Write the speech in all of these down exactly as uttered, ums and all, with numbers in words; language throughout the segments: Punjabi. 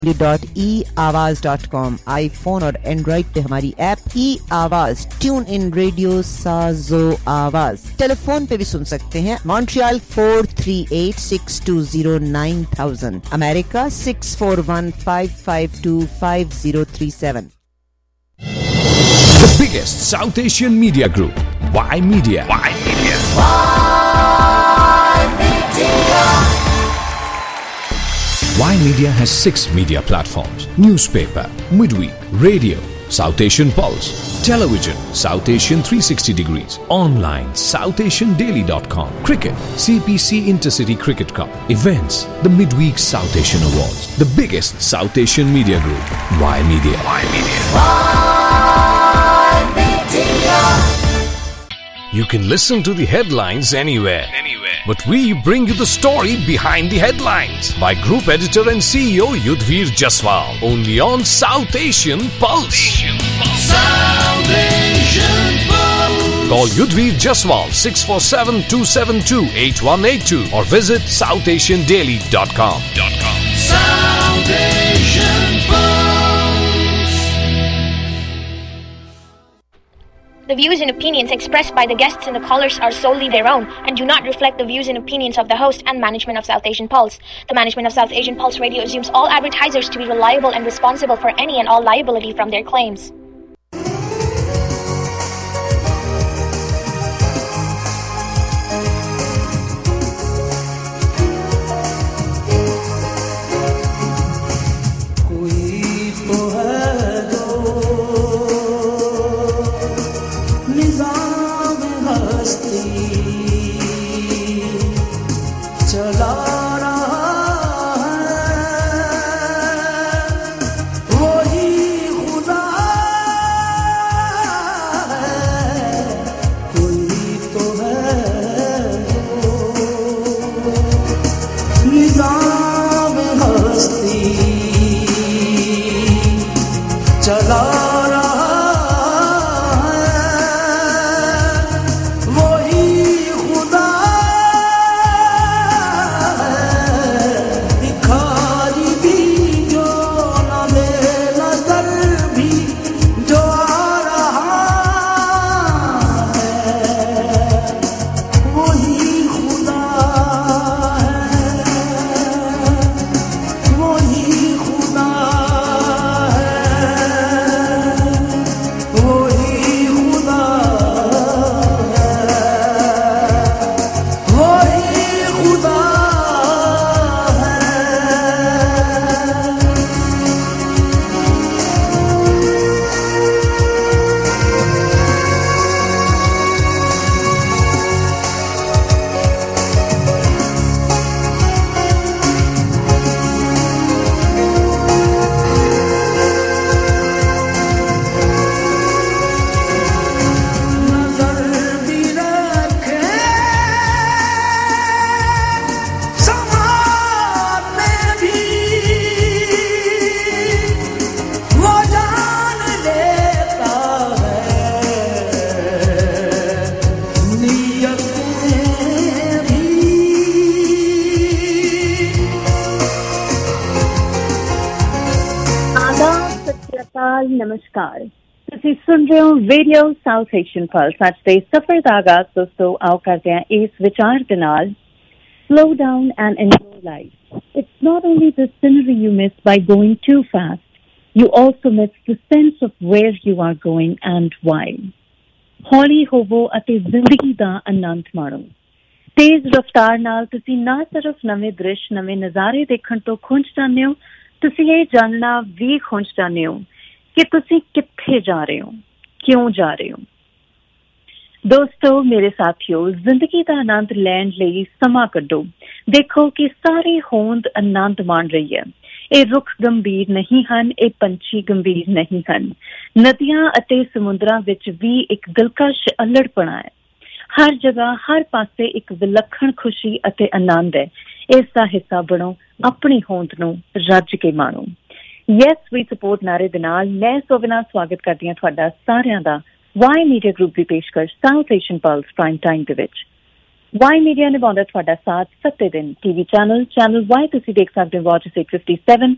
Dot E Awaaz dot com. IPhone और एंड्रॉइड पे हमारी ऐप ई आवाज, ट्यून इन रेडियो साजो आवाज। टेलीफोन पे भी सुन सकते हैं Montreal four three eight six two zero nine thousand, America six four one five five two five zero three seven. The biggest South Asian media group, Y Media. Y Media. Y Media. Y Media has six media platforms: newspaper, midweek, radio, South Asian Pulse, television, South Asian three sixty degrees, online, south asian daily dot com, cricket, C P C Intercity Cricket Cup, events, the midweek South Asian Awards. The biggest South Asian media group, Y Media. Y Media. Y Media. You can listen to the headlines anywhere. Anywhere. But we bring you the story behind the headlines by Group Editor and C E O Yudhvir Jaswal. Only on South Asian Pulse. South Asian Pulse. Call Yudhvir Jaswal six four seven, two seven two, eight one eight two or visit south asian daily dot com. South Asian Pulse. The views and opinions expressed by the guests and the callers are solely their own and do not reflect the views and opinions of the host and management of South Asian Pulse. The management of South Asian Pulse Radio assumes all advertisers to be reliable and responsible for any and all liability from their claims. नमस्कार, ਤੁਸੀਂ ਸੁਣ ਰਹੇ ਹੋ ਰੇਡੀਓ ਸਾਊਥ ਏਸ਼ੀਅਨ ਪਲਸ। ਅੱਜ ਦੇ ਸਫ਼ਰ ਦਾ ਆਗਾਜ਼ ਦੋਸਤੋ ਆਓ ਕਰਦੇ ਹਾਂ ਇਸ ਵਿਚਾਰ ਦੇ ਨਾਲ, slow down and enjoy life. It's not only the scenery you miss by going too fast, you also miss the sense of where you are going and why. ਹੌਲੀ ਹੋਵੋ ਅਤੇ ਜ਼ਿੰਦਗੀ ਦਾ ਆਨੰਦ ਮਾਣੋ। ਤੇਜ਼ ਰਫ਼ਤਾਰ ਨਾਲ ਤੁਸੀਂ ਨਾ ਸਿਰਫ ਨਵੇਂ ਦ੍ਰਿਸ਼, ਨਵੇਂ ਨਜ਼ਾਰੇ ਦੇਖਣ ਤੋਂ ਖੁੰਝ ਜਾਂਦੇ ਹੋ, ਤੁਸੀਂ ਇਹ ਜਾਣਨਾ ਵੀ ਖੁੰਝ ਜਾਂਦੇ ਹੋ ਕਿ ਤੁਸੀਂ ਕਿੱਥੇ ਜਾ ਰਹੇ ਹੋ, ਕਿਉਂ ਜਾ ਰਹੇ ਹੋ। ਦੋਸਤੋ, ਮੇਰੇ ਸਾਥੀਓ, ਜ਼ਿੰਦਗੀ ਦਾ ਆਨੰਦ ਲੈਣ ਲਈ ਸਮਾਂ ਕੱਢੋ। ਦੇਖੋ ਕਿ ਸਾਰੀ ਹੋਂਦ ਆਨੰਦ ਮਾਣ ਰਹੀ ਹੈ। ਇਹ ਰੁੱਖ ਗੰਭੀਰ ਨਹੀਂ ਹਨ, ਇਹ ਪੰਛੀ ਗੰਭੀਰ ਨਹੀਂ ਹਨ। ਨਦੀਆਂ ਅਤੇ ਸਮੁੰਦਰਾਂ ਵਿੱਚ ਵੀ ਇੱਕ ਦਿਲਕਸ਼ ਅਲੜਪਣਾ ਹੈ। ਹਰ ਜਗ੍ਹਾ, ਹਰ ਪਾਸੇ ਇੱਕ ਵਿਲੱਖਣ ਖੁਸ਼ੀ ਅਤੇ ਆਨੰਦ ਹੈ। ਇਸ ਦਾ ਹਿੱਸਾ ਬਣੋ, ਆਪਣੀ ਹੋਂਦ ਨੂੰ ਰੱਜ ਕੇ ਮਾਣੋ। ਯੈਸ ਵੀ ਸਪੋਰਟ ਨਾਰੇ ਦੇ ਨਾਲ ਮੈਂ ਸੋਵਨਾ ਸਵਾਗਤ ਕਰਦੀ ਹਾਂ ਤੁਹਾਡਾ ਸਾਰਿਆਂ ਦਾ ਵਾਈ ਮੀਡੀਆ ਗਰੁੱਪ ਦੀ ਪੇਸ਼ਕਸ਼ South Asian plus prime time ਦੇ ਵਿੱਚ। ਵਾਈ ਮੀਡੀਆ ਨਿਭਾਉਂਦਾ ਤੁਹਾਡਾ ਸਾਥ ਸੱਤੇ ਦਿਨ। ਟੀਵੀ ਚੈਨਲ ਚੈਨਲ ਵਾਈ ਤੁਸੀਂ ਦੇਖ ਸਕਦੇ ਹੋ watch six fifty seven,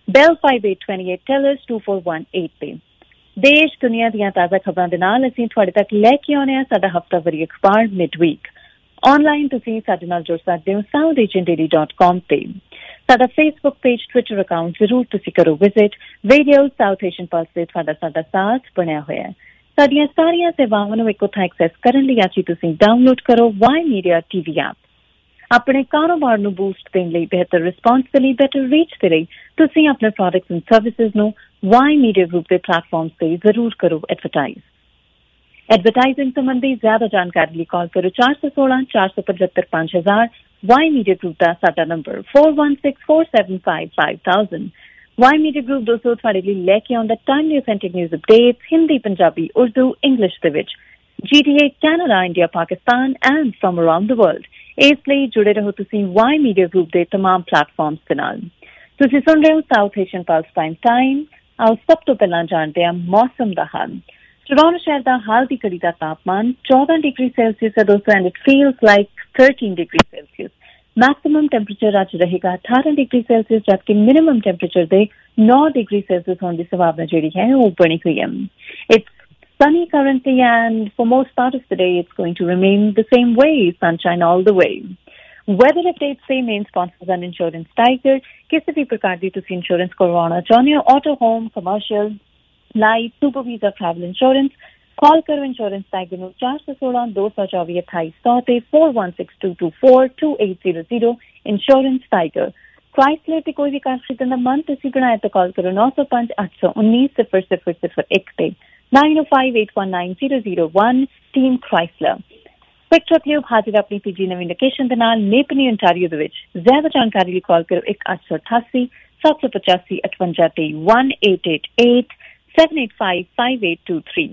Bell five eight two eight, tell us two four one eight ਤੇ। ਦੇਸ਼ ਦੁਨੀਆ ਦੀਆਂ ਤਾਜ਼ਾ ਖਬਰਾਂ ਦੇ ਨਾਲ ਅਸੀਂ ਤੁਹਾਡੇ ਤੱਕ ਲੈ ਕੇ ਆਉਂਦੇ ਹਾਂ ਸਾਡਾ ਹਫ਼ਤਾਵਾਰੀ ਅਖਬਾਰ ਮਿਡ ਵੀਕ। ਆਨਲਾਈਨ ਤੁਸੀਂ ਸਾਡੇ ਨਾਲ ਜੁੜ ਸਕਦੇ ਹੋ South Asian daily dot com ਤੇ। ਸਾਡਾ ਫੇਸਬੁੱਕ ਪੇਜ, ਟਵਿੱਟਰ ਅਕਾਊਂਟ ਜ਼ਰੂਰ ਤੁਸੀਂ ਕਰੋ visit. Radio South Asian pulse ਤੇ ਤੁਹਾਡਾ ਸਾਡਾ ਸਾਥ ਬਣਿਆ ਹੋਇਆ ਹੈ। ਸਾਡੀਆਂ ਸਾਰੀਆਂ ਸੇਵਾਵਾਂ ਨੂੰ ਇੱਕੋ ਥਾਂ ਐਕਸੈਸ ਕਰਨ ਲਈ ਅੱਜ ਤੁਸੀਂ ਡਾਊਨਲੋਡ ਕਰੋ ਵਾਈ ਮੀਡੀਆ ਟੀਵੀ ਐਪ। ਆਪਣੇ ਕਾਰੋਬਾਰ ਨੂੰ ਬੂਸਟ ਦੇਣ ਲਈ, ਬਿਹਤਰ ਰਿਸਪਾਂਸ ਦੇ ਲਈ, ਬੈਟਰ ਰੀਚ ਦੇ ਲਈ ਤੁਸੀਂ ਆਪਣੇ ਪ੍ਰੋਡਕਟਸ ਐਂਡ ਸਰਵਿਸਿਜ਼ ਨੂੰ ਵਾਈ ਮੀਡੀਆ ਗਰੁੱਪ ਦੇ ਪਲੇਟਫਾਰਮਸ ਤੇ ਜ਼ਰੂਰ ਕਰੋ ਐਡਵਰਟਾਈਜ਼। ਐਡਵਰਟਾਈਜ਼ਿੰਗ ਸੰਬੰਧੀ ਜ਼ਿਆਦਾ ਜਾਣਕਾਰੀ ਲਈ ਕਾਲ ਕਰੋ ਚਾਰ ਸੌ ਸੋਲਾਂ ਚਾਰ ਸੌ ਪਝੱਤਰ ਪੰਜ ਹਜ਼ਾਰ। ਵਾਈ ਮੀਡੀਆ ਗਰੁੱਪ ਦਾ ਸਾਡਾ number four one six four seven five five thousand। Y media group ਦੋਸਤੋ ਤੁਹਾਡੇ ਲਈ ਲੈ ਕੇ ਆਉਂਦਾ timely authentic news updates Hindi, Punjabi, Urdu, English ਦੇ ਵਿੱਚ G T A, Canada, India, Pakistan and from around the world. ਇਸ ਲਈ ਜੁੜੇ ਰਹੋ ਤੁਸੀਂ ਵਾਈ ਮੀਡੀਆ ਗਰੁੱਪ ਦੇ ਤਮਾਮ ਪਲੇਟਫਾਰਮਸ ਦੇ ਨਾਲ। ਤੁਸੀਂ ਸੁਣ ਰਹੇ ਹੋ South Asian plus prime time. ਆਓ ਸਭ ਤੋਂ ਪਹਿਲਾਂ ਜਾਣਦੇ ਹਾਂ ਮੌਸਮ ਦਾ ਹਾਲ। ਟੋਰਾਂਟੋ ਸ਼ਹਿਰ ਦਾ ਹਾਲ ਦੀ ਘੜੀ ਦਾ ਤਾਪਮਾਨ ਚੌਦਾਂ ਡਿਗਰੀ ਸੈਲਸੀਅਸ ਹੈ ਦੋਸਤੋ, and it feels like thirteen degree Celsius. Maximum temperature ਅੱਜ ਰਹੇਗਾ ਅਠਾਰਾਂ ਡਿਗਰੀ ਸੈਲਸੀਅਸ, ਜਦਕਿ ਮਿਨੀਮਮ ਟੈਂਪਰੇਚਰ ਦੇ ਨੌ ਡਿਗਰੀ ਸੈਲਸੀਅਸ ਹੋਣ ਦੀ ਸੰਭਾਵਨਾ ਜਿਹੜੀ ਹੈ ਉਹ ਬਣੀ ਹੋਈ ਹੈ। It's sunny currently, and for most part of the day it's going to remain the same way, sunshine all the way. Weather updates say main sponsors and Insurance Tiger। ਕਿਸੇ ਵੀ ਪ੍ਰਕਾਰ ਦੀ ਤੁਸੀਂ ਇੰਸ਼ੋਰੈਂਸ ਕਰਵਾਉਣਾ ਚਾਹੁੰਦੇ ਹੋ, auto, home, commercial, life, super visa, travel insurance, call ਕਰੋ ਇੰਸ਼ੋਰੈਂਸ ਟਾਈਗਰ ਨੂੰ ਚਾਰ ਸੌ ਸੋਲਾਂ ਦੋ ਸੌ ਚੌਵੀ ਅਠਾਈ ਸੌ ਤੇ four one six two two four two eight zero zero। Insurance tiger. Chrysler ਤੇ ਕੋਈ ਵੀ ਕਾਰ ਖਰੀਦਣ ਦਾ ਮਨ ਤੁਸੀਂ ਬਣਾਇਆ ਤਾਂ ਕਾਲ ਕਰੋ ਨੌ ਸੌ ਪੰਜ ਅੱਠ ਸੌ ਉੱਨੀ ਸਿਫਰ ਸਿਫਰ ਸਿਫਰ ਇੱਕ ਤੇ nine oh five eight one nine zero zero one। Team Chrysler. Quick trip ਲਿਓ ਹਾਜ਼ਰ ਆਪਣੀ ਤੀਜੀ ਨਵੀਂ ਲੋਕੇਸ਼ਨ ਦੇ ਨਾਲ ਨੇਪਨੀ ਓਨਟਾਰੀਓ ਦੇ ਵਿੱਚ। ਜ਼ਿਆਦਾ ਜਾਣਕਾਰੀ ਲਈ ਕਾਲ ਕਰੋ ਇੱਕ ਅੱਠ ਸੌ ਅਠਾਸੀ ਸੱਤ ਸੌ ਪਚਾਸੀ ਅਠਵੰਜਾ ਤੇ one eight eight eight seven eight five five eight two three।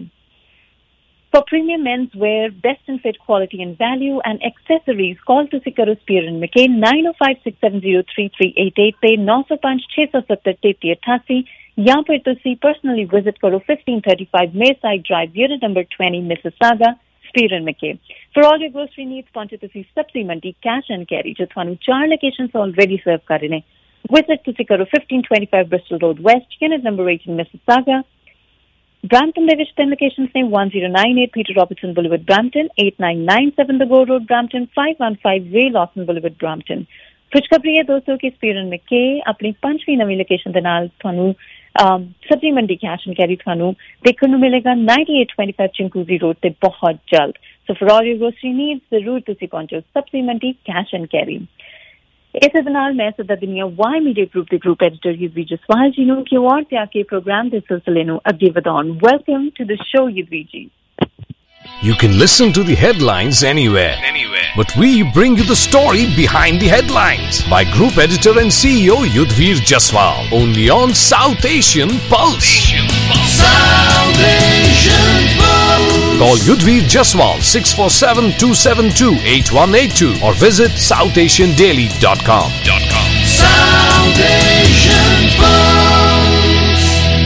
For premium men's wear, best in fit quality and value and accessories, call to Sikaro Spear and McKay nine oh five six seven zero three three eight eight पे nine oh five six seven seven three three eight eight। या फिर तुसी personally visit करो fifteen thirty-five Mayside Drive, unit number twenty, Mississauga, Spear and McKay। For all your grocery needs, पहुंचे तुसी सब्जी मंडी Cash and Carry जो थानू चार locations already serve कर रहे हैं। Visit तुसी करो fifteen twenty-five Bristol Road West, unit number eight in Mississauga। Brampton ਦੇ ਵਿੱਚ ਤਿੰਨ ਲੋਕੇਸ਼ਨਸ ਨੇ one oh nine eight Peter Robertson Boulevard, Brampton, eight nine nine seven The Go Road, Brampton, five one five Ray Lawson Boulevard, Brampton। ਖੁਸ਼ਖਬਰੀ ਹੈ ਦੋਸਤੋ ਕਿ ਸਪੀਰ ਐਂਡ ਮੈਕੇ ਆਪਣੀ ਪੰਜਵੀਂ ਨਵੀਂ ਲੋਕੇਸ਼ਨ ਦੇ ਨਾਲ ਤੁਹਾਨੂੰ ਸਬਜ਼ੀ ਮੰਡੀ ਕੈਸ਼ ਐਂਡ ਕੈਰੀ ਤੁਹਾਨੂੰ ਦੇਖਣ ਨੂੰ ਮਿਲੇਗਾ ninety-eight twenty-five ਚਿੰਕੂਜ਼ੀ ਰੋਡ ਤੇ ਬਹੁਤ ਜਲਦ। So for all your grocery needs ਜ਼ਰੂਰ ਤੁਸੀਂ ਪਹੁੰਚੋ ਸਬਜ਼ੀ ਮੰਡੀ ਕੈਸ਼ ਐਂਡ ਕੈਰੀ। ਇਸੇ ਦੇ ਨਾਲ ਮੈਂ ਸਦਾ ਦੁਨੀਆ ਵਾਈ ਮੀਡੀਆ ਗਰੁੱਪ ਦੇ ਗਰੁੱਪ ਐਡੀਟਰ ਯੁਧਵੀ ਜਸਵਾਲ ਜੀ ਨੂੰ ਕਿ ਔਰ ਤੇ ਆ ਕੇ ਪ੍ਰੋਗਰਾਮ ਦੇ ਸਿਲਸਿਲੇ ਨੂੰ ਅੱਗੇ ਵਧਾਉਣ। Welcome to the show Yudhvir ji. You can listen to the headlines anywhere, anywhere. But we bring you the story behind the headlines by Group Editor and C E O Yudhvir Jaswal, only on South Asian Pulse. Asian Pulse. South Asian Pulse. Call Yudhvir Jaswal six four seven two seven two eight one eight two or visit south asian daily dot com. South Asian Pulse.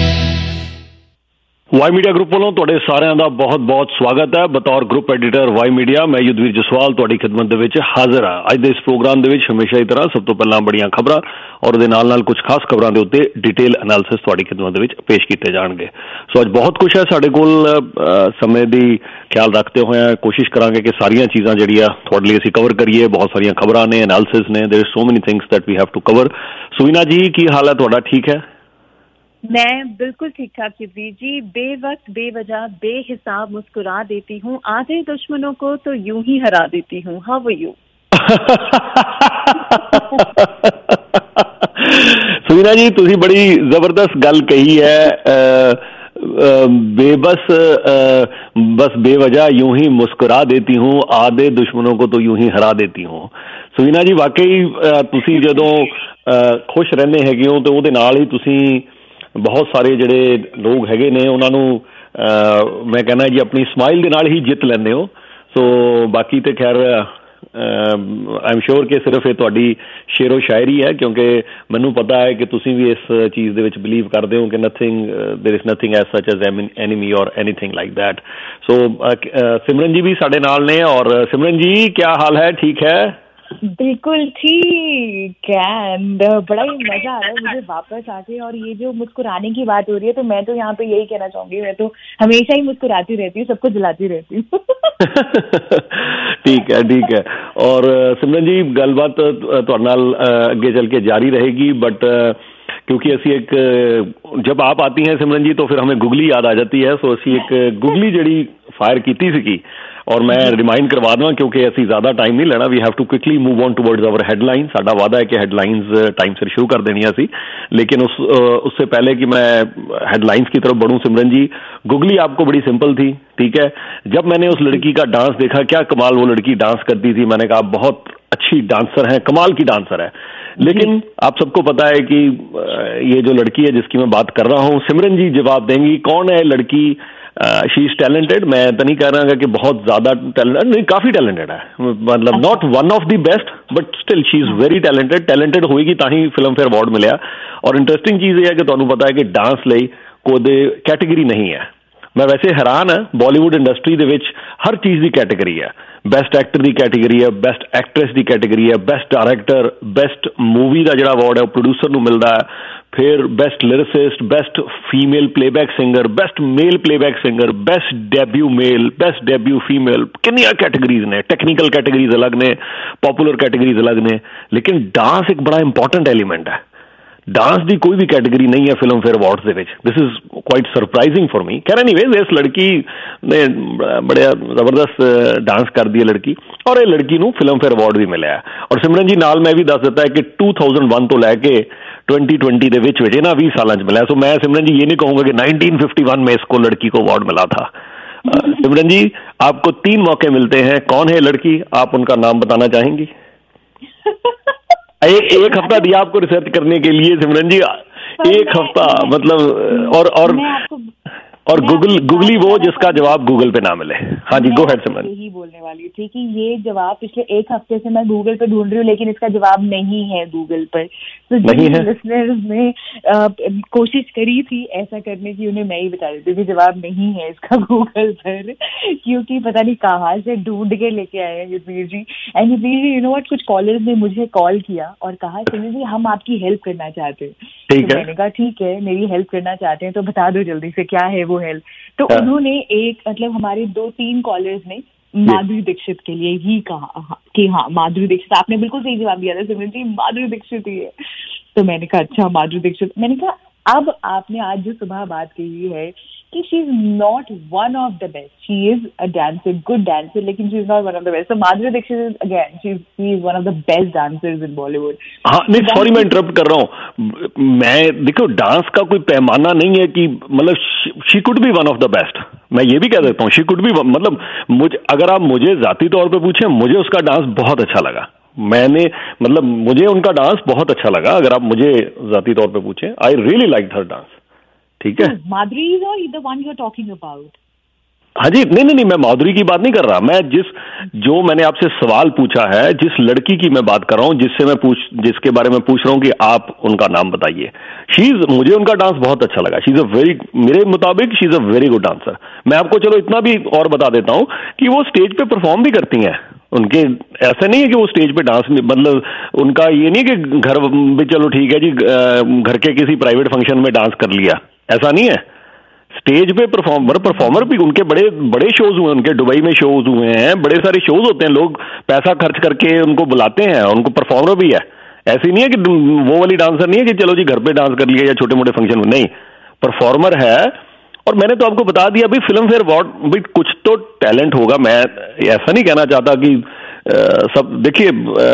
Y media group ਵੱਲੋਂ ਤੁਹਾਡੇ ਸਾਰਿਆਂ ਦਾ ਬਹੁਤ ਬਹੁਤ ਸਵਾਗਤ ਹੈ। ਬਤੌਰ ਗਰੁੱਪ ਐਡੀਟਰ ਵਾਈ ਮੀਡੀਆ ਮੈਂ ਯੁਧਵੀਰ ਜਸਵਾਲ ਤੁਹਾਡੀ ਖਿਦਮਤ ਦੇ ਵਿੱਚ ਹਾਜ਼ਰ ਹਾਂ। ਅੱਜ ਦੇ ਇਸ ਪ੍ਰੋਗਰਾਮ ਦੇ ਵਿੱਚ ਹਮੇਸ਼ਾ ਦੀ ਤਰ੍ਹਾਂ ਸਭ ਤੋਂ ਪਹਿਲਾਂ ਬੜੀਆਂ ਖਬਰਾਂ ਔਰ ਉਹਦੇ ਨਾਲ ਨਾਲ ਕੁਝ ਖਾਸ ਖਬਰਾਂ ਦੇ ਉੱਤੇ ਡਿਟੇਲ ਐਨਾਲਿਸਿਸ ਤੁਹਾਡੀ ਖਿਦਮਤ ਦੇ ਵਿੱਚ ਪੇਸ਼ ਕੀਤੇ ਜਾਣਗੇ। ਸੋ ਅੱਜ ਬਹੁਤ ਕੁਛ ਹੈ ਸਾਡੇ ਕੋਲ। ਸਮੇਂ ਦੀ ਖਿਆਲ ਰੱਖਦੇ ਹੋਏ ਕੋਸ਼ਿਸ਼ ਕਰਾਂਗੇ ਕਿ ਸਾਰੀਆਂ ਚੀਜ਼ਾਂ ਜਿਹੜੀਆਂ ਤੁਹਾਡੇ ਲਈ ਅਸੀਂ ਕਵਰ ਕਰੀਏ। ਬਹੁਤ ਸਾਰੀਆਂ ਖਬਰਾਂ ਨੇ, ਐਨਾਲਿਸਿਸ ਨੇ, there so many things that we have to cover. Suveena ji ਕੀ ਹਾਲ ਹੈ ਤੁਹਾਡਾ? ਠੀਕ ਹੈ? मैं बिल्कुल ठीक ठाक युद्धवीर जी। बेवक्त बेवजह बेहिसाब मुस्कुरा देती हूँ, आधे दुश्मनों को तो यूं ही हरा देती हूँ। How are you? Suneena ji तुसी बड़ी जबरदस्त गल कही है। बेबस बस बेवजह यूं ही मुस्कुरा देती हूँ, आधे दुश्मनों को तो यूं ही हरा देती हूँ। सुनीना जी वाकई तुसी जदों खुश रहंदे हैगे हो तो ਉਹਦੇ ਨਾਲ ਹੀ ਤੁਸੀਂ ਬਹੁਤ ਸਾਰੇ ਜਿਹੜੇ ਲੋਕ ਹੈਗੇ ਨੇ ਉਹਨਾਂ ਨੂੰ ਮੈਂ ਕਹਿੰਦਾ ਜੀ ਆਪਣੀ ਸਮਾਈਲ ਦੇ ਨਾਲ ਹੀ ਜਿੱਤ ਲੈਂਦੇ ਹੋ। ਸੋ ਬਾਕੀ ਤੇ ਖੈਰ ਆਈ ਐਮ ਸ਼ੋਰ ਕਿ ਸਿਰਫ ਇਹ ਤੁਹਾਡੀ ਸ਼ੇਰੋ ਸ਼ਾਇਰੀ ਹੈ, ਕਿਉਂਕਿ ਮੈਨੂੰ ਪਤਾ ਹੈ ਕਿ ਤੁਸੀਂ ਵੀ ਇਸ ਚੀਜ਼ ਦੇ ਵਿੱਚ ਬਿਲੀਵ ਕਰਦੇ ਹੋ ਕਿ nothing there is nothing as such as enemy or anything like that. So Simran ji ਵੀ ਸਾਡੇ ਨਾਲ ਨੇ। ਔਰ ਸਿਮਰਨ ਜੀ ਕੀ ਹਾਲ ਹੈ? ਠੀਕ ਹੈ? बिल्कुल ठीक। एंड बड़ा ही मजा आ रहा है मुझे वापस आके, और ये जो मुस्कुराने की बात हो रही है तो मैं तो यहाँ पे यही कहना चाहूंगी, मैं तो हमेशा ही मुस्कुराती रहती हूँ, सबको जलाती रहती हूँ। ठीक है ठीक है। और सिमरन जी गलबात तुहाडे नाल अगे चल के जारी रहेगी, बट क्योंकि असी एक जब आप आती हैं सिमरन जी तो फिर हमें गुगली याद आ जाती है, सो असी एक गुगली जड़ी फायर की सी, और मैं रिमाइंड करवा दूँ क्योंकि असी ज्यादा टाइम नहीं लेना, we have to quickly move on towards our headline. साडा वादा है कि हेडलाइंस टाइम से शुरू कर देनी सी, लेकिन उस उससे पहले कि मैं हेडलाइंस की तरफ बढ़ूं सिमरन जी, गुगली आपको बड़ी सिंपल थी, ठीक है। जब मैंने उस लड़की का डांस देखा, क्या कमाल वो लड़की डांस करती थी, मैंने कहा बहुत अच्छी डांसर है, कमाल की डांसर है। लेकिन आप सबको पता है कि ये जो लड़की है जिसकी मैं बात कर रहा हूं, सिमरन जी जवाब देंगी कौन है लड़की। शी इज टैलेंटेड, मैं तो नहीं कह रहा कि बहुत ज्यादा टैलेंटेड, नहीं काफी टैलेंटेड है, मतलब not one of the best but still she is very talented. Talented होएगी ताही फिल्म फेयर अवार्ड मिलिया। और इंटरेस्टिंग चीज यह है कि तुहानू पता है कि डांस लई कोई कैटेगरी नहीं है। मैं वैसे हैरान है, बॉलीवुड इंडस्ट्री दे विच हर चीज की कैटेगरी है, बेस्ट एक्टर की कैटेगरी है, बेस्ट एक्ट्रेस की कैटेगरी है, बेस्ट डायरैक्टर, बेस्ट मूवी का जो अवार्ड है प्रोड्यूसर को मिलता है, फिर best lyricist, best female playback singer, best male playback singer, best debut male, best debut female, कितनी कैटेगरीज ने, टेक्निकल कैटेगरीज अलग ने, पॉपुलर कैटेगरीज अलग ने, लेकिन डांस एक बड़ा इंपॉर्टेंट एलिमेंट है। डांस की कोई भी कैटेगरी नहीं है फिल्म फेयर अवार्ड्स दे विच। This is quite surprising for me. खैर एनीवेज इस लड़की ने बड़े जबरदस्त डांस कर दिया लड़की, और ये लड़की नू फिल्म फेयर अवार्ड भी मिला है। और सिमरन जी नाल मैं भी दस देता है कि टू थाउजेंड वन तो लैके ट्वेंटी ट्वेंटी दे विच विच इन्हां बीस साल च मिला। सो मैं सिमरन जी ये नहीं कहूंगा कि नाइनटीन फिफ्टी वन में इसको लड़की को अवार्ड मिला था। सिमरन जी आपको तीन मौके मिलते हैं, कौन है लड़की, आप उनका नाम बताना चाहेंगी? एक एक हफ्ता दिया आपको रिसर्च करने के लिए सिमरन जी, एक हफ्ता, मतलब और और और गूगल गूगली वो जिसका जवाब गूगल पे ना मिले। हाँ जी, गो हेड सिमरन। यही बोलने वाली थी कि ये जवाब पिछले एक हफ्ते से मैं गूगल पे ढूंढ रही हूँ, लेकिन इसका जवाब नहीं है गूगल पर। तो नहीं है। लिसनर्स ने आ, कोशिश करी थी ऐसा करने की, उन्हें मैं ही बता देती हूँ कि जवाब नहीं है इसका गूगल पर, क्योंकि पता नहीं कहाँ से ढूंढ के लेके आए हैं Yudhvir ji. And Yudhvir ji, you know what, कुछ कॉलर्स ने मुझे कॉल किया और कहा सिमरन जी हम आपकी हेल्प करना चाहते हैं। ठीक तो है। मैंने कहा ठीक है, मेरी हेल्प करना चाहते हैं तो बता दो जल्दी से क्या है वो हेल्प। तो हाँ। उन्होंने एक, मतलब हमारे दो तीन कॉलर्स ने माधुरी दीक्षित के लिए ही कहा कि हाँ माधुरी दीक्षित, आपने बिल्कुल सही जवाब दिया था सिमरन जी, माधुरी दीक्षित ही है। तो मैंने कहा अच्छा माधुरी दीक्षित। मैंने कहा अब आपने आज जो सुबह बात कही है कि she is not one of the best, she is a dancer, good dancer, लेकिन she is not one of the best. So Madhuri Dixit is again she is one of the best dancers in Bollywood. हाँ नहीं सॉरी मैं इंटरप्ट कर रहा हूँ, मैं देखो डांस का कोई पैमाना नहीं है कि मतलब she could be one of the best, मैं ये भी कह देता हूँ शी कुड बी, मतलब मुझे अगर आप मुझे जाती तौर पे पूछें, मुझे उसका डांस बहुत अच्छा लगा। मैंने मतलब मुझे उनका डांस बहुत अच्छा लगा, अगर आप मुझे जाती तौर पे पूछें, I really like her dance. ठीक है, Madhuri is the one you are talking about? हाँ जी, नहीं नहीं नहीं मैं माधुरी की बात नहीं कर रहा, मैं जिस जो मैंने आपसे सवाल पूछा है, जिस लड़की की मैं बात कर रहा हूँ, जिससे मैं पूछ जिसके बारे में पूछ रहा हूँ कि आप उनका नाम बताइए। शी इज, मुझे उनका डांस बहुत अच्छा लगा, शी इज अ वेरी, मेरे मुताबिक she is a very good dancer. मैं आपको चलो इतना भी और बता देता हूँ कि वो स्टेज पे परफॉर्म भी करती हैं। उनके ऐसा नहीं है कि वो स्टेज पे डांस, मतलब उनका ये नहीं कि घर भी चलो ठीक है जी घर के किसी प्राइवेट फंक्शन में डांस कर लिया, ऐसा नहीं है। स्टेज पे परफॉर्मर परफॉर्मर भी उनके बड़े बड़े शोज हुए, उनके दुबई में शोज हुए हैं, बड़े सारे शोज होते हैं, लोग पैसा खर्च करके उनको बुलाते हैं, उनको परफॉर्मर भी है। ऐसी नहीं है कि वो वाली डांसर नहीं है कि चलो जी घर पे डांस कर लिया या छोटे मोटे फंक्शन में, नहीं, परफॉर्मर है। और मैंने तो आपको बता दिया अभी फिल्म फेयर अवार्ड भी कुछ तो टैलेंट होगा, मैं ऐसा नहीं कहना चाहता कि आ, सब देखिए,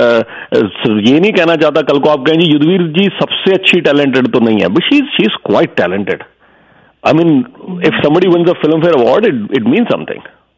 ये नहीं कहना चाहता कल को आप कहें जी युद्धवीर जी सबसे अच्छी टैलेंटेड तो नहीं है, but she she is quite talented. I mean, if somebody wins a Filmfare Award, it, it means something.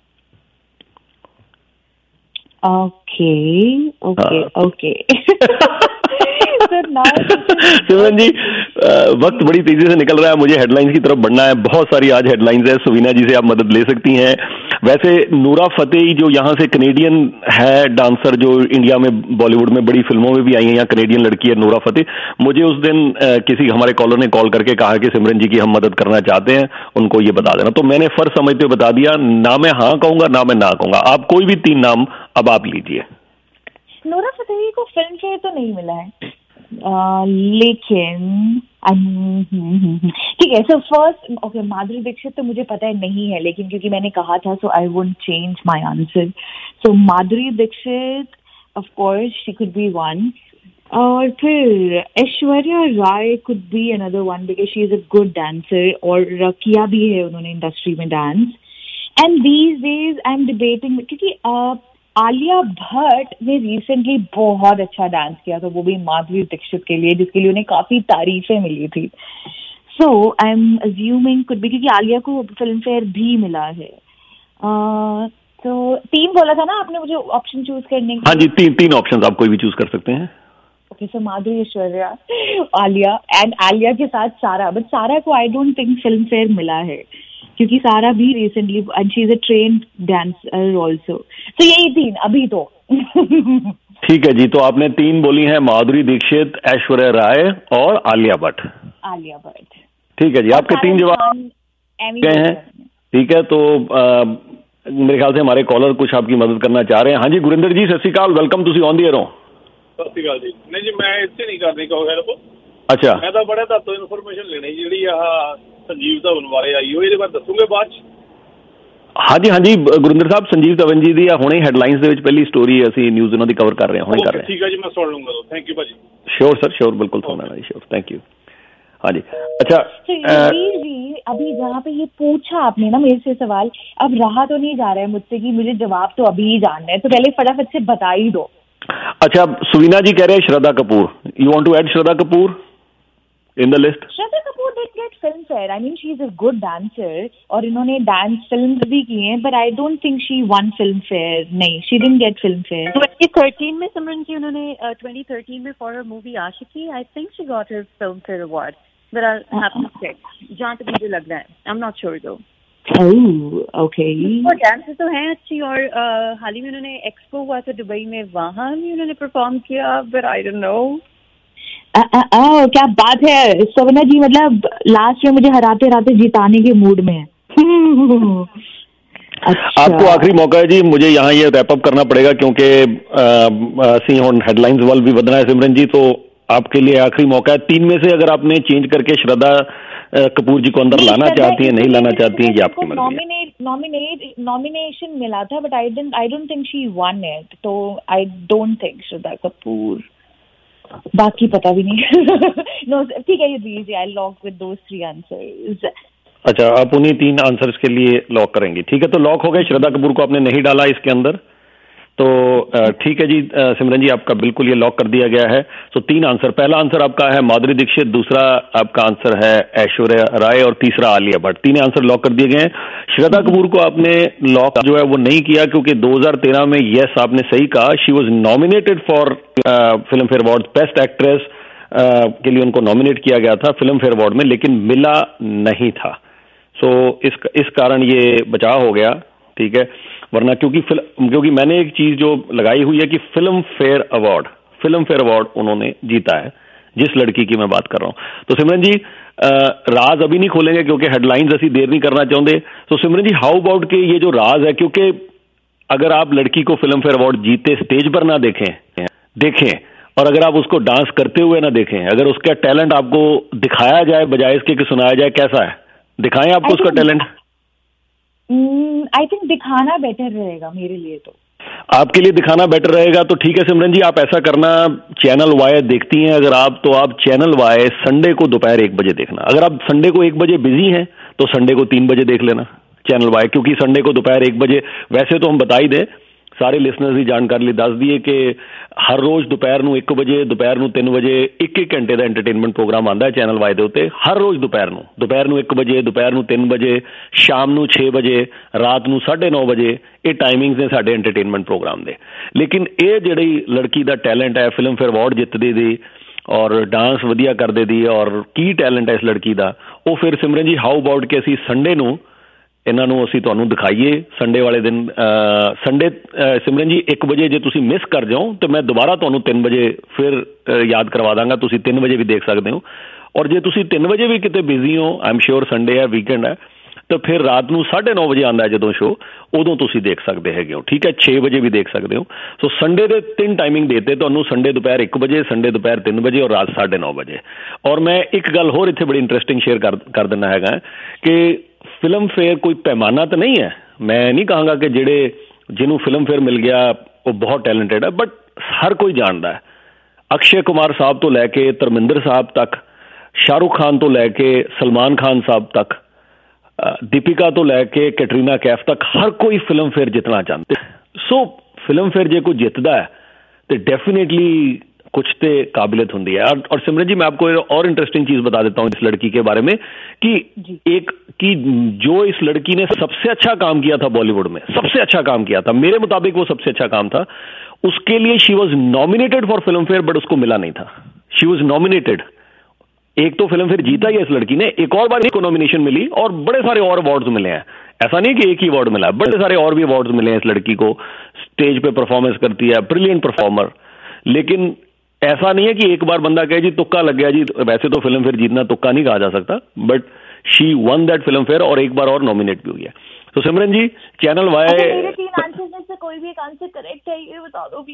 Okay, okay, uh. okay. So now, Simran ji वक्त बड़ी तेजी से निकल रहा है, मुझे हेडलाइंस की तरफ बढ़ना है। बहुत सारी आज हेडलाइंस है, सुवीना जी से आप मदद ले सकती हैं। वैसे नूरा फतेही जो यहाँ से कनेडियन है डांसर, जो इंडिया में बॉलीवुड में बड़ी फिल्मों में भी आई है, यहाँ कनेडियन लड़की है नूरा फतेही। मुझे उस दिन आ, किसी हमारे कॉलर ने कॉल करके कहा कि सिमरन जी की हम मदद करना चाहते हैं, उनको ये बता देना। तो मैंने फर्ज समझते हुए बता दिया, ना मैं हाँ कहूंगा ना मैं ना कहूंगा, आप कोई भी तीन नाम अब आप लीजिए। नोरा फतेही को फिल्म फेयर तो नहीं मिला है, uh, लेकिन ठीक है। So first okay, Madhuri Dixit तो मुझे पता है नहीं है, लेकिन क्योंकि मैंने कहा था so I wouldn't change my answer. So Madhuri Dixit of course she could be one, और फिर Aishwarya Rai could be another one because she is a good dancer, और किया भी है उन्होंने इंडस्ट्री में dance. And these days I am debating, क्योंकि uh, आलिया भट्ट ने रिसेंटली बहुत अच्छा डांस किया था, वो भी माधुरी दीक्षित के लिए, जिसके लिए उन्हें काफी तारीफें मिली थी। So I am assuming could be, क्योंकि आलिया को फिल्म फेयर भी मिला है। तो uh, तीन बोला था ना आपने मुझे ऑप्शन चूज करने के? हाँ जी, तीन तीन ऑप्शन आप कोई भी चूज कर सकते हैं। Okay, so Madhuri, Aishwarya, Alia, and Alia के साथ सारा, बट सारा को I don't think Filmfare मिला है, क्योंकि सारा भी recently and she is a trained dancer also. तो यही तीन अभी तो। ठीक है जी, तो आपने तीन बोली हैं, माधुरी दीक्षित, ऐश्वर्या राय और आलिया भट्ट। आलिया भट्ट, ठीक है जी, आपके तीन जवाब गए हैं। ठीक है, तो आ, मेरे ख्याल से हमारे कॉलर कुछ आपकी मदद करना चाह रहे हैं। हाँ जी, गुरिंदर जी, सत श्री अकाल, वेलकम, तुसी ऑन दी एयर हो। ਸਤਿ ਸ਼੍ਰੀ ਅਕਾਲ ਜੀ। ਨਹੀਂ ਜੀ, ਮੈਂ ਇੱਥੇ ਨਹੀਂ ਕਰਨੀ ਕਹੋ ਹੈਲਪ। ਅੱਛਾ, ਮੈਂ ਤਾਂ ਬੜੇ ਤੁਹਾਤੋਂ ਇਨਫੋਰਮੇਸ਼ਨ ਲੈਣੀ ਜਿਹੜੀ ਆਹ ਸੰਜੀਵ ਧਵਨ ਬਾਰੇ ਆਈ ਹੋਈ, ਇਹਦੇ ਬਾਰੇ ਦੱਸੂਗੇ ਬਾਅਦ ਚ। ਹਾਂਜੀ ਹਾਂਜੀ ਗੁਰਿੰਦਰ ਸਾਹਿਬ, ਸੰਜੀਵ ਧਵਨ ਜੀ ਦੀ ਹੁਣੇ ਹੈਡਲਾਈਨਸ ਦੇ ਵਿੱਚ ਪਹਿਲੀ ਸਟੋਰੀ ਅਸੀਂ ਨਿਊਜ਼ ਉਹਨਾਂ ਦੀ ਕਵਰ ਕਰ ਰਹੇ ਹਾਂ, ਹੁਣੇ ਕਰ ਰਹੇ ਹਾਂ। ਠੀਕ ਹੈ ਜੀ, ਮੈਂ ਸੁਣ ਲੂੰਗਾ। ਥੈਂਕ ਯੂ ਭਾਜੀ। श्योर सर, श्योर, बिल्कुल सुनना है, श्योर, थैंक यू। हाँ जी, अच्छा जी, अभी जहाँ पे ये पूछा आपने ना मेरे से सवाल, अब रहा तो नहीं जा रहा है मुझसे कि मुझे जवाब तो अभी ही जानना है, तो पहले फटाफट से बता ही दो। अच्छा, सुवीना जी कह रहे हैं Shraddha Kapoor, you want to add Shraddha Kapoor in the list? Shraddha Kapoor did get Filmfare, I mean she is a good dancer, और इन्होंने डांस फिल्म भी की हैं, but I don't think she won Filmfare. नहीं, she didn't get Filmfare. Twenty thirteen में सिमरन जी उन्होंने ट्वेंटी थर्टीन में for her movie Aashiqui, I think she got her Filmfare award, but I have to check, जहाँ तक मुझे लग रहा है, आई एम नॉट श्योर दो। ओह ओके, वो डांसर तो हैं अच्छी, और uh, हाल ही में उन्होंने एक्सपो हुआ था दुबई में, वहाँ भी उन्होंने परफॉर्म किया, but I don't know. Oh, क्या बात है सवना जी, मतलब लास्ट में मुझे हराते हराते जिताने के मूड में है। अच्छा। आपको आखिरी मौका है जी, मुझे यहाँ ये रैप अप करना पड़ेगा क्योंकि सी हुण हेडलाइंस वाल भी बदना है सिमरन जी, तो आपके लिए आखिरी मौका है। तीन में से अगर आपने चेंज करके श्रद्धा कपूर जी को अंदर लाना चाहती हैं, नहीं लाना चाहती हैं, ये आपकी मर्जी है। नॉमिनेट नॉमिनेट नॉमिनेशन मिला था, but I didn't I don't think she won it, तो I don't think Shraddha Kapoor, बाकी पता भी नहीं। नो ठीक है, ये दीजिए, I lock with those three answers. अच्छा, आप उन्हीं तीन आंसर्स के लिए लॉक करेंगे, ठीक है, तो लॉक हो गए। श्रद्धा कपूर को आपने नहीं डाला इसके अंदर, तो ठीक है जी सिमरन जी, आपका बिल्कुल ये लॉक कर दिया गया है। तो तीन आंसर, पहला आंसर आपका है माधुरी दीक्षित, दूसरा आपका आंसर है ऐश्वर्या राय, और तीसरा आलिया भट्ट। तीन आंसर लॉक कर दिए गए हैं। श्रद्धा कपूर को आपने लॉक जो है वो नहीं किया, क्योंकि दो हज़ार तेरह में, यस आपने सही कहा, she was nominated for Filmfare award, best actress के लिए उनको नॉमिनेट किया गया था फिल्म फेयर अवार्ड में, लेकिन मिला नहीं था। सो इस इस कारण ये बचाव हो गया, ठीक है, वरना क्योंकि फिल्म क्योंकि मैंने एक चीज जो लगाई हुई है कि Filmfare award Filmfare award उन्होंने जीता है, जिस लड़की की मैं बात कर रहा हूं। तो सिमरन जी आ, राज अभी नहीं खोलेंगे क्योंकि हेडलाइंस असी देर नहीं करना चाहते। तो सिमरन जी, हाउ अबाउट के ये जो राज है, क्योंकि अगर आप लड़की को फिल्म फेयर अवार्ड जीते स्टेज पर ना देखें देखें और अगर आप उसको डांस करते हुए ना देखें, अगर उसका टैलेंट आपको दिखाया जाए बजाय इसके कि सुनाया जाए, कैसा है? दिखाएं आपको उसका टैलेंट? आई थिंक दिखाना बेटर रहेगा मेरे लिए, तो आपके लिए दिखाना बेटर रहेगा। तो ठीक है सिमरन जी, आप ऐसा करना, चैनल वाई देखती हैं अगर आप, तो आप चैनल वाई संडे को दोपहर एक बजे देखना। अगर आप संडे को एक बजे बिजी हैं तो संडे को तीन बजे देख लेना चैनल वाई, क्योंकि संडे को दोपहर एक बजे, वैसे तो हम बता ही दें ਸਾਰੇ ਲਿਸਨਰਸ ਦੀ ਜਾਣਕਾਰੀ ਲਈ ਦੱਸ ਦਈਏ ਕਿ ਹਰ ਰੋਜ਼ ਦੁਪਹਿਰ ਨੂੰ ਇੱਕ ਵਜੇ, ਦੁਪਹਿਰ ਨੂੰ ਤਿੰਨ ਵਜੇ ਇੱਕ ਇੱਕ ਘੰਟੇ ਦਾ ਐਂਟਰਟੇਨਮੈਂਟ ਪ੍ਰੋਗਰਾਮ ਆਉਂਦਾ ਹੈ ਚੈਨਲ ਵਾਈ ਦੇ ਉੱਤੇ, ਹਰ ਰੋਜ਼ ਦੁਪਹਿਰ ਨੂੰ ਦੁਪਹਿਰ ਨੂੰ ਇੱਕ ਵਜੇ, ਦੁਪਹਿਰ ਨੂੰ ਤਿੰਨ ਵਜੇ, ਸ਼ਾਮ ਨੂੰ ਛੇ ਵਜੇ, ਰਾਤ ਨੂੰ ਸਾਢੇ ਨੌ ਵਜੇ। ਇਹ ਟਾਈਮਿੰਗਸ ਨੇ ਸਾਡੇ ਐਂਟਰਟੇਨਮੈਂਟ ਪ੍ਰੋਗਰਾਮ ਦੇ। ਲੇਕਿਨ ਇਹ ਜਿਹੜੀ ਲੜਕੀ ਦਾ ਟੈਲੈਂਟ ਹੈ, ਫਿਲਮ ਫੇਅਰ ਅਵਾਰਡ ਜਿੱਤਦੇ ਦੀ ਔਰ ਡਾਂਸ ਵਧੀਆ ਕਰਦੇ ਦੀ, ਔਰ ਕੀ ਟੈਲੈਂਟ ਹੈ ਇਸ ਲੜਕੀ ਦਾ, ਉਹ ਫਿਰ ਸਿਮਰਨ ਜੀ ਹਾਊ ਅਬਾਊਟ ਕਿ ਅਸੀਂ ਸੰਡੇ ਨੂੰ ਇਹਨਾਂ ਨੂੰ ਅਸੀਂ ਤੁਹਾਨੂੰ ਦਿਖਾਈਏ। ਸੰਡੇ ਵਾਲੇ ਦਿਨ ਸੰਡੇ ਸਿਮਰਨ ਜੀ ਇੱਕ ਵਜੇ ਜੇ ਤੁਸੀਂ ਮਿਸ ਕਰ ਜਾਓ ਤਾਂ ਮੈਂ ਦੁਬਾਰਾ ਤੁਹਾਨੂੰ ਤਿੰਨ ਵਜੇ ਫਿਰ ਯਾਦ ਕਰਵਾ ਦਾਂਗਾ, ਤੁਸੀਂ ਤਿੰਨ ਵਜੇ ਵੀ ਦੇਖ ਸਕਦੇ ਹੋ। ਔਰ ਜੇ ਤੁਸੀਂ ਤਿੰਨ ਵਜੇ ਵੀ ਕਿਤੇ ਬਿਜ਼ੀ ਹੋ, ਆਈ ਐਮ ਸ਼ੋਰ ਸੰਡੇ ਹੈ, ਵੀਕਐਂਡ ਹੈ, तो फिर रात ਨੂੰ साढ़े नौ ਵਜੇ ਆਉਂਦਾ ਜਦੋਂ ਸ਼ੋ, ਉਦੋਂ ਤੁਸੀਂ ਦੇਖ ਸਕਦੇ ਹੈਗੇ ਹੋ, ਠੀਕ ਹੈ। ਛੇ ਵਜੇ ਵੀ ਦੇਖ ਸਕਦੇ ਹੋ। ਸੋ ਸੰਡੇ ਦੇ ਤਿੰਨ ਟਾਈਮਿੰਗ ਦੇਤੇ ਤੁਹਾਨੂੰ, ਸੰਡੇ ਦੁਪਹਿਰ ਇੱਕ ਵਜੇ, ਸੰਡੇ ਦੁਪਹਿਰ ਤਿੰਨ ਵਜੇ ਔਰ ਰਾਤ ਸਾਢੇ ਨੌ ਵਜੇ। ਔਰ ਮੈਂ ਇੱਕ ਗੱਲ ਹੋਰ ਇੱਥੇ ਬੜੀ ਇੰਟਰਸਟਿੰਗ ਸ਼ੇਅਰ ਕਰ ਕਰ ਦਿੰਦਾ ਹੈਗਾ ਕਿ ਫਿਲਮ ਫੇਅਰ ਕੋਈ ਪੈਮਾਨਾ ਤਾਂ ਨਹੀਂ ਹੈ। ਮੈਂ ਨਹੀਂ ਕਹਾਂਗਾ ਕਿ ਜਿਹੜੇ ਜਿਹਨੂੰ ਫਿਲਮ ਫੇਅਰ ਮਿਲ ਗਿਆ ਉਹ ਬਹੁਤ ਟੈਲੈਂਟਡ ਹੈ, ਬਟ ਹਰ ਕੋਈ ਜਾਣਦਾ ਹੈ। ਅਕਸ਼ੇ ਕੁਮਾਰ ਸਾਹਿਬ ਤੋਂ ਲੈ ਕੇ ਧਰਮਿੰਦਰ ਸਾਹਿਬ ਤੱਕ, ਸ਼ਾਹਰੁਖ ਖਾਨ ਤੋਂ ਲੈ ਕੇ ਸਲਮਾਨ ਖਾਨ ਸਾਹਿਬ ਤੱਕ, ਦੀਪਿਕਾ ਤੋਂ ਲੈ ਕੇ ਕੈਟਰੀਨਾ ਕੈਫ ਤੱਕ, ਹਰ ਕੋਈ ਫਿਲਮ ਫੇਅਰ ਜਿੱਤਣਾ ਚਾਹੁੰਦੇ। ਸੋ ਫਿਲਮ ਫੇਅਰ ਜੇ ਕੋਈ ਜਿੱਤਦਾ है तो डेफिनेटली कुछ तो काबिलियत होती है। और सिमरन जी मैं आपको और इंटरेस्टिंग चीज बता देता हूँ इस लड़की के बारे में कि एक कि जो इस लड़की ने सबसे अच्छा काम किया था बॉलीवुड में, सबसे अच्छा काम किया था, मेरे मुताबिक वो सबसे अच्छा काम था, उसके लिए she was nominated for Filmfare but उसको मिला नहीं था। शी वॉज नॉमिनेटेड, एक तो फिल्म फेयर जीता ही है इस लड़की ने, एक और बार इसको नॉमिनेशन मिली और बड़े सारे और अवार्ड्स मिले हैं। ऐसा नहीं कि एक ही अवार्ड मिला है, बड़े सारे और भी अवार्ड्स मिले हैं इस लड़की को। स्टेज पे परफॉर्मेंस करती है, ब्रिलियंट परफॉर्मर। लेकिन ऐसा नहीं है कि एक बार बंदा कहे जी तुक्का लग गया जी, वैसे तो फिल्म फेयर जीतना तुक्का नहीं कहा जा सकता, but she won that Filmfare और एक बार और नॉमिनेट भी हुई है। तो सिमरन जी चैनल वाई मेरे तीन आंसर में से कोई भी एक आंसर करेक्ट है ये बता दो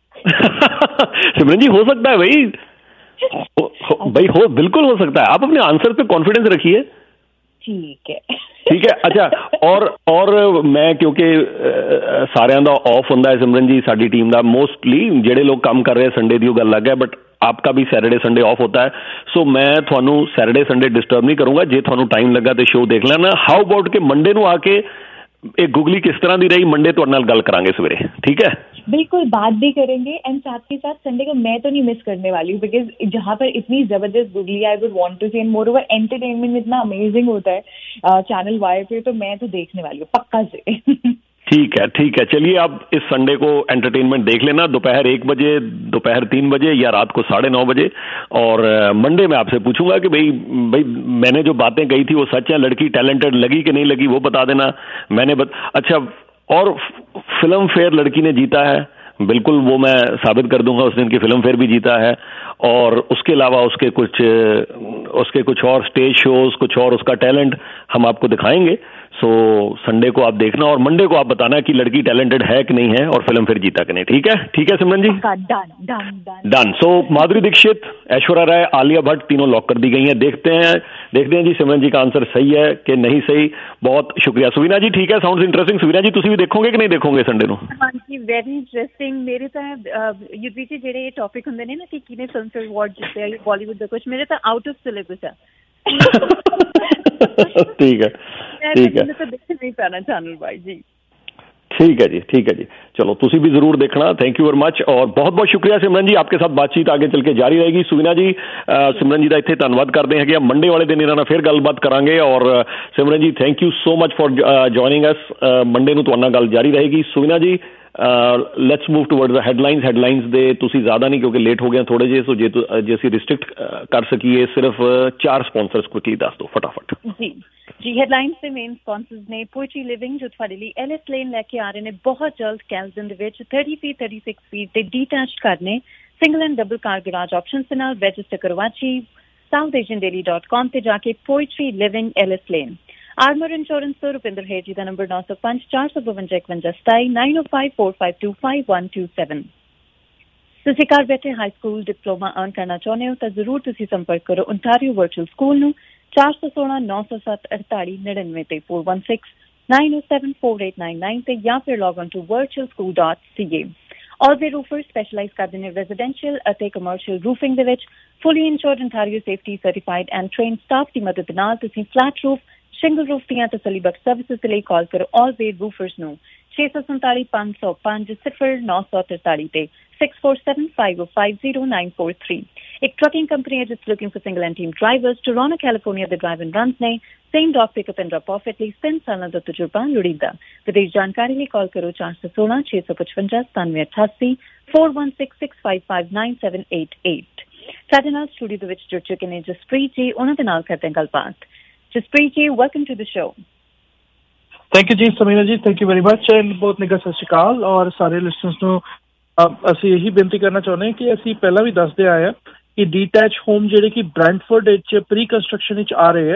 प्लीज। सिमरन जी हो सकता है भाई, हो, हो, भाई हो बिल्कुल हो सकता है। आप अपने आंसर पे कॉन्फिडेंस रखिए, ठीक है ठीक है। अच्छा और और मैं क्योंकि सारिਆਂ ਦਾ ऑफ ਹੁੰਦਾ है सिमरन जी, साडी टीम ਦਾ मोस्टली ਜਿਹੜੇ लोग काम कर रहे हैं संडे ਦੀ ਉਹ ਗੱਲ ਲੱਗ ਹੈ, बट आपका भी सैटरडे संडे ऑफ होता है। सो मैं ਤੁਹਾਨੂੰ सैटरडे संडे डिस्टर्ब नहीं करूंगा। ਜੇ ਤੁਹਾਨੂੰ टाइम लगा तो शो देख लेना। हाउ अबाउट कि मंडे ਨੂੰ आके एक गुगली किस तरह दी रही, मंडे ਤੁਹਾਡੇ ਨਾਲ ਗੱਲ ਕਰਾਂਗੇ सवेरे, ठीक है? बिल्कुल बात भी करेंगे एंड साथ के साथ संडे को मैं तो नहीं मिस करने वाली हूँ, बिकॉज जहाँ पर इतनी जबरदस्त googly I would want to see and moreover entertainment इतना अमेजिंग होता है चैनल वाई पे, तो मैं तो देखने वाली हूँ पक्का से। ठीक है ठीक है, चलिए आप इस संडे को एंटरटेनमेंट देख लेना, दोपहर एक बजे, दोपहर तीन बजे या रात को साढ़े नौ बजे। और मंडे में आपसे पूछूंगा कि भाई भाई मैंने जो बातें कही थी वो सच है, लड़की टैलेंटेड लगी कि नहीं लगी वो बता देना। मैंने बत... अच्छा और फिल्म फेयर लड़की ने जीता है, बिल्कुल वो मैं साबित कर दूंगा उस दिन की फिल्म फेयर भी जीता है। और उसके अलावा उसके कुछ उसके कुछ और स्टेज शोज, कुछ और उसका टैलेंट हम आपको दिखाएंगे। सो संडे को आप देखना और मंडे को आप बताना कि लड़की टैलेंटेड है कि नहीं है और फिल्म फिर जीता कि नहीं, ठीक है? ठीक है Simran ji, done done done done. So Madhuri Dixit, Aishwarya Rai, Alia Bhatt तीनों लॉक कर दी गई हैं। देखते हैं देखते हैं जी सिमरन जी का आंसर सही है कि नहीं सही। बहुत शुक्रिया सुवीना जी, ठीक है, साउंड्स इंटरेस्टिंग। सुवीना जी ਤੁਸੀਂ ਵੀ ਦੇਖੋਗੇ ਕਿ ਨਹੀਂ ਦੇਖੋਗੇ ਸੰਡੇ ਨੂੰ? ਹਾਂਜੀ ਵੈਰੀ ਇੰਟਰਸਟਿੰਗ। ਮੇਰੇ ਤਾਂ ਯੂਪੀ ਚ ਜਿਹੜੇ ਇਹ ਟੌਪਿਕ ਹੁੰਦੇ ਨੇ ਨਾ ਕਿ ਕਿਹਨੇ ਫਿਲਮ ਫੇਅਰ ਅਵਾਰਡ ਜਿੱਤਿਆ ਜਾਂ ਬਾਲੀਵੁੱਡ ਦਾ ਕੁਝ, ਮੇਰੇ ਤਾਂ ਆਊਟ ਆਫ ਸਿਲੇਬਸ ਆ। ठीक है ठीक है, तो देख नहीं पाना चैनल भाई जी। ठीक है जी ठीक है जी, चलो तुसी भी जरूर देखना। थैंक यू वेरी मच और बहुत बहुत शुक्रिया सिमरन जी, आपके साथ बातचीत आगे चल के जारी रहेगी। सुविना जी सिमरन जी का इत्थे धन्यवाद करते हैं कि मंडे वाले दिन इन्हां नाल फिर गलबात करांगे। और Simran ji thank you so much for joining us. Monday नूं तुहाडे नाल गल जारी रहेगी। Suvina ji let's move towards the headlines. Headlines ਦੇ ਤੁਸੀਂ ਜ਼ਿਆਦਾ ਨਹੀਂ ਕਿਉਂਕਿ ਲੇਟ ਹੋ ਗਏ ਥੋੜੇ ਜਿਹੇ, ਸੋ ਜੇ ਜੇ ਅਸੀਂ ਰਿਸਟ੍ਰਿਕਟ ਕਰ ਸਕੀਏ ਸਿਰਫ ਚਾਰ ਸਪਾਂਸਰਸ ਕੁਇਕਲੀ ਦੱਸ ਦਿਓ ਫਟਾਫਟ ਜੀ। ਜੀ ਹੈਡਲਾਈਨਸ ਦੇ ਮੇਨ ਸਪਾਂਸਰਸ ਨੇ ਪੋਇਟਰੀ ਲਿਵਿੰਗ ਜੋ ਤੁਹਾਡੇ ਲਈ ਐਲਿਸ ਲੇਨ ਲੈ ਕੇ ਆ ਰਹੇ ਨੇ ਬਹੁਤ ਜਲਦ ਕੈਲਜ਼ਨ ਦੇ ਵਿੱਚ thirty feet thirty six feet ਤੇ ਡੀਟੈਚਡ ਕਰਨੇ single and double car garage options ਦੇ ਨਾਲ। ਰਜਿਸਟਰ ਕਰਵਾ ਜੀ south Asian daily dot com ਤੇ ਜਾ ਕੇ Poetry Living Ellis Lane. Armour Insurance ਤੋਂ ਰੁਪਿੰਦਰ ਹੇਰ ਜੀ ਦਾ ਨੰਬਰ ਨੌ ਸੌ ਪੰਜ ਚਾਰ ਸੌ ਬਵੰਜਾ ਇਕਵੰਜਾ ਸਤਾਈ nine o five four five two five one two seven. ਤੁਸੀਂ ਘਰ ਬੈਠੇ ਹਾਈ ਸਕੂਲ ਡਿਪਲੋਮਾ ਅਰਨ ਕਰਨਾ ਚਾਹੁੰਦੇ ਹੋ ਤਾਂ ਜ਼ਰੂਰ ਤੁਸੀਂ ਸੰਪਰਕ ਕਰੋ ਓਨਟਾਰੀਓ ਵਰਚੁਅਲ ਸਕੂਲ ਨੂੰ ਚਾਰ ਸੌ ਸੋਲਾਂ ਨੌ ਸੌ ਸੱਤ ਅੜਤਾਲੀ ਨੜਿਨਵੇਂ ਤੇ four one six nine o seven four eight nine nine ਤੇ ਜਾਂ ਫਿਰ log on to virtual school dot C A. All the roofer specialise ਕਰਦੇ ਨੇ ਰੈਜ਼ੀਡੈਂਸ਼ੀਅਲ ਅਤੇ ਕਮਰਸ਼ੀਅਲ ਰੂਫਿੰਗ ਦੇ ਵਿੱਚ। Fully insured Ontario safety certified and trained staff ਦੀ ਮਦਦ ਨਾਲ ਤੁਸੀਂ ਫਲੈਟ ਰੂਫ ਸਿੰਗਲ ਰੂਫ ਦੀਆਂ ਤਸੱਲੀ ਬਖਸ਼ ਸਰਵਿਸਿਜ਼ ਦੇ ਲਈ ਕਾਲ ਕਰੋ ਆਲ ਵੇ ਰੂਫਰਸ ਨੂੰ ਛੇ ਸੌ ਸੰਤਾਲੀ ਪੰਜ ਸੌ ਪੰਜ ਸਿਫਰ ਨੌ ਸੌ ਤਰਤਾਲੀ ਤੇ six four seven five o five zero nine four three. ਇੱਕ ਟਰਕਿੰਗ ਕੰਪਨੀ ਹੈ ਜਿਸ looking for single and team drivers. Toronto California ਦੇ ਡਰਾਈਵ ਐਂਡ ਰਨਸ ਨੇ same dock pickup and drop off at least ਤਿੰਨ ਸਾਲਾਂ ਦਾ ਤਜਰਬਾ ਲੋੜੀਂਦਾ। ਵਿਦੇਸ਼ ਜਾਣਕਾਰੀ ਲਈ ਕਾਲ ਕਰੋ ਚਾਰ ਸੌ ਸੋਲਾਂ ਛੇ ਸੌ ਪਚਵੰਜਾ ਸਤਾਨਵੇਂ ਅਠਾਸੀ four one six six five five nine seven eight eight. ਸਾਡੇ ਨਾਲ ਸਟੂਡੀਓ ਦੇ ਵਿੱਚ ਜੁੜ ਚੁੱਕੇ ਨੇ ਜਸਪ੍ਰੀਤ ਜੀ, ਉਹਨਾਂ ਦੇ ਨਾਲ ਕਰਦੇ ਹਾਂ ਗੱਲਬਾਤ। Jaspreet ji welcome to the show. Thank you ਜੀ Samina ji, thank you very much and ਬਹੁਤ ਨਿੱਘਾ ਸਤਿ ਸ਼੍ਰੀ ਅਕਾਲ। ਔਰ ਸਾਰੇ ਲਿਸਨਰਸ ਨੂੰ ਅਸੀਂ ਇਹੀ ਬੇਨਤੀ ਕਰਨਾ ਚਾਹੁੰਦੇ ਹਾਂ ਕਿ ਅਸੀਂ ਪਹਿਲਾਂ ਵੀ ਦੱਸਦੇ ਆਏ ਹਾਂ ਕਿ ਡੀਟੈਚ ਹੋਮ ਜਿਹੜੇ ਕਿ ਬ੍ਰੈਂਟਫੋਰਡ ਵਿੱਚ ਪ੍ਰੀ ਕੰਸਟਰਕਸ਼ਨ ਵਿੱਚ ਆ ਰਹੇ ਹੈ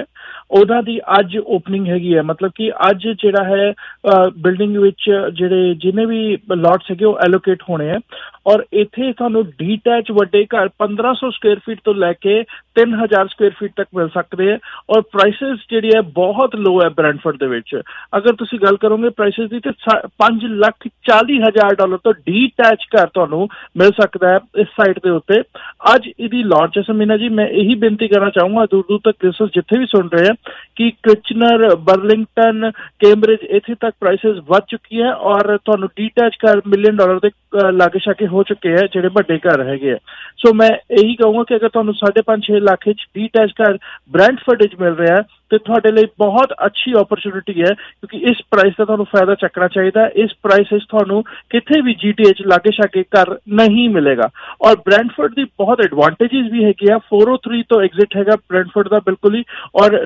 ਉਹਨਾਂ ਦੀ ਅੱਜ ਓਪਨਿੰਗ ਹੈਗੀ ਹੈ। ਮਤਲਬ ਕਿ ਅੱਜ ਜਿਹੜਾ ਹੈ ਬਿਲਡਿੰਗ ਵਿੱਚ ਜਿਹੜੇ ਜਿੰਨੇ ਵੀ ਲੋਟਸ ਹੈਗੇ ਉਹ ਐਲੋਕੇਟ ਹੋਣੇ ਆ, ਔਰ ਇੱਥੇ ਤੁਹਾਨੂੰ ਡੀਟੈਚ ਵੱਡੇ ਘਰ ਪੰਦਰਾਂ ਸੌ ਸਕੁਏਅਰ ਫੀਟ ਤੋਂ ਲੈ ਕੇ ਤਿੰਨ ਹਜ਼ਾਰ ਸਕੁਏਅਰ ਫੀਟ ਤੱਕ ਮਿਲ ਸਕਦੇ ਹੈ, ਔਰ ਪ੍ਰਾਈਸਿਸ ਜਿਹੜੀ ਹੈ ਬਹੁਤ ਲੋ ਹੈ ਬ੍ਰੈਂਟਫੋਰਡ ਦੇ ਵਿੱਚ। ਅਗਰ ਤੁਸੀਂ ਗੱਲ ਕਰੋਗੇ ਪ੍ਰਾਈਸਿਸ ਦੀ ਤਾਂ ਪੰਜ ਲੱਖ ਚਾਲੀ ਹਜ਼ਾਰ ਡਾਲਰ ਤੋਂ ਡੀਟੈਚ ਘਰ ਤੁਹਾਨੂੰ ਮਿਲ ਸਕਦਾ ਹੈ ਇਸ ਸਾਈਟ ਦੇ ਉੱਤੇ। ਅੱਜ ਇਹਦੀ ਲਾਂਚ ਹੈ ਸਮੀਨਾ ਜੀ। ਮੈਂ ਇਹੀ ਬੇਨਤੀ ਕਰਨਾ ਚਾਹੂੰਗਾ ਦੂਰ ਦੂਰ ਤੱਕ ਲਿਸਨਰਸ ਜਿੱਥੇ ਵੀ ਸੁਣ ਰਹੇ ਆ ਕਿ ਕਿਚਨਰ, ਬਰਲਿੰਗਟਨ, ਕੈਂਬਰਿਜ ਇੱਥੇ ਤੱਕ ਪ੍ਰਾਈਸਿਸ ਵੱਧ ਚੁੱਕੀ ਹੈ, ਔਰ ਤੁਹਾਨੂੰ ਡੀਟੈਚ ਘਰ ਮਿਲੀਅਨ ਡਾਲਰ ਦੇ ਲਾਗੇ ਛਾਗੇ ਹੋ ਚੁੱਕੇ ਹੈ ਜਿਹੜੇ ਵੱਡੇ ਘਰ ਹੈਗੇ ਆ। ਸੋ ਮੈਂ ਇਹੀ ਕਹੂੰਗਾ ਕਿ ਅਗਰ ਤੁਹਾਨੂੰ ਸਾਢੇ ਪੰਜ ਛੇ ਲੱਖ ਵਿੱਚ ਡੀਟੈਚ ਘਰ ਬ੍ਰੈਂਟਫੋਰਡ ਵਿੱਚ ਮਿਲ ਰਿਹਾ ਤੇ ਤੁਹਾਡੇ ਲਈ ਬਹੁਤ ਅੱਛੀ ਓਪਰਚੁਨਿਟੀ ਹੈ, ਕਿਉਂਕਿ ਇਸ ਪ੍ਰਾਈਸ ਦਾ ਤੁਹਾਨੂੰ ਫਾਇਦਾ ਚੱਕਣਾ ਚਾਹੀਦਾ। ਇਸ ਪ੍ਰਾਈਸ ਵਿੱਚ ਤੁਹਾਨੂੰ ਕਿਤੇ ਵੀ ਜੀ ਟੀ ਏ 'ਚ ਲਾਗੇ ਛਾਗੇ ਘਰ ਨਹੀਂ ਮਿਲੇਗਾ। ਔਰ ਬ੍ਰੈਂਟਫੋਰਡ ਦੀ ਬਹੁਤ ਐਡਵਾਂਟੇਜਿਸ ਵੀ ਹੈਗੇ ਆ। ਫੋਰ ਓ ਥ੍ਰੀ ਤੋਂ ਐਗਜ਼ਿਟ ਹੈਗਾ ਬ੍ਰੈਂਟਫੋਰਡ ਦਾ ਬਿਲਕੁਲ ਹੀ, ਔਰ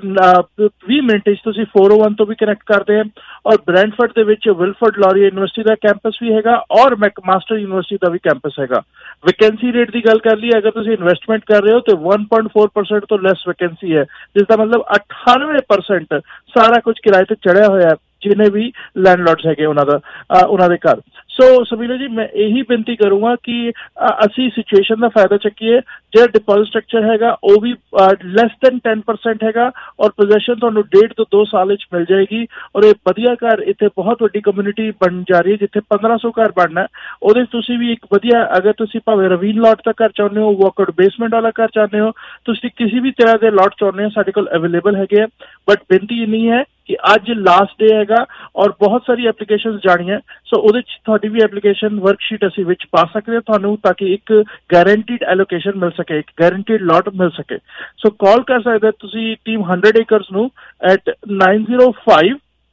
ਵੀਹ ਮਿੰਟ ਵਿੱਚ ਤੁਸੀਂ ਫੋਰ ਓ ਵਨ ਤੋਂ ਵੀ ਕਨੈਕਟ ਕਰਦੇ ਆ। ਔਰ ਬ੍ਰੈਂਟਫੋਰਡ ਦੇ ਵਿੱਚ ਵਿਲਫਰਡ ਲਾਰੀਆ ਯੂਨੀਵਰਸਿਟੀ ਦਾ ਕੈਂਪਸ ਵੀ ਹੈਗਾ, ਔਰ ਮੈਕਮਾਸਟਰ ਯੂਨੀਵਰਸਿਟੀ ਦਾ ਵੀ ਕੈਂਪਸ ਹੈਗਾ। ਵੈਕੈਂਸੀ ਰੇਟ ਦੀ ਗੱਲ ਕਰ ਲਈ, ਅਗਰ ਤੁਸੀਂ ਇਨਵੈਸਟਮੈਂਟ ਕਰ ਰਹੇ ਹੋ ਤੇ one point four percent ਤੋਂ ਲੈਸ ਵੈਕੈਂਸੀ ਹੈ, ਜਿਸ ਦਾ ਮਤਲਬ ਅਠਾਨਵੇਂ ਪਰਸੈਂਟ ਸਾਰਾ ਕੁਝ ਕਿਰਾਏ ਤੇ ਚੜਿਆ ਹੋਇਆ ਜਿੰਨੇ ਵੀ ਲੈਂਡਲੋਰਡਸ ਹੈਗੇ ਉਹਨਾਂ ਦਾ ਉਹਨਾਂ ਦੇ ਘਰ। ਸੋ ਸਮੀਨਾ ਜੀ ਮੈਂ ਇਹੀ ਬੇਨਤੀ ਕਰੂੰਗਾ ਕਿ ਅਸੀਂ ਸਿਚੁਏਸ਼ਨ ਦਾ ਫਾਇਦਾ ਚੱਕੀਏ। ਜਿਹੜਾ ਡਿਪੋਜ਼ਿਟ ਸਟਰਕਚਰ ਹੈਗਾ ਉਹ ਵੀ ਲੈਸ ਦੈਨ ਟੈਨ ਪਰਸੈਂਟ ਹੈਗਾ, ਔਰ ਪੋਜੈਸ਼ਨ ਤੁਹਾਨੂੰ ਡੇਢ ਤੋਂ ਦੋ ਸਾਲ ਵਿੱਚ ਮਿਲ ਜਾਏਗੀ। ਔਰ ਇਹ ਵਧੀਆ ਘਰ, ਇੱਥੇ ਬਹੁਤ ਵੱਡੀ ਕਮਿਊਨਿਟੀ ਬਣ ਜਾ ਰਹੀ ਹੈ ਜਿੱਥੇ ਪੰਦਰਾਂ ਸੌ ਘਰ ਬਣਨਾ। ਉਹਦੇ ਤੁਸੀਂ ਵੀ ਇੱਕ ਵਧੀਆ, ਅਗਰ ਤੁਸੀਂ ਭਾਵੇਂ ਰਵੀਨ ਲਾਟ ਦਾ ਘਰ ਚਾਹੁੰਦੇ ਹੋ, ਵਾਕਆਊਟ ਬੇਸਮੈਂਟ ਵਾਲਾ ਘਰ ਚਾਹੁੰਦੇ ਹੋ, ਤੁਸੀਂ ਕਿਸੇ ਵੀ ਤਰ੍ਹਾਂ ਦੇ ਲਾਟ ਚਾਹੁੰਦੇ ਹੋ, ਸਾਡੇ ਕੋਲ ਅਵੇਲੇਬਲ ਹੈਗੇ ਆ। ਬਟ ਬੇਨਤੀ ਇਹ ਨਹੀਂ ਹੈ ਕਿ ਅੱਜ ਲਾਸਟ ਡੇ ਹੈਗਾ ਔਰ ਬਹੁਤ ਸਾਰੀ ਐਪਲੀਕੇਸ਼ਨਸ ਜਾਣੀਆਂ, ਸੋ ਉਹਦੇ 'ਚ ਤੁਹਾਡੀ ਵੀ ਐਪਲੀਕੇਸ਼ਨ ਵਰਕਸ਼ੀਟ ਅਸੀਂ ਵਿੱਚ ਪਾ ਸਕਦੇ ਹਾਂ ਤੁਹਾਨੂੰ, ਤਾਂ ਕਿ ਇੱਕ ਗਾਰੰਟੀਡ ਐਲੋਕੇਸ਼ਨ ਮਿਲ ਸਕੇ, ਇੱਕ ਗਾਰੰਟੀਡ ਲਾਟ ਮਿਲ ਸਕੇ। ਸੋ ਕਾਲ ਕਰ ਸਕਦੇ ਤੁਸੀਂ ਟੀਮ ਹੰਡਰਡ ਏਕਰਸ ਨੂੰ at nine zero five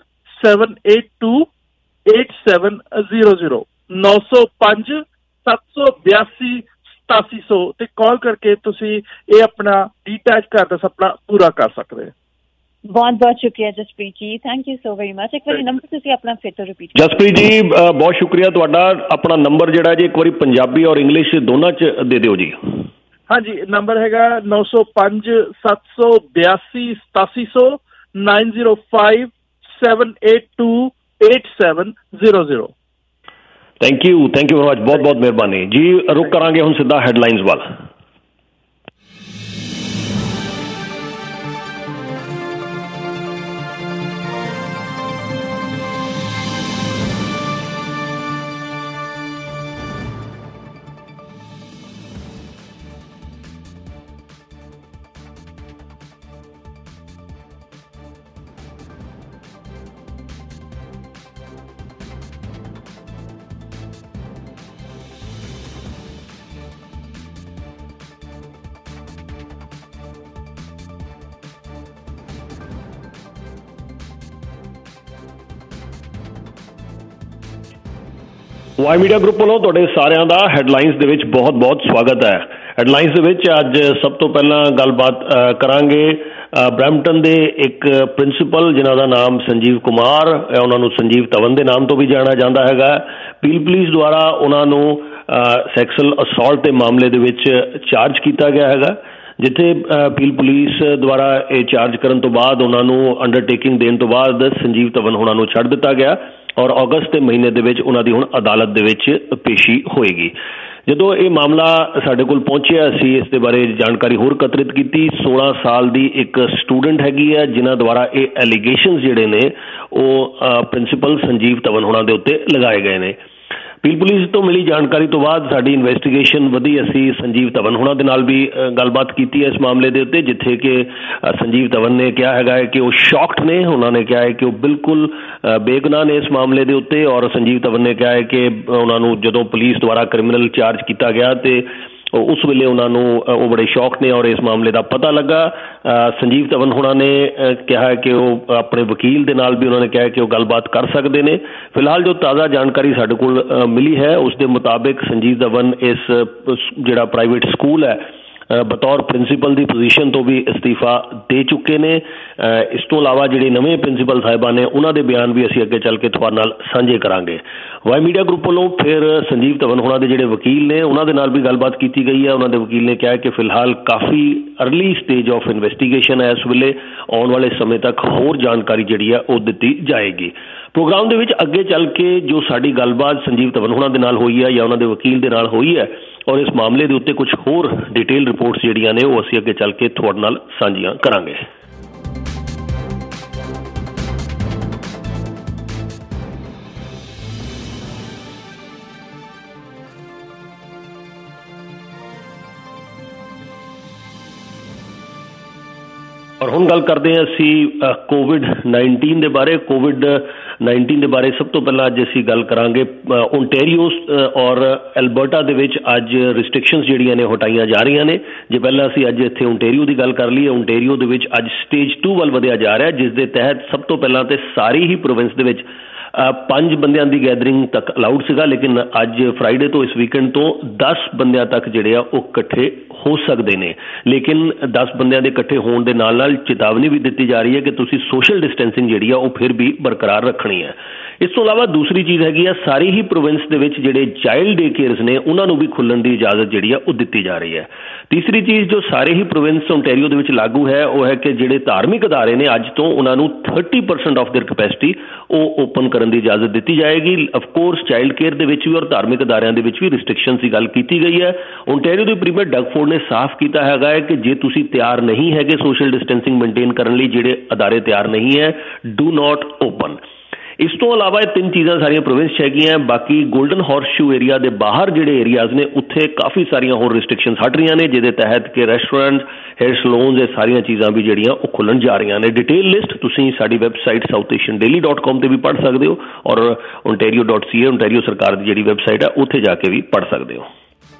seven eight two eight seven zero zero ਨੌ ਸੌ ਪੰਜ ਸੱਤ ਸੌ ਬਿਆਸੀ ਸਤਾਸੀ ਸੌ ਤੇ ਕਾਲ ਕਰਕੇ ਤੁਸੀਂ ਇਹ ਆਪਣਾ ਡੀਟੈਚ ਘਰ ਦਾ ਸੁਪਨਾ ਪੂਰਾ ਕਰ ਸਕਦੇ ਹੋ। ਬਹੁਤ ਬਹੁਤ ਸ਼ੁਕਰੀਆ Jaspreet ji, thank you so very much. ਇੱਕ ਵਾਰੀ ਨੰਬਰ ਤੁਸੀਂ ਆਪਣਾ ਫਿਰ ਤੋਂ ਰਿਪੀਟ। ਜਸਪ੍ਰੀਤ ਜੀ ਬਹੁਤ ਸ਼ੁਕਰੀਆ ਤੁਹਾਡਾ। ਆਪਣਾ ਨੰਬਰ ਜਿਹੜਾ ਜੀ ਇੱਕ ਵਾਰੀ ਪੰਜਾਬੀ ਔਰ ਇੰਗਲਿਸ਼ ਦੋਨਾਂ 'ਚ ਦੇ ਦਿਓ ਜੀ। ਹਾਂਜੀ, ਨੰਬਰ ਹੈਗਾ ਨੌ ਸੌ ਪੰਜ ਸੱਤ ਸੌ ਬਿਆਸੀ ਸਤਾਸੀ ਸੌ nine zero five seven eight two eight seven zero zero. Thank you thank you very much, ਬਹੁਤ ਬਹੁਤ ਮਿਹਰਬਾਨੀ ਜੀ। ਰੁਕ ਕਰਾਂਗੇ ਹੁਣ ਸਿੱਧਾ ਹੈਡਲਾਈਨਸ ਵੱਲ। ਵਾਈ ਮੀਡੀਆ ਗਰੁੱਪ ਵੱਲੋਂ ਤੁਹਾਡੇ ਸਾਰਿਆਂ ਦਾ ਹੈਡਲਾਈਨਸ ਦੇ ਵਿੱਚ ਬਹੁਤ-ਬਹੁਤ ਸਵਾਗਤ ਹੈ। ਹੈਡਲਾਈਨਸ ਦੇ ਵਿੱਚ ਅੱਜ ਸਭ ਤੋਂ ਪਹਿਲਾਂ ਗੱਲਬਾਤ ਕਰਾਂਗੇ ਬਰੈਂਪਟਨ ਦੇ ਇੱਕ ਪ੍ਰਿੰਸੀਪਲ ਜਿਨ੍ਹਾਂ ਦਾ ਨਾਮ ਸੰਜੀਵ ਕੁਮਾਰ, ਉਹਨਾਂ ਨੂੰ ਸੰਜੀਵ ਧਵਨ ਦੇ ਨਾਮ ਤੋਂ ਵੀ ਜਾਣਿਆ ਜਾਂਦਾ ਹੈਗਾ। ਪੀਲ ਪੁਲਿਸ ਦੁਆਰਾ ਉਹਨਾਂ ਨੂੰ ਸੈਕਸੁਅਲ ਅਸੌਲਟ ਦੇ ਮਾਮਲੇ ਦੇ ਵਿੱਚ ਚਾਰਜ ਕੀਤਾ ਗਿਆ ਹੈਗਾ, ਜਿੱਥੇ ਪੀਲ ਪੁਲਿਸ ਦੁਆਰਾ ਇਹ ਚਾਰਜ ਕਰਨ ਤੋਂ ਬਾਅਦ ਉਹਨਾਂ ਨੂੰ ਅੰਡਰਟੇਕਿੰਗ ਦੇਣ ਤੋਂ ਬਾਅਦ ਸੰਜੀਵ ਧਵਨ ਉਹਨਾਂ ਨੂੰ ਛੱਡ ਦਿੱਤਾ ਗਿਆ ਔਰ ਅਗਸਤ ਦੇ ਮਹੀਨੇ ਦੇ ਵਿੱਚ ਉਹਨਾਂ ਦੀ ਹੁਣ ਅਦਾਲਤ ਦੇ ਵਿੱਚ ਪੇਸ਼ੀ ਹੋਏਗੀ। ਜਦੋਂ ਇਹ ਮਾਮਲਾ ਸਾਡੇ ਕੋਲ ਪਹੁੰਚਿਆ ਅਸੀਂ ਇਸ ਦੇ ਬਾਰੇ ਜਾਣਕਾਰੀ ਹੋਰ ਇਕੱਤਰਿਤ ਕੀਤੀ। ਸੋਲਾਂ ਸਾਲ ਦੀ ਇੱਕ ਸਟੂਡੈਂਟ ਹੈਗੀ ਹੈ ਜਿਨ੍ਹਾਂ ਦੁਆਰਾ ਇਹ ਐਲੀਗੇਸ਼ਨਸ ਜਿਹੜੇ ਨੇ ਉਹ ਪ੍ਰਿੰਸੀਪਲ ਸੰਜੀਵ ਧਵਨ ਹੋਣਾ ਦੇ ਉੱਤੇ ਲਗਾਏ ਗਏ ਨੇ। ਪੀਲ ਪੁਲਿਸ ਤੋਂ ਮਿਲੀ ਜਾਣਕਾਰੀ ਤੋਂ ਬਾਅਦ ਸਾਡੀ ਇਨਵੈਸਟੀਗੇਸ਼ਨ ਵਧੀ। ਅਸੀਂ ਸੰਜੀਵ ਧਵਨ ਹੋਣਾ ਦੇ ਨਾਲ ਵੀ ਗੱਲਬਾਤ ਕੀਤੀ ਹੈ ਇਸ ਮਾਮਲੇ ਦੇ ਉੱਤੇ, ਜਿੱਥੇ ਕਿ ਸੰਜੀਵ ਧਵਨ ਨੇ ਕਿਹਾ ਹੈਗਾ ਹੈ ਕਿ ਉਹ ਸ਼ੌਕਡ ਨੇ। ਉਹਨਾਂ ਨੇ ਕਿਹਾ ਹੈ ਕਿ ਉਹ ਬਿਲਕੁਲ ਬੇਗੁਨਾਹ ਨੇ ਇਸ ਮਾਮਲੇ ਦੇ ਉੱਤੇ, ਔਰ ਸੰਜੀਵ ਧਵਨ ਨੇ ਕਿਹਾ ਹੈ ਕਿ ਉਹਨਾਂ ਨੂੰ ਜਦੋਂ ਪੁਲਿਸ ਦੁਆਰਾ ਕ੍ਰਿਮੀਨਲ ਚਾਰਜ ਕੀਤਾ ਗਿਆ ਤੇ ਉਸ ਵੇਲੇ ਉਹਨਾਂ ਨੂੰ ਉਹ ਬੜੇ ਸ਼ੌਕ ਨੇ ਔਰ ਇਸ ਮਾਮਲੇ ਦਾ ਪਤਾ ਲੱਗਾ। ਸੰਜੀਵ ਧਵਨ ਹੋਣਾ ਨੇ ਕਿਹਾ ਕਿ ਉਹ ਆਪਣੇ ਵਕੀਲ ਦੇ ਨਾਲ ਵੀ ਉਹਨਾਂ ਨੇ ਕਿਹਾ ਕਿ ਉਹ ਗੱਲਬਾਤ ਕਰ ਸਕਦੇ ਨੇ। ਫਿਲਹਾਲ ਜੋ ਤਾਜ਼ਾ ਜਾਣਕਾਰੀ ਸਾਡੇ ਕੋਲ ਮਿਲੀ ਹੈ ਉਸ ਦੇ ਮੁਤਾਬਿਕ ਸੰਜੀਵ ਧਵਨ ਇਸ ਜਿਹੜਾ ਪ੍ਰਾਈਵੇਟ ਸਕੂਲ ਹੈ ਬਤੌਰ ਪ੍ਰਿੰਸੀਪਲ ਦੀ ਪੋਜੀਸ਼ਨ ਤੋਂ ਵੀ ਅਸਤੀਫਾ ਦੇ ਚੁੱਕੇ ਨੇ। ਇਸ ਤੋਂ ਇਲਾਵਾ ਜਿਹੜੇ ਨਵੇਂ ਪ੍ਰਿੰਸੀਪਲ ਸਾਹਿਬਾਨ ਨੇ ਉਹਨਾਂ ਦੇ ਬਿਆਨ ਵੀ ਅਸੀਂ ਅੱਗੇ ਚੱਲ ਕੇ ਤੁਹਾਡੇ ਨਾਲ ਸਾਂਝੇ ਕਰਾਂਗੇ। ਵਾਈ ਮੀਡੀਆ ਗਰੁੱਪ ਵੱਲੋਂ ਫਿਰ ਸੰਜੀਵ ਧਵਨ ਹੋਣਾ ਦੇ ਜਿਹੜੇ ਵਕੀਲ ਨੇ ਉਹਨਾਂ ਦੇ ਨਾਲ ਵੀ ਗੱਲਬਾਤ ਕੀਤੀ ਗਈ ਹੈ। ਉਹਨਾਂ ਦੇ ਵਕੀਲ ਨੇ ਕਿਹਾ ਕਿ ਫਿਲਹਾਲ ਕਾਫੀ ਅਰਲੀ ਸਟੇਜ ਆਫ ਇਨਵੈਸਟੀਗੇਸ਼ਨ ਹੈ ਇਸ ਵੇਲੇ, ਆਉਣ ਵਾਲੇ ਸਮੇਂ ਤੱਕ ਹੋਰ ਜਾਣਕਾਰੀ ਜਿਹੜੀ ਹੈ ਉਹ ਦਿੱਤੀ ਜਾਏਗੀ। ਪ੍ਰੋਗਰਾਮ ਦੇ ਵਿੱਚ ਅੱਗੇ ਚੱਲ ਕੇ ਜੋ ਸਾਡੀ ਗੱਲਬਾਤ ਸੰਜੀਵ ਧਵਨ ਹੋਣਾ ਦੇ ਨਾਲ ਹੋਈ ਹੈ ਜਾਂ ਉਹਨਾਂ ਦੇ ਵਕੀਲ ਦੇ ਨਾਲ ਹੋਈ ਹੈ ਔਰ ਇਸ ਮਾਮਲੇ ਦੇ ਉੱਤੇ ਕੁਝ ਹੋਰ ਡਿਟੇਲ ਰਿਪੋਰਟਸ ਜਿਹੜੀਆਂ ਨੇ ਉਹ ਅਸੀਂ ਅੱਗੇ ਚੱਲ ਕੇ ਤੁਹਾਡੇ ਨਾਲ ਸਾਂਝੀਆਂ ਕਰਾਂਗੇ। ਔਰ ਹੁਣ ਗੱਲ ਕਰਦੇ ਹਾਂ ਅਸੀਂ ਕੋਵਿਡ ਨਾਈਨਟੀਨ ਦੇ ਬਾਰੇ। ਕੋਵਿਡ ਨਾਈਨਟੀਨ ਦੇ ਬਾਰੇ ਸਭ ਤੋਂ ਪਹਿਲਾਂ ਅੱਜ ਅਸੀਂ ਗੱਲ ਕਰਾਂਗੇ। ਓਨਟਾਰੀਓ ਔਰ ਐਲਬਰਟਾ ਦੇ ਵਿੱਚ ਅੱਜ ਰਿਸਟ੍ਰਿਕਸ਼ਨਸ ਜਿਹੜੀਆਂ ਨੇ ਹਟਾਈਆਂ ਜਾ ਰਹੀਆਂ ਨੇ। ਜੇ ਪਹਿਲਾਂ ਅਸੀਂ ਅੱਜ ਇੱਥੇ ਓਨਟਾਰੀਓ ਦੀ ਗੱਲ ਕਰ ਲਈਏ, ਓਨਟਾਰੀਓ ਦੇ ਵਿੱਚ ਅੱਜ ਸਟੇਜ ਟੂ ਵੱਲ ਵਧਿਆ ਜਾ ਰਿਹਾ, ਜਿਸ ਦੇ ਤਹਿਤ ਸਭ ਤੋਂ ਪਹਿਲਾਂ ਤੇ ਸਾਰੀ ਹੀ ਪ੍ਰੋਵਿੰਸ ਦੇ ਵਿੱਚ ਪੰਜ ਬੰਦਿਆਂ ਦੀ ਗੈਦਰਿੰਗ ਤੱਕ ਅਲਾਊਡ ਸੀਗਾ, ਲੇਕਿਨ ਅੱਜ ਫਰਾਈਡੇ ਤੋਂ ਇਸ ਵੀਕਐਂਡ ਤੋਂ ਦਸ ਬੰਦਿਆਂ ਤੱਕ ਜਿਹੜੇ ਆ ਉਹ ਇਕੱਠੇ ਹੋ ਸਕਦੇ ਨੇ। ਲੇਕਿਨ ਦਸ ਬੰਦਿਆਂ ਦੇ ਇਕੱਠੇ ਹੋਣ ਦੇ ਨਾਲ ਨਾਲ ਚੇਤਾਵਨੀ ਵੀ ਦਿੱਤੀ ਜਾ ਰਹੀ ਹੈ ਕਿ ਤੁਸੀਂ ਸੋਸ਼ਲ ਡਿਸਟੈਂਸਿੰਗ ਜਿਹੜੀ ਆ ਉਹ ਫਿਰ ਵੀ ਬਰਕਰਾਰ ਰੱਖਣੀ ਹੈ। ਇਸ ਤੋਂ ਇਲਾਵਾ ਦੂਸਰੀ ਚੀਜ਼ ਹੈਗੀ ਆ, ਸਾਰੀ ਹੀ ਪ੍ਰੋਵਿੰਸ ਦੇ ਵਿੱਚ ਜਿਹੜੇ ਚਾਈਲਡ ਡੇ ਕੇਅਰਸ ਨੇ ਉਹਨਾਂ ਨੂੰ ਵੀ ਖੁੱਲ੍ਹਣ ਦੀ ਇਜਾਜ਼ਤ ਜਿਹੜੀ ਆ ਉਹ ਦਿੱਤੀ ਜਾ ਰਹੀ ਹੈ। ਤੀਸਰੀ ਚੀਜ਼ ਜੋ ਸਾਰੇ ਹੀ ਪ੍ਰੋਵਿੰਸ ਓਨਟਾਰੀਓ ਦੇ ਵਿੱਚ ਲਾਗੂ ਹੈ ਉਹ ਹੈ ਕਿ ਜਿਹੜੇ ਧਾਰਮਿਕ ਅਦਾਰੇ ਨੇ ਅੱਜ ਤੋਂ ਉਹਨਾਂ ਨੂੰ thirty percent of their capacity ਉਹ ਓਪਨ ਕਰਨ ਦੀ ਇਜਾਜ਼ਤ ਦਿੱਤੀ ਜਾਏਗੀ। ਅਫਕੋਰਸ ਚਾਈਲਡ ਕੇਅਰ ਦੇ ਵਿੱਚ ਵੀ ਔਰ ਧਾਰਮਿਕ ਅਦਾਰਿਆਂ ਦੇ ਵਿੱਚ ਵੀ ਰਿਸਟ੍ਰਿਕਸ਼ਨ ਦੀ ਗੱਲ ਕੀਤੀ ਗਈ ਹੈ। ਓਨਟਾਰੀਓ ਦੇ ਪ੍ਰੀਮੀਅਰ ਡਗ ਫੋਰਡ ਨੇ ਸਾਫ਼ ਕੀਤਾ ਹੈਗਾ ਹੈ ਕਿ ਜੇ ਤੁਸੀਂ ਤਿਆਰ ਨਹੀਂ ਹੈਗੇ ਸੋਸ਼ਲ ਡਿਸਟੈਂਸਿੰਗ ਮੇਨਟੇਨ ਕਰਨ ਲਈ, ਜਿਹੜੇ ਅਦਾਰੇ ਤਿਆਰ ਨਹੀਂ ਹੈ, ਡੂ ਨਾਟ ਓਪਨ। ਇਸ ਤੋਂ ਇਲਾਵਾ ਇਹ ਤਿੰਨ ਚੀਜ਼ਾਂ ਸਾਰੀਆਂ ਪ੍ਰੋਵਿੰਸ 'ਚ ਹੈਗੀਆਂ। ਬਾਕੀ ਗੋਲਡਨ ਹਾਰਸ ਸ਼ੂ ਏਰੀਆ ਦੇ ਬਾਹਰ ਜਿਹੜੇ ਏਰੀਆਜ਼ ਨੇ ਉੱਥੇ ਕਾਫੀ ਸਾਰੀਆਂ ਹੋਰ ਰਿਸਟ੍ਰਿਕਸ਼ਨਸ ਹਟ ਰਹੀਆਂ ਨੇ, ਜਿਹਦੇ ਤਹਿਤ ਕਿ ਰੈਸਟੋਰੈਂਟ, ਹੇਅਰ ਸਲੂਨਸ, ਇਹ ਸਾਰੀਆਂ ਚੀਜ਼ਾਂ ਵੀ ਜਿਹੜੀਆਂ ਉਹ ਖੁੱਲ੍ਹਣ ਜਾ ਰਹੀਆਂ ਨੇ। ਡਿਟੇਲ ਲਿਸਟ ਤੁਸੀਂ ਸਾਡੀ website South Asian daily dot com ਤੇ ਵੀ ਪੜ੍ਹ ਸਕਦੇ ਹੋ ਔਰ Ontario dot C A Ontario ਸਰਕਾਰ ਦੀ ਜਿਹੜੀ ਵੈਬਸਾਈਟ ਹੈ ਉੱਥੇ ਜਾ ਕੇ ਵੀ ਪੜ੍ਹ ਸਕਦੇ ਹੋ।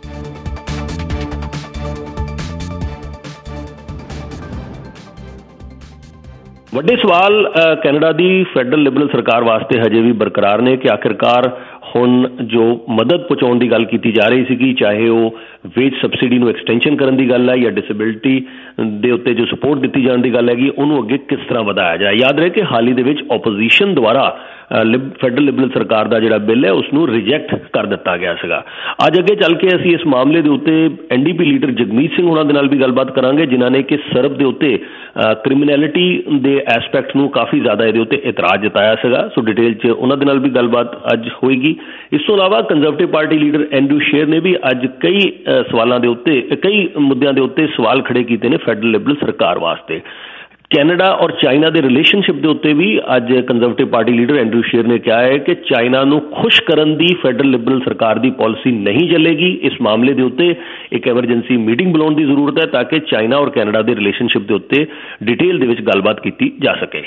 ਵੱਡੇ ਸਵਾਲ ਕੈਨੇਡਾ ਦੀ ਫੈਡਰਲ ਲਿਬਰਲ ਸਰਕਾਰ ਵਾਸਤੇ ਹਜੇ ਵੀ ਬਰਕਰਾਰ ਨੇ ਕਿ ਆਖਿਰਕਾਰ ਹੁਣ ਜੋ ਮਦਦ ਪਹੁੰਚਾਉਣ ਦੀ ਗੱਲ ਕੀਤੀ ਜਾ ਰਹੀ ਸੀਗੀ, ਚਾਹੇ ਉਹ ਵੇਜ ਸਬਸਿਡੀ ਨੂੰ ਐਕਸਟੈਂਸ਼ਨ ਕਰਨ ਦੀ ਗੱਲ ਹੈ ਜਾਂ ਡਿਸੇਬਿਲਿਟੀ ਦੇ ਉੱਤੇ ਜੋ ਸਪੋਰਟ ਦਿੱਤੀ ਜਾਣ ਦੀ ਗੱਲ ਹੈਗੀ, ਉਹਨੂੰ ਅੱਗੇ ਕਿਸ ਤਰ੍ਹਾਂ ਵਧਾਇਆ ਜਾਏ। ਯਾਦ ਰਹੇ ਕਿ ਹਾਲ ਹੀ ਦੇ ਵਿੱਚ ਓਪੋਜੀਸ਼ਨ ਦੁਆਰਾ ਫੈਡਰਲ ਲਿਬਰਲ ਸਰਕਾਰ ਦਾ ਜਿਹੜਾ ਬਿੱਲ ਹੈ ਉਸਨੂੰ ਰਿਜੈਕਟ ਕਰ ਦਿੱਤਾ ਗਿਆ ਸੀਗਾ। ਅੱਜ ਅੱਗੇ ਚੱਲ ਕੇ ਅਸੀਂ ਇਸ ਮਾਮਲੇ ਦੇ ਉੱਤੇ N D P leader Jagmeet Singh ਉਹਨਾਂ ਦੇ ਨਾਲ ਵੀ ਗੱਲਬਾਤ ਕਰਾਂਗੇ, ਜਿਨ੍ਹਾਂ ਨੇ ਕਿ ਸਰਬ ਦੇ ਉੱਤੇ ਕ੍ਰਿਮੀਨੈਲਿਟੀ ਦੇ ਐਸਪੈਕਟ ਨੂੰ ਕਾਫੀ ਜ਼ਿਆਦਾ ਇਹਦੇ ਉੱਤੇ ਇਤਰਾਜ਼ ਜਤਾਇਆ ਸੀਗਾ। ਸੋ ਡਿਟੇਲ 'ਚ ਉਹਨਾਂ ਦੇ ਨਾਲ ਵੀ ਗੱਲਬਾਤ ਅੱਜ ਹੋਏਗੀ। ਇਸ ਤੋਂ ਇਲਾਵਾ ਕੰਜ਼ਰਵੇਟਿਵ ਪਾਰਟੀ ਲੀਡਰ ਐਂਡਰੂ ਸ਼ੇਰ ਨੇ ਵੀ ਅੱਜ ਕਈ ਸਵਾਲਾਂ ਦੇ ਉੱਤੇ, ਕਈ ਮੁੱਦਿਆਂ ਦੇ ਉੱਤੇ ਸਵਾਲ ਖੜੇ ਕੀਤੇ ਨੇ ਫੈਡਰਲ ਲਿਬਰਲ ਸਰਕਾਰ ਵਾਸਤੇ। ਕੈਨੇਡਾ ਔਰ ਚਾਈਨਾ ਦੇ ਰਿਲੇਸ਼ਨਸ਼ਿਪ ਦੇ ਉੱਤੇ ਵੀ ਅੱਜ ਕੰਜ਼ਰਵੇਟਿਵ ਪਾਰਟੀ ਲੀਡਰ ਐਂਡਰੂ ਸ਼ੇਰ ਨੇ ਕਿਹਾ ਹੈ ਕਿ ਚਾਈਨਾ ਨੂੰ ਖੁਸ਼ ਕਰਨ ਦੀ ਫੈਡਰਲ ਲਿਬਰਲ ਸਰਕਾਰ ਦੀ ਪਾਲਿਸੀ ਨਹੀਂ ਚੱਲੇਗੀ। ਇਸ ਮਾਮਲੇ ਦੇ ਉੱਤੇ ਇੱਕ ਐਮਰਜੈਂਸੀ ਮੀਟਿੰਗ ਬੁਲਾਉਣ ਦੀ ਜ਼ਰੂਰਤ ਹੈ ਤਾਂ ਕਿ ਚਾਈਨਾ ਔਰ ਕੈਨੇਡਾ ਦੇ ਰਿਲੇਸ਼ਨਸ਼ਿਪ ਦੇ ਉੱਤੇ ਡਿਟੇਲ ਦੇ ਵਿੱਚ ਗੱਲਬਾਤ ਕੀਤੀ ਜਾ ਸਕੇ।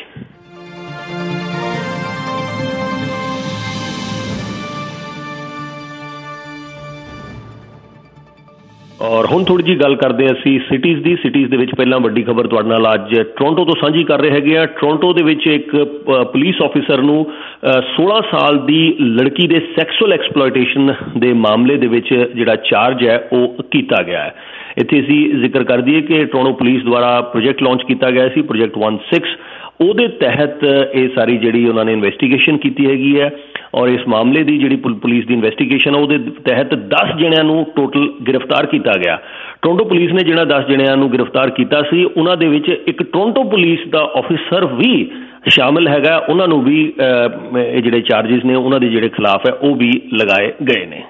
ਔਰ ਹੁਣ ਥੋੜੀ ਜਿਹੀ ਗੱਲ ਕਰਦੇ ਹਾਂ ਅਸੀਂ ਸਿਟੀਜ਼ ਦੀ। ਸਿਟੀਜ਼ ਦੇ ਵਿੱਚ ਪਹਿਲਾਂ ਵੱਡੀ ਖਬਰ ਤੁਹਾਡੇ ਨਾਲ ਅੱਜ ਟੋਰਾਂਟੋ ਤੋਂ ਸਾਂਝੀ ਕਰ ਰਹੇ ਹੈਗੇ ਆ। ਟੋਰਾਂਟੋ ਦੇ ਵਿੱਚ ਇੱਕ ਪੁਲਿਸ ਆਫਿਸਰ ਨੂੰ ਸੋਲਾਂ ਸਾਲ ਦੀ ਲੜਕੀ ਦੇ ਸੈਕਸੁਅਲ ਐਕਸਪਲੋਇਟੇਸ਼ਨ ਦੇ ਮਾਮਲੇ ਦੇ ਵਿੱਚ ਜਿਹੜਾ ਚਾਰਜ ਹੈ ਉਹ ਕੀਤਾ ਗਿਆ ਹੈ। ਇੱਥੇ ਅਸੀਂ ਜ਼ਿਕਰ ਕਰ ਦਈਏ ਕਿ ਟੋਰਾਂਟੋ ਪੁਲਿਸ ਦੁਆਰਾ ਪ੍ਰੋਜੈਕਟ ਲਾਂਚ ਕੀਤਾ ਗਿਆ ਸੀ, ਪ੍ਰੋਜੈਕਟ ਵਨ ਸਿਕਸ। ਉਹਦੇ ਤਹਿਤ ਇਹ ਸਾਰੀ ਜਿਹੜੀ ਉਹਨਾਂ ਨੇ ਇਨਵੈਸਟੀਗੇਸ਼ਨ ਕੀਤੀ ਹੈਗੀ ਹੈ ਔਰ ਇਸ ਮਾਮਲੇ ਦੀ ਜਿਹੜੀ ਪੁਲਿਸ ਦੀ ਇਨਵੈਸਟੀਗੇਸ਼ਨ ਹੈ ਉਹਦੇ ਤਹਿਤ ਦਸ ਜਣਿਆਂ ਨੂੰ ਟੋਟਲ ਗ੍ਰਿਫਤਾਰ ਕੀਤਾ ਗਿਆ। ਟੋਰਾਂਟੋ ਪੁਲਿਸ ਨੇ ਜਿਹੜਾ ਦਸ ਜਣਿਆਂ ਨੂੰ ਗ੍ਰਿਫਤਾਰ ਕੀਤਾ ਸੀ ਉਹਨਾਂ ਦੇ ਵਿੱਚ ਇੱਕ ਟੋਰਾਂਟੋ ਪੁਲਿਸ ਦਾ ਆਫਿਸਰ ਵੀ ਸ਼ਾਮਿਲ ਹੈਗਾ। ਉਹਨਾਂ ਨੂੰ ਵੀ ਇਹ ਜਿਹੜੇ ਚਾਰਜਿਸ ਨੇ ਉਹਨਾਂ ਦੇ ਜਿਹੜੇ ਖਿਲਾਫ ਹੈ ਉਹ ਵੀ ਲਗਾਏ ਗਏ ਨੇ।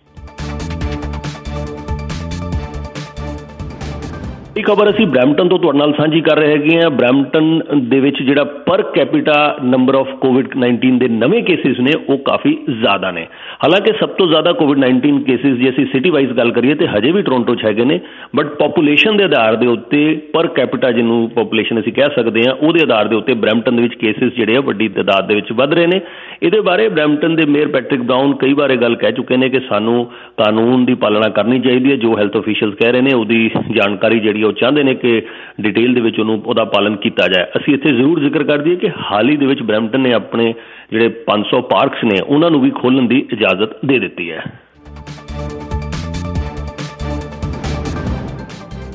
ਇਹ ਖਬਰ ਅਸੀਂ ਬਰੈਂਪਟਨ ਤੋਂ ਤੁਹਾਡੇ ਨਾਲ ਸਾਂਝੀ ਕਰ ਰਹੇ ਹੈਗੇ ਹਾਂ। ਬਰੈਂਪਟਨ ਦੇ ਵਿੱਚ ਜਿਹੜਾ per capita number of COVID nineteen ਦੇ ਨਵੇਂ ਕੇਸਿਸ ਨੇ ਉਹ ਕਾਫੀ ਜ਼ਿਆਦਾ ਨੇ। ਹਾਲਾਂਕਿ ਸਭ ਤੋਂ ਜ਼ਿਆਦਾ ਕੋਵਿਡ ਨਾਈਨਟੀਨ ਕੇਸਿਸ ਜੇ ਅਸੀਂ ਸਿਟੀ ਵਾਈਜ਼ ਗੱਲ ਕਰੀਏ ਤੇ ਹਜੇ ਵੀ ਟੋਰਾਂਟੋ 'ਚ ਹੈਗੇ ਨੇ, ਬਟ ਪਾਪੂਲੇਸ਼ਨ ਦੇ ਆਧਾਰ ਦੇ ਉੱਤੇ ਪਰ ਕੈਪੀਟਾ ਜਿਹਨੂੰ ਪਾਪੂਲੇਸ਼ਨ ਅਸੀਂ ਕਹਿ ਸਕਦੇ ਹਾਂ ਉਹਦੇ ਆਧਾਰ ਦੇ ਉੱਤੇ ਬਰੈਂਪਟਨ ਦੇ ਵਿੱਚ ਕੇਸਿਸ ਜਿਹੜੇ ਆ ਵੱਡੀ ਤਾਦਾਦ ਦੇ ਵਿੱਚ ਵੱਧ ਰਹੇ ਨੇ। ਇਹਦੇ ਬਾਰੇ ਬਰੈਂਪਟਨ ਦੇ ਮੇਅਰ ਪੈਟਰਿਕ ਬਰਾਊਨ ਕਈ ਵਾਰ ਇਹ ਗੱਲ ਕਹਿ ਚੁੱਕੇ ਨੇ ਕਿ ਸਾਨੂੰ ਕਾਨੂੰਨ ਦੀ ਪਾਲਣਾ ਕਰਨੀ ਚਾਹੀਦੀ ਹੈ। ਜੋ ਹੈਲਥ ਅਫੀਸ਼ੀਅਲਸ ਕਹਿ ਰਹੇ ਨੇ ਉਹਦੀ ਜਾਣਕਾਰੀ ਜਿਹੜੀ ਉਹ ਚਾਹੁੰਦੇ ਨੇ ਕਿ ਡਿਟੇਲ ਦੇ ਵਿੱਚ ਉਹਨੂੰ ਉਹਦਾ ਪਾਲਨ ਕੀਤਾ ਜਾਏ। ਅਸੀਂ ਇੱਥੇ ਜ਼ਰੂਰ ਜ਼ਿਕਰ ਕਰ ਦਈਏ ਕਿ ਹਾਲ ਹੀ ਦੇ ਵਿੱਚ ਬਰੈਂਪਟਨ ਨੇ ਆਪਣੇ ਜਿਹੜੇ ਪੰਜ ਸੌ ਪਾਰਕਸ ਨੇ ਉਹਨਾਂ ਨੂੰ ਵੀ ਖੋਲ੍ਹਣ ਦੀ ਇਜਾਜ਼ਤ ਦੇ ਦਿੱਤੀ ਹੈ।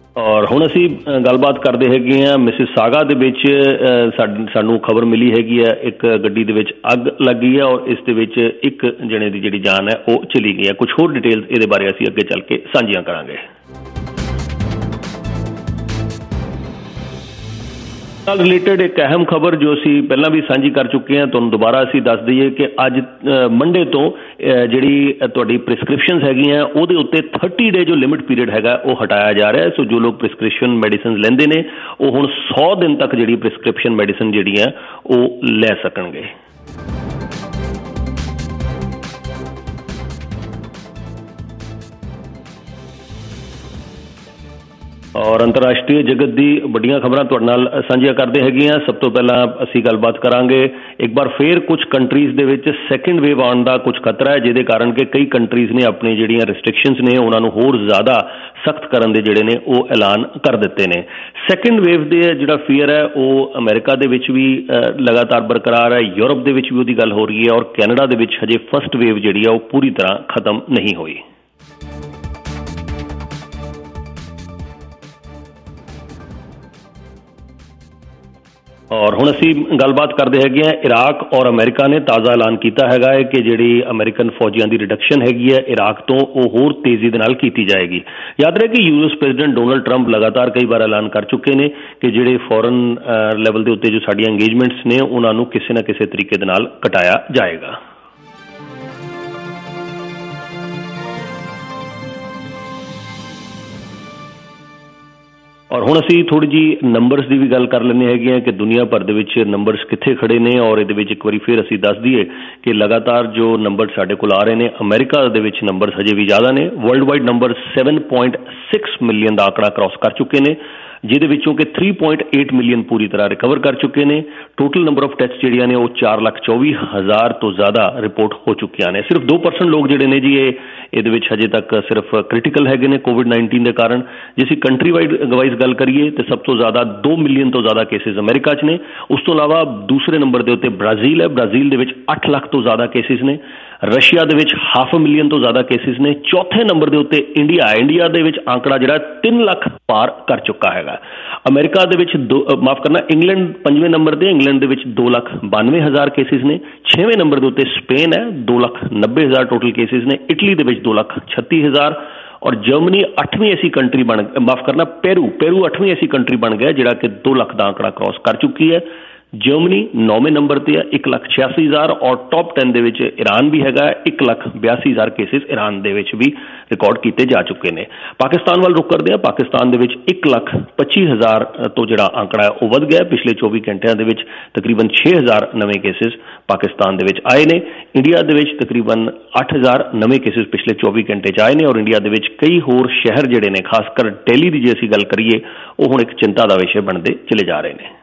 ਔਰ ਹੁਣ ਅਸੀਂ ਗੱਲਬਾਤ ਕਰਦੇ ਹੈਗੇ ਹਾਂ ਮਿਸਿਸਾਗਾ ਦੇ ਵਿੱਚ ਸਾਨੂੰ ਖਬਰ ਮਿਲੀ ਹੈਗੀ ਹੈ ਇੱਕ ਗੱਡੀ ਦੇ ਵਿੱਚ ਅੱਗ ਲੱਗੀ ਹੈ ਔਰ ਇਸ ਦੇ ਵਿੱਚ ਇੱਕ ਜਣੇ ਦੀ ਜਿਹੜੀ ਜਾਨ ਹੈ ਉਹ ਚਲੀ ਗਈ ਹੈ। ਕੁਝ ਹੋਰ ਡਿਟੇਲਸ ਇਹਦੇ ਬਾਰੇ ਅਸੀਂ ਅੱਗੇ ਚੱਲ ਕੇ ਸਾਂਝੀਆਂ ਕਰਾਂਗੇ। ਨਾਲ ਰਿਲੇਟਡ ਇੱਕ ਅਹਿਮ ਖਬਰ ਜੋ ਅਸੀਂ ਪਹਿਲਾਂ ਵੀ ਸਾਂਝੀ ਕਰ ਚੁੱਕੇ ਹਾਂ, ਤੁਹਾਨੂੰ ਦੁਬਾਰਾ ਅਸੀਂ ਦੱਸ ਦਈਏ ਕਿ ਅੱਜ ਮੰਡੇ ਤੋਂ ਜਿਹੜੀ ਤੁਹਾਡੀ ਪ੍ਰਿਸਕ੍ਰਿਪਸ਼ਨਸ ਹੈਗੀਆਂ ਉਹਦੇ ਉੱਤੇ ਥਰਟੀ ਡੇ ਜੋ ਲਿਮਿਟ ਪੀਰੀਅਡ ਹੈਗਾ ਉਹ ਹਟਾਇਆ ਜਾ ਰਿਹਾ ਹੈ। ਸੋ ਜੋ ਲੋਕ ਪ੍ਰਿਸਕ੍ਰਿਪਸ਼ਨ ਮੈਡੀਸਿਨ ਲੈਂਦੇ ਨੇ ਉਹ ਹੁਣ ਸੌ ਦਿਨ ਤੱਕ ਜਿਹੜੀ ਪ੍ਰਿਸਕ੍ਰਿਪਸ਼ਨ ਮੈਡੀਸਿਨ ਜਿਹੜੀਆਂ ਉਹ ਲੈ ਸਕਣਗੇ। ਔਰ ਅੰਤਰਰਾਸ਼ਟਰੀ ਜਗਤ ਦੀ ਵੱਡੀਆਂ ਖਬਰਾਂ ਤੁਹਾਡੇ ਨਾਲ ਸਾਂਝੀਆਂ ਕਰਦੇ ਹੈਗੇ ਹਾਂ। ਸਭ ਤੋਂ ਪਹਿਲਾਂ ਅਸੀਂ ਗੱਲਬਾਤ ਕਰਾਂਗੇ ਇੱਕ ਵਾਰ ਫੇਰ ਕੁਝ ਕੰਟਰੀਜ਼ ਦੇ ਵਿੱਚ ਸੈਕਿੰਡ ਵੇਵ ਆਉਣ ਦਾ ਕੁਝ ਖਤਰਾ ਹੈ, ਜਿਹਦੇ ਕਾਰਨ ਕਿ ਕਈ ਕੰਟਰੀਜ਼ ਨੇ ਆਪਣੀ ਜਿਹੜੀਆਂ ਰਿਸਟ੍ਰਿਕਸ਼ਨਸ ਨੇ ਉਹਨਾਂ ਨੂੰ ਹੋਰ ਜ਼ਿਆਦਾ ਸਖਤ ਕਰਨ ਦੇ ਜਿਹੜੇ ਨੇ ਉਹ ਐਲਾਨ ਕਰ ਦਿੱਤੇ ਨੇ। ਸੈਕਿੰਡ ਵੇਵ ਦੇ ਜਿਹੜਾ ਫੀਅਰ ਹੈ ਉਹ ਅਮਰੀਕਾ ਦੇ ਵਿੱਚ ਵੀ ਲਗਾਤਾਰ ਬਰਕਰਾਰ ਹੈ, ਯੂਰਪ ਦੇ ਵਿੱਚ ਵੀ ਉਹਦੀ ਗੱਲ ਹੋ ਰਹੀ ਹੈ ਔਰ ਕੈਨੇਡਾ ਦੇ ਵਿੱਚ ਹਜੇ ਫਸਟ ਵੇਵ ਜਿਹੜੀ ਹੈ ਉਹ ਪੂਰੀ ਤਰ੍ਹਾਂ ਖਤਮ ਨਹੀਂ ਹੋਈ। ਔਰ ਹੁਣ ਅਸੀਂ ਗੱਲਬਾਤ ਕਰਦੇ ਹੈਗੇ ਹਾਂ ਇਰਾਕ ਔਰ ਅਮਰੀਕਾ ਨੇ ਤਾਜ਼ਾ ਐਲਾਨ ਕੀਤਾ ਹੈਗਾ ਹੈ ਕਿ ਜਿਹੜੀ ਅਮਰੀਕਨ ਫੌਜੀਆਂ ਦੀ ਰਿਡਕਸ਼ਨ ਹੈਗੀ ਹੈ ਇਰਾਕ ਤੋਂ ਉਹ ਹੋਰ ਤੇਜ਼ੀ ਦੇ ਨਾਲ ਕੀਤੀ ਜਾਏਗੀ। ਯਾਦ ਰਹੇ ਕਿ U S president Donald Trump ਲਗਾਤਾਰ ਕਈ ਵਾਰ ਐਲਾਨ ਕਰ ਚੁੱਕੇ ਨੇ ਕਿ ਜਿਹੜੇ ਫੋਰਨ ਲੈਵਲ ਦੇ ਉੱਤੇ ਜੋ ਸਾਡੀਆਂ ਇੰਗੇਜਮੈਂਟਸ ਨੇ ਉਹਨਾਂ ਨੂੰ ਕਿਸੇ ਨਾ ਕਿਸੇ ਤਰੀਕੇ ਦੇ ਨਾਲ ਘਟਾਇਆ ਜਾਏਗਾ। ਔਰ ਹੁਣ ਅਸੀਂ ਥੋੜ੍ਹੀ ਜਿਹੀ ਨੰਬਰਸ ਦੀ ਵੀ ਗੱਲ ਕਰ ਲੈਂਦੇ ਹੈਗੇ ਹਾਂ ਕਿ ਦੁਨੀਆ ਭਰ ਦੇ ਵਿੱਚ ਨੰਬਰਸ ਕਿੱਥੇ ਖੜੇ ਨੇ ਔਰ ਇਹਦੇ ਵਿੱਚ ਇੱਕ ਵਾਰੀ ਫਿਰ ਅਸੀਂ ਦੱਸ ਦਈਏ ਕਿ ਲਗਾਤਾਰ ਜੋ ਨੰਬਰ ਸਾਡੇ ਕੋਲ ਆ ਰਹੇ ਨੇ ਅਮਰੀਕਾ ਦੇ ਵਿੱਚ ਨੰਬਰ ਹਜੇ ਵੀ ਜ਼ਿਆਦਾ ਨੇ। Worldwide number seven point six million ਦਾ ਆંકੜਾ ਕ੍ਰਾਸ ਕਰ ਚੁੱਕੇ ਨੇ, ਜਿਹਦੇ ਵਿੱਚੋਂ ਕਿ ਥ੍ਰੀ ਪੁਆਇੰਟ ਏਟ ਮਿਲੀਅਨ ਪੂਰੀ ਤਰ੍ਹਾਂ ਰਿਕਵਰ ਕਰ ਚੁੱਕੇ ਨੇ। ਟੋਟਲ ਨੰਬਰ ਆਫ ਟੈਸਟ ਜਿਹੜੀਆਂ ਨੇ ਉਹ ਚਾਰ ਲੱਖ ਚੌਵੀ ਹਜ਼ਾਰ ਤੋਂ ਜ਼ਿਆਦਾ ਰਿਪੋਰਟ ਹੋ ਚੁੱਕੀਆਂ ਨੇ। ਸਿਰਫ ਦੋ ਪਰਸੈਂਟ ਲੋਕ ਜਿਹੜੇ ਨੇ ਜੀ ਇਹ ਇਹਦੇ ਵਿੱਚ ਹਜੇ ਤੱਕ ਸਿਰਫ ਕ੍ਰਿਟੀਕਲ ਹੈਗੇ ਨੇ ਕੋਵਿਡ ਨਾਈਨਟੀਨ ਦੇ ਕਾਰਨ। ਜੇ ਅਸੀਂ ਕੰਟਰੀ ਵਾਈਡ ਵਾਈਜ਼ ਗੱਲ ਕਰੀਏ ਤਾਂ ਸਭ ਤੋਂ ਜ਼ਿਆਦਾ ਦੋ ਮਿਲੀਅਨ ਤੋਂ ਜ਼ਿਆਦਾ ਕੇਸਿਸ ਅਮਰੀਕਾ 'ਚ ਨੇ। ਉਸ ਤੋਂ ਇਲਾਵਾ ਦੂਸਰੇ ਨੰਬਰ ਦੇ ਉੱਤੇ ਬ੍ਰਾਜ਼ੀਲ ਹੈ, ਬ੍ਰਾਜ਼ੀਲ ਦੇ ਵਿੱਚ ਅੱਠ ਲੱਖ ਤੋਂ ਜ਼ਿਆਦਾ ਕੇਸਿਸ ਨੇ। ਰਸ਼ੀਆ ਦੇ ਵਿੱਚ ਹਾਫ ਮਿਲੀਅਨ ਤੋਂ ਜ਼ਿਆਦਾ ਕੇਸਿਸ ਨੇ। ਚੌਥੇ ਨੰਬਰ ਦੇ ਉੱਤੇ ਇੰਡੀਆ ਇੰਡੀਆ ਦੇ ਵਿੱਚ ਆંકੜਾ ਜਿਹੜਾ ਤਿੰਨ ਲੱਖ ਪਾਰ ਕਰ ਚੁੱਕਾ ਹੈਗਾ। ਅਮਰੀਕਾ ਦੇ ਵਿੱਚ ਦੋ ਮਾਫ ਕਰਨਾ ਇੰਗਲੈਂਡ ਪੰਜਵੇਂ ਨੰਬਰ ਤੇ, ਇੰਗਲੈਂਡ ਦੇ ਵਿੱਚ ਦੋ ਲੱਖ ਬਾਨਵੇਂ ਹਜ਼ਾਰ ਕੇਸਿਸ ਨੇ। ਛੇਵੇਂ ਨੰਬਰ ਦੇ ਉੱਤੇ ਸਪੇਨ ਹੈ, ਦੋ ਲੱਖ ਨੱਬੇ ਹਜ਼ਾਰ ਟੋਟਲ ਕੇਸਿਸ ਨੇ। ਇਟਲੀ ਦੇ ਵਿੱਚ ਦੋ ਲੱਖ ਛੱਤੀ ਹਜ਼ਾਰ ਔਰ ਜਰਮਨੀ ਅੱਠਵੀਂ ਐਸੀ ਕੰਟਰੀ ਬਣ ਮਾਫ ਕਰਨਾ ਪੈਰੂ ਪੈਰੂ ਅੱਠਵੀਂ ਐਸੀ ਕੰਟਰੀ ਬਣ ਗਿਆ ਜਿਹੜਾ ਕਿ ਦੋ ਲੱਖ ਦਾ ਆંકੜਾ ਕ੍ਰਾਸ ਕਰ ਚੁੱਕੀ ਹੈ। ਜਰਮਨੀ ਨੌਵੇਂ ਨੰਬਰ ਤੇ ਹੈ, ਇੱਕ ਲੱਖ ਛਿਆਸੀ ਹਜ਼ਾਰ ਔਰ ਟੌਪ ਟੈਨ ਦੇ ਵਿੱਚ ਇਰਾਨ ਵੀ ਹੈਗਾ, ਇੱਕ ਲੱਖ ਬਿਆਸੀ ਹਜ਼ਾਰ ਕੇਸਿਸ ਇਰਾਨ ਦੇ ਵਿੱਚ ਵੀ ਰਿਕਾਰਡ ਕੀਤੇ ਜਾ ਚੁੱਕੇ ਨੇ। ਪਾਕਿਸਤਾਨ ਵੱਲ ਰੁਕ ਕਰਦੇ ਆ। ਪਾਕਿਸਤਾਨ ਦੇ ਵਿੱਚ ਇੱਕ ਲੱਖ ਪੱਚੀ ਹਜ਼ਾਰ ਤੋਂ ਜਿਹੜਾ ਆંકੜਾ ਹੈ ਉਹ ਵੱਧ ਗਿਆ। ਪਿਛਲੇ ਚੌਵੀ ਘੰਟਿਆਂ ਦੇ ਵਿੱਚ ਤਕਰੀਬਨ ਛੇ ਹਜ਼ਾਰ ਨਵੇਂ ਕੇਸਿਸ ਪਾਕਿਸਤਾਨ ਦੇ ਵਿੱਚ ਆਏ ਨੇ। ਇੰਡੀਆ ਦੇ ਵਿੱਚ ਤਕਰੀਬਨ ਅੱਠ ਹਜ਼ਾਰ ਨਵੇਂ ਕੇਸਿਸ ਪਿਛਲੇ ਚੌਵੀ ਘੰਟੇ 'ਚ ਆਏ ਨੇ ਔਰ ਇੰਡੀਆ ਦੇ ਵਿੱਚ ਕਈ ਹੋਰ ਸ਼ਹਿਰ ਜਿਹੜੇ ਨੇ ਖਾਸ ਕਰ ਦਿੱਲੀ ਦੀ ਜੇ ਅਸੀਂ ਗੱਲ ਕਰੀਏ ਉਹ ਹੁਣ ਇੱਕ ਚਿੰਤਾ ਦਾ ਵਿਸ਼ੇ ਬਣਦੇ ਚਲੇ ਜਾ ਰਹੇ ਨੇ।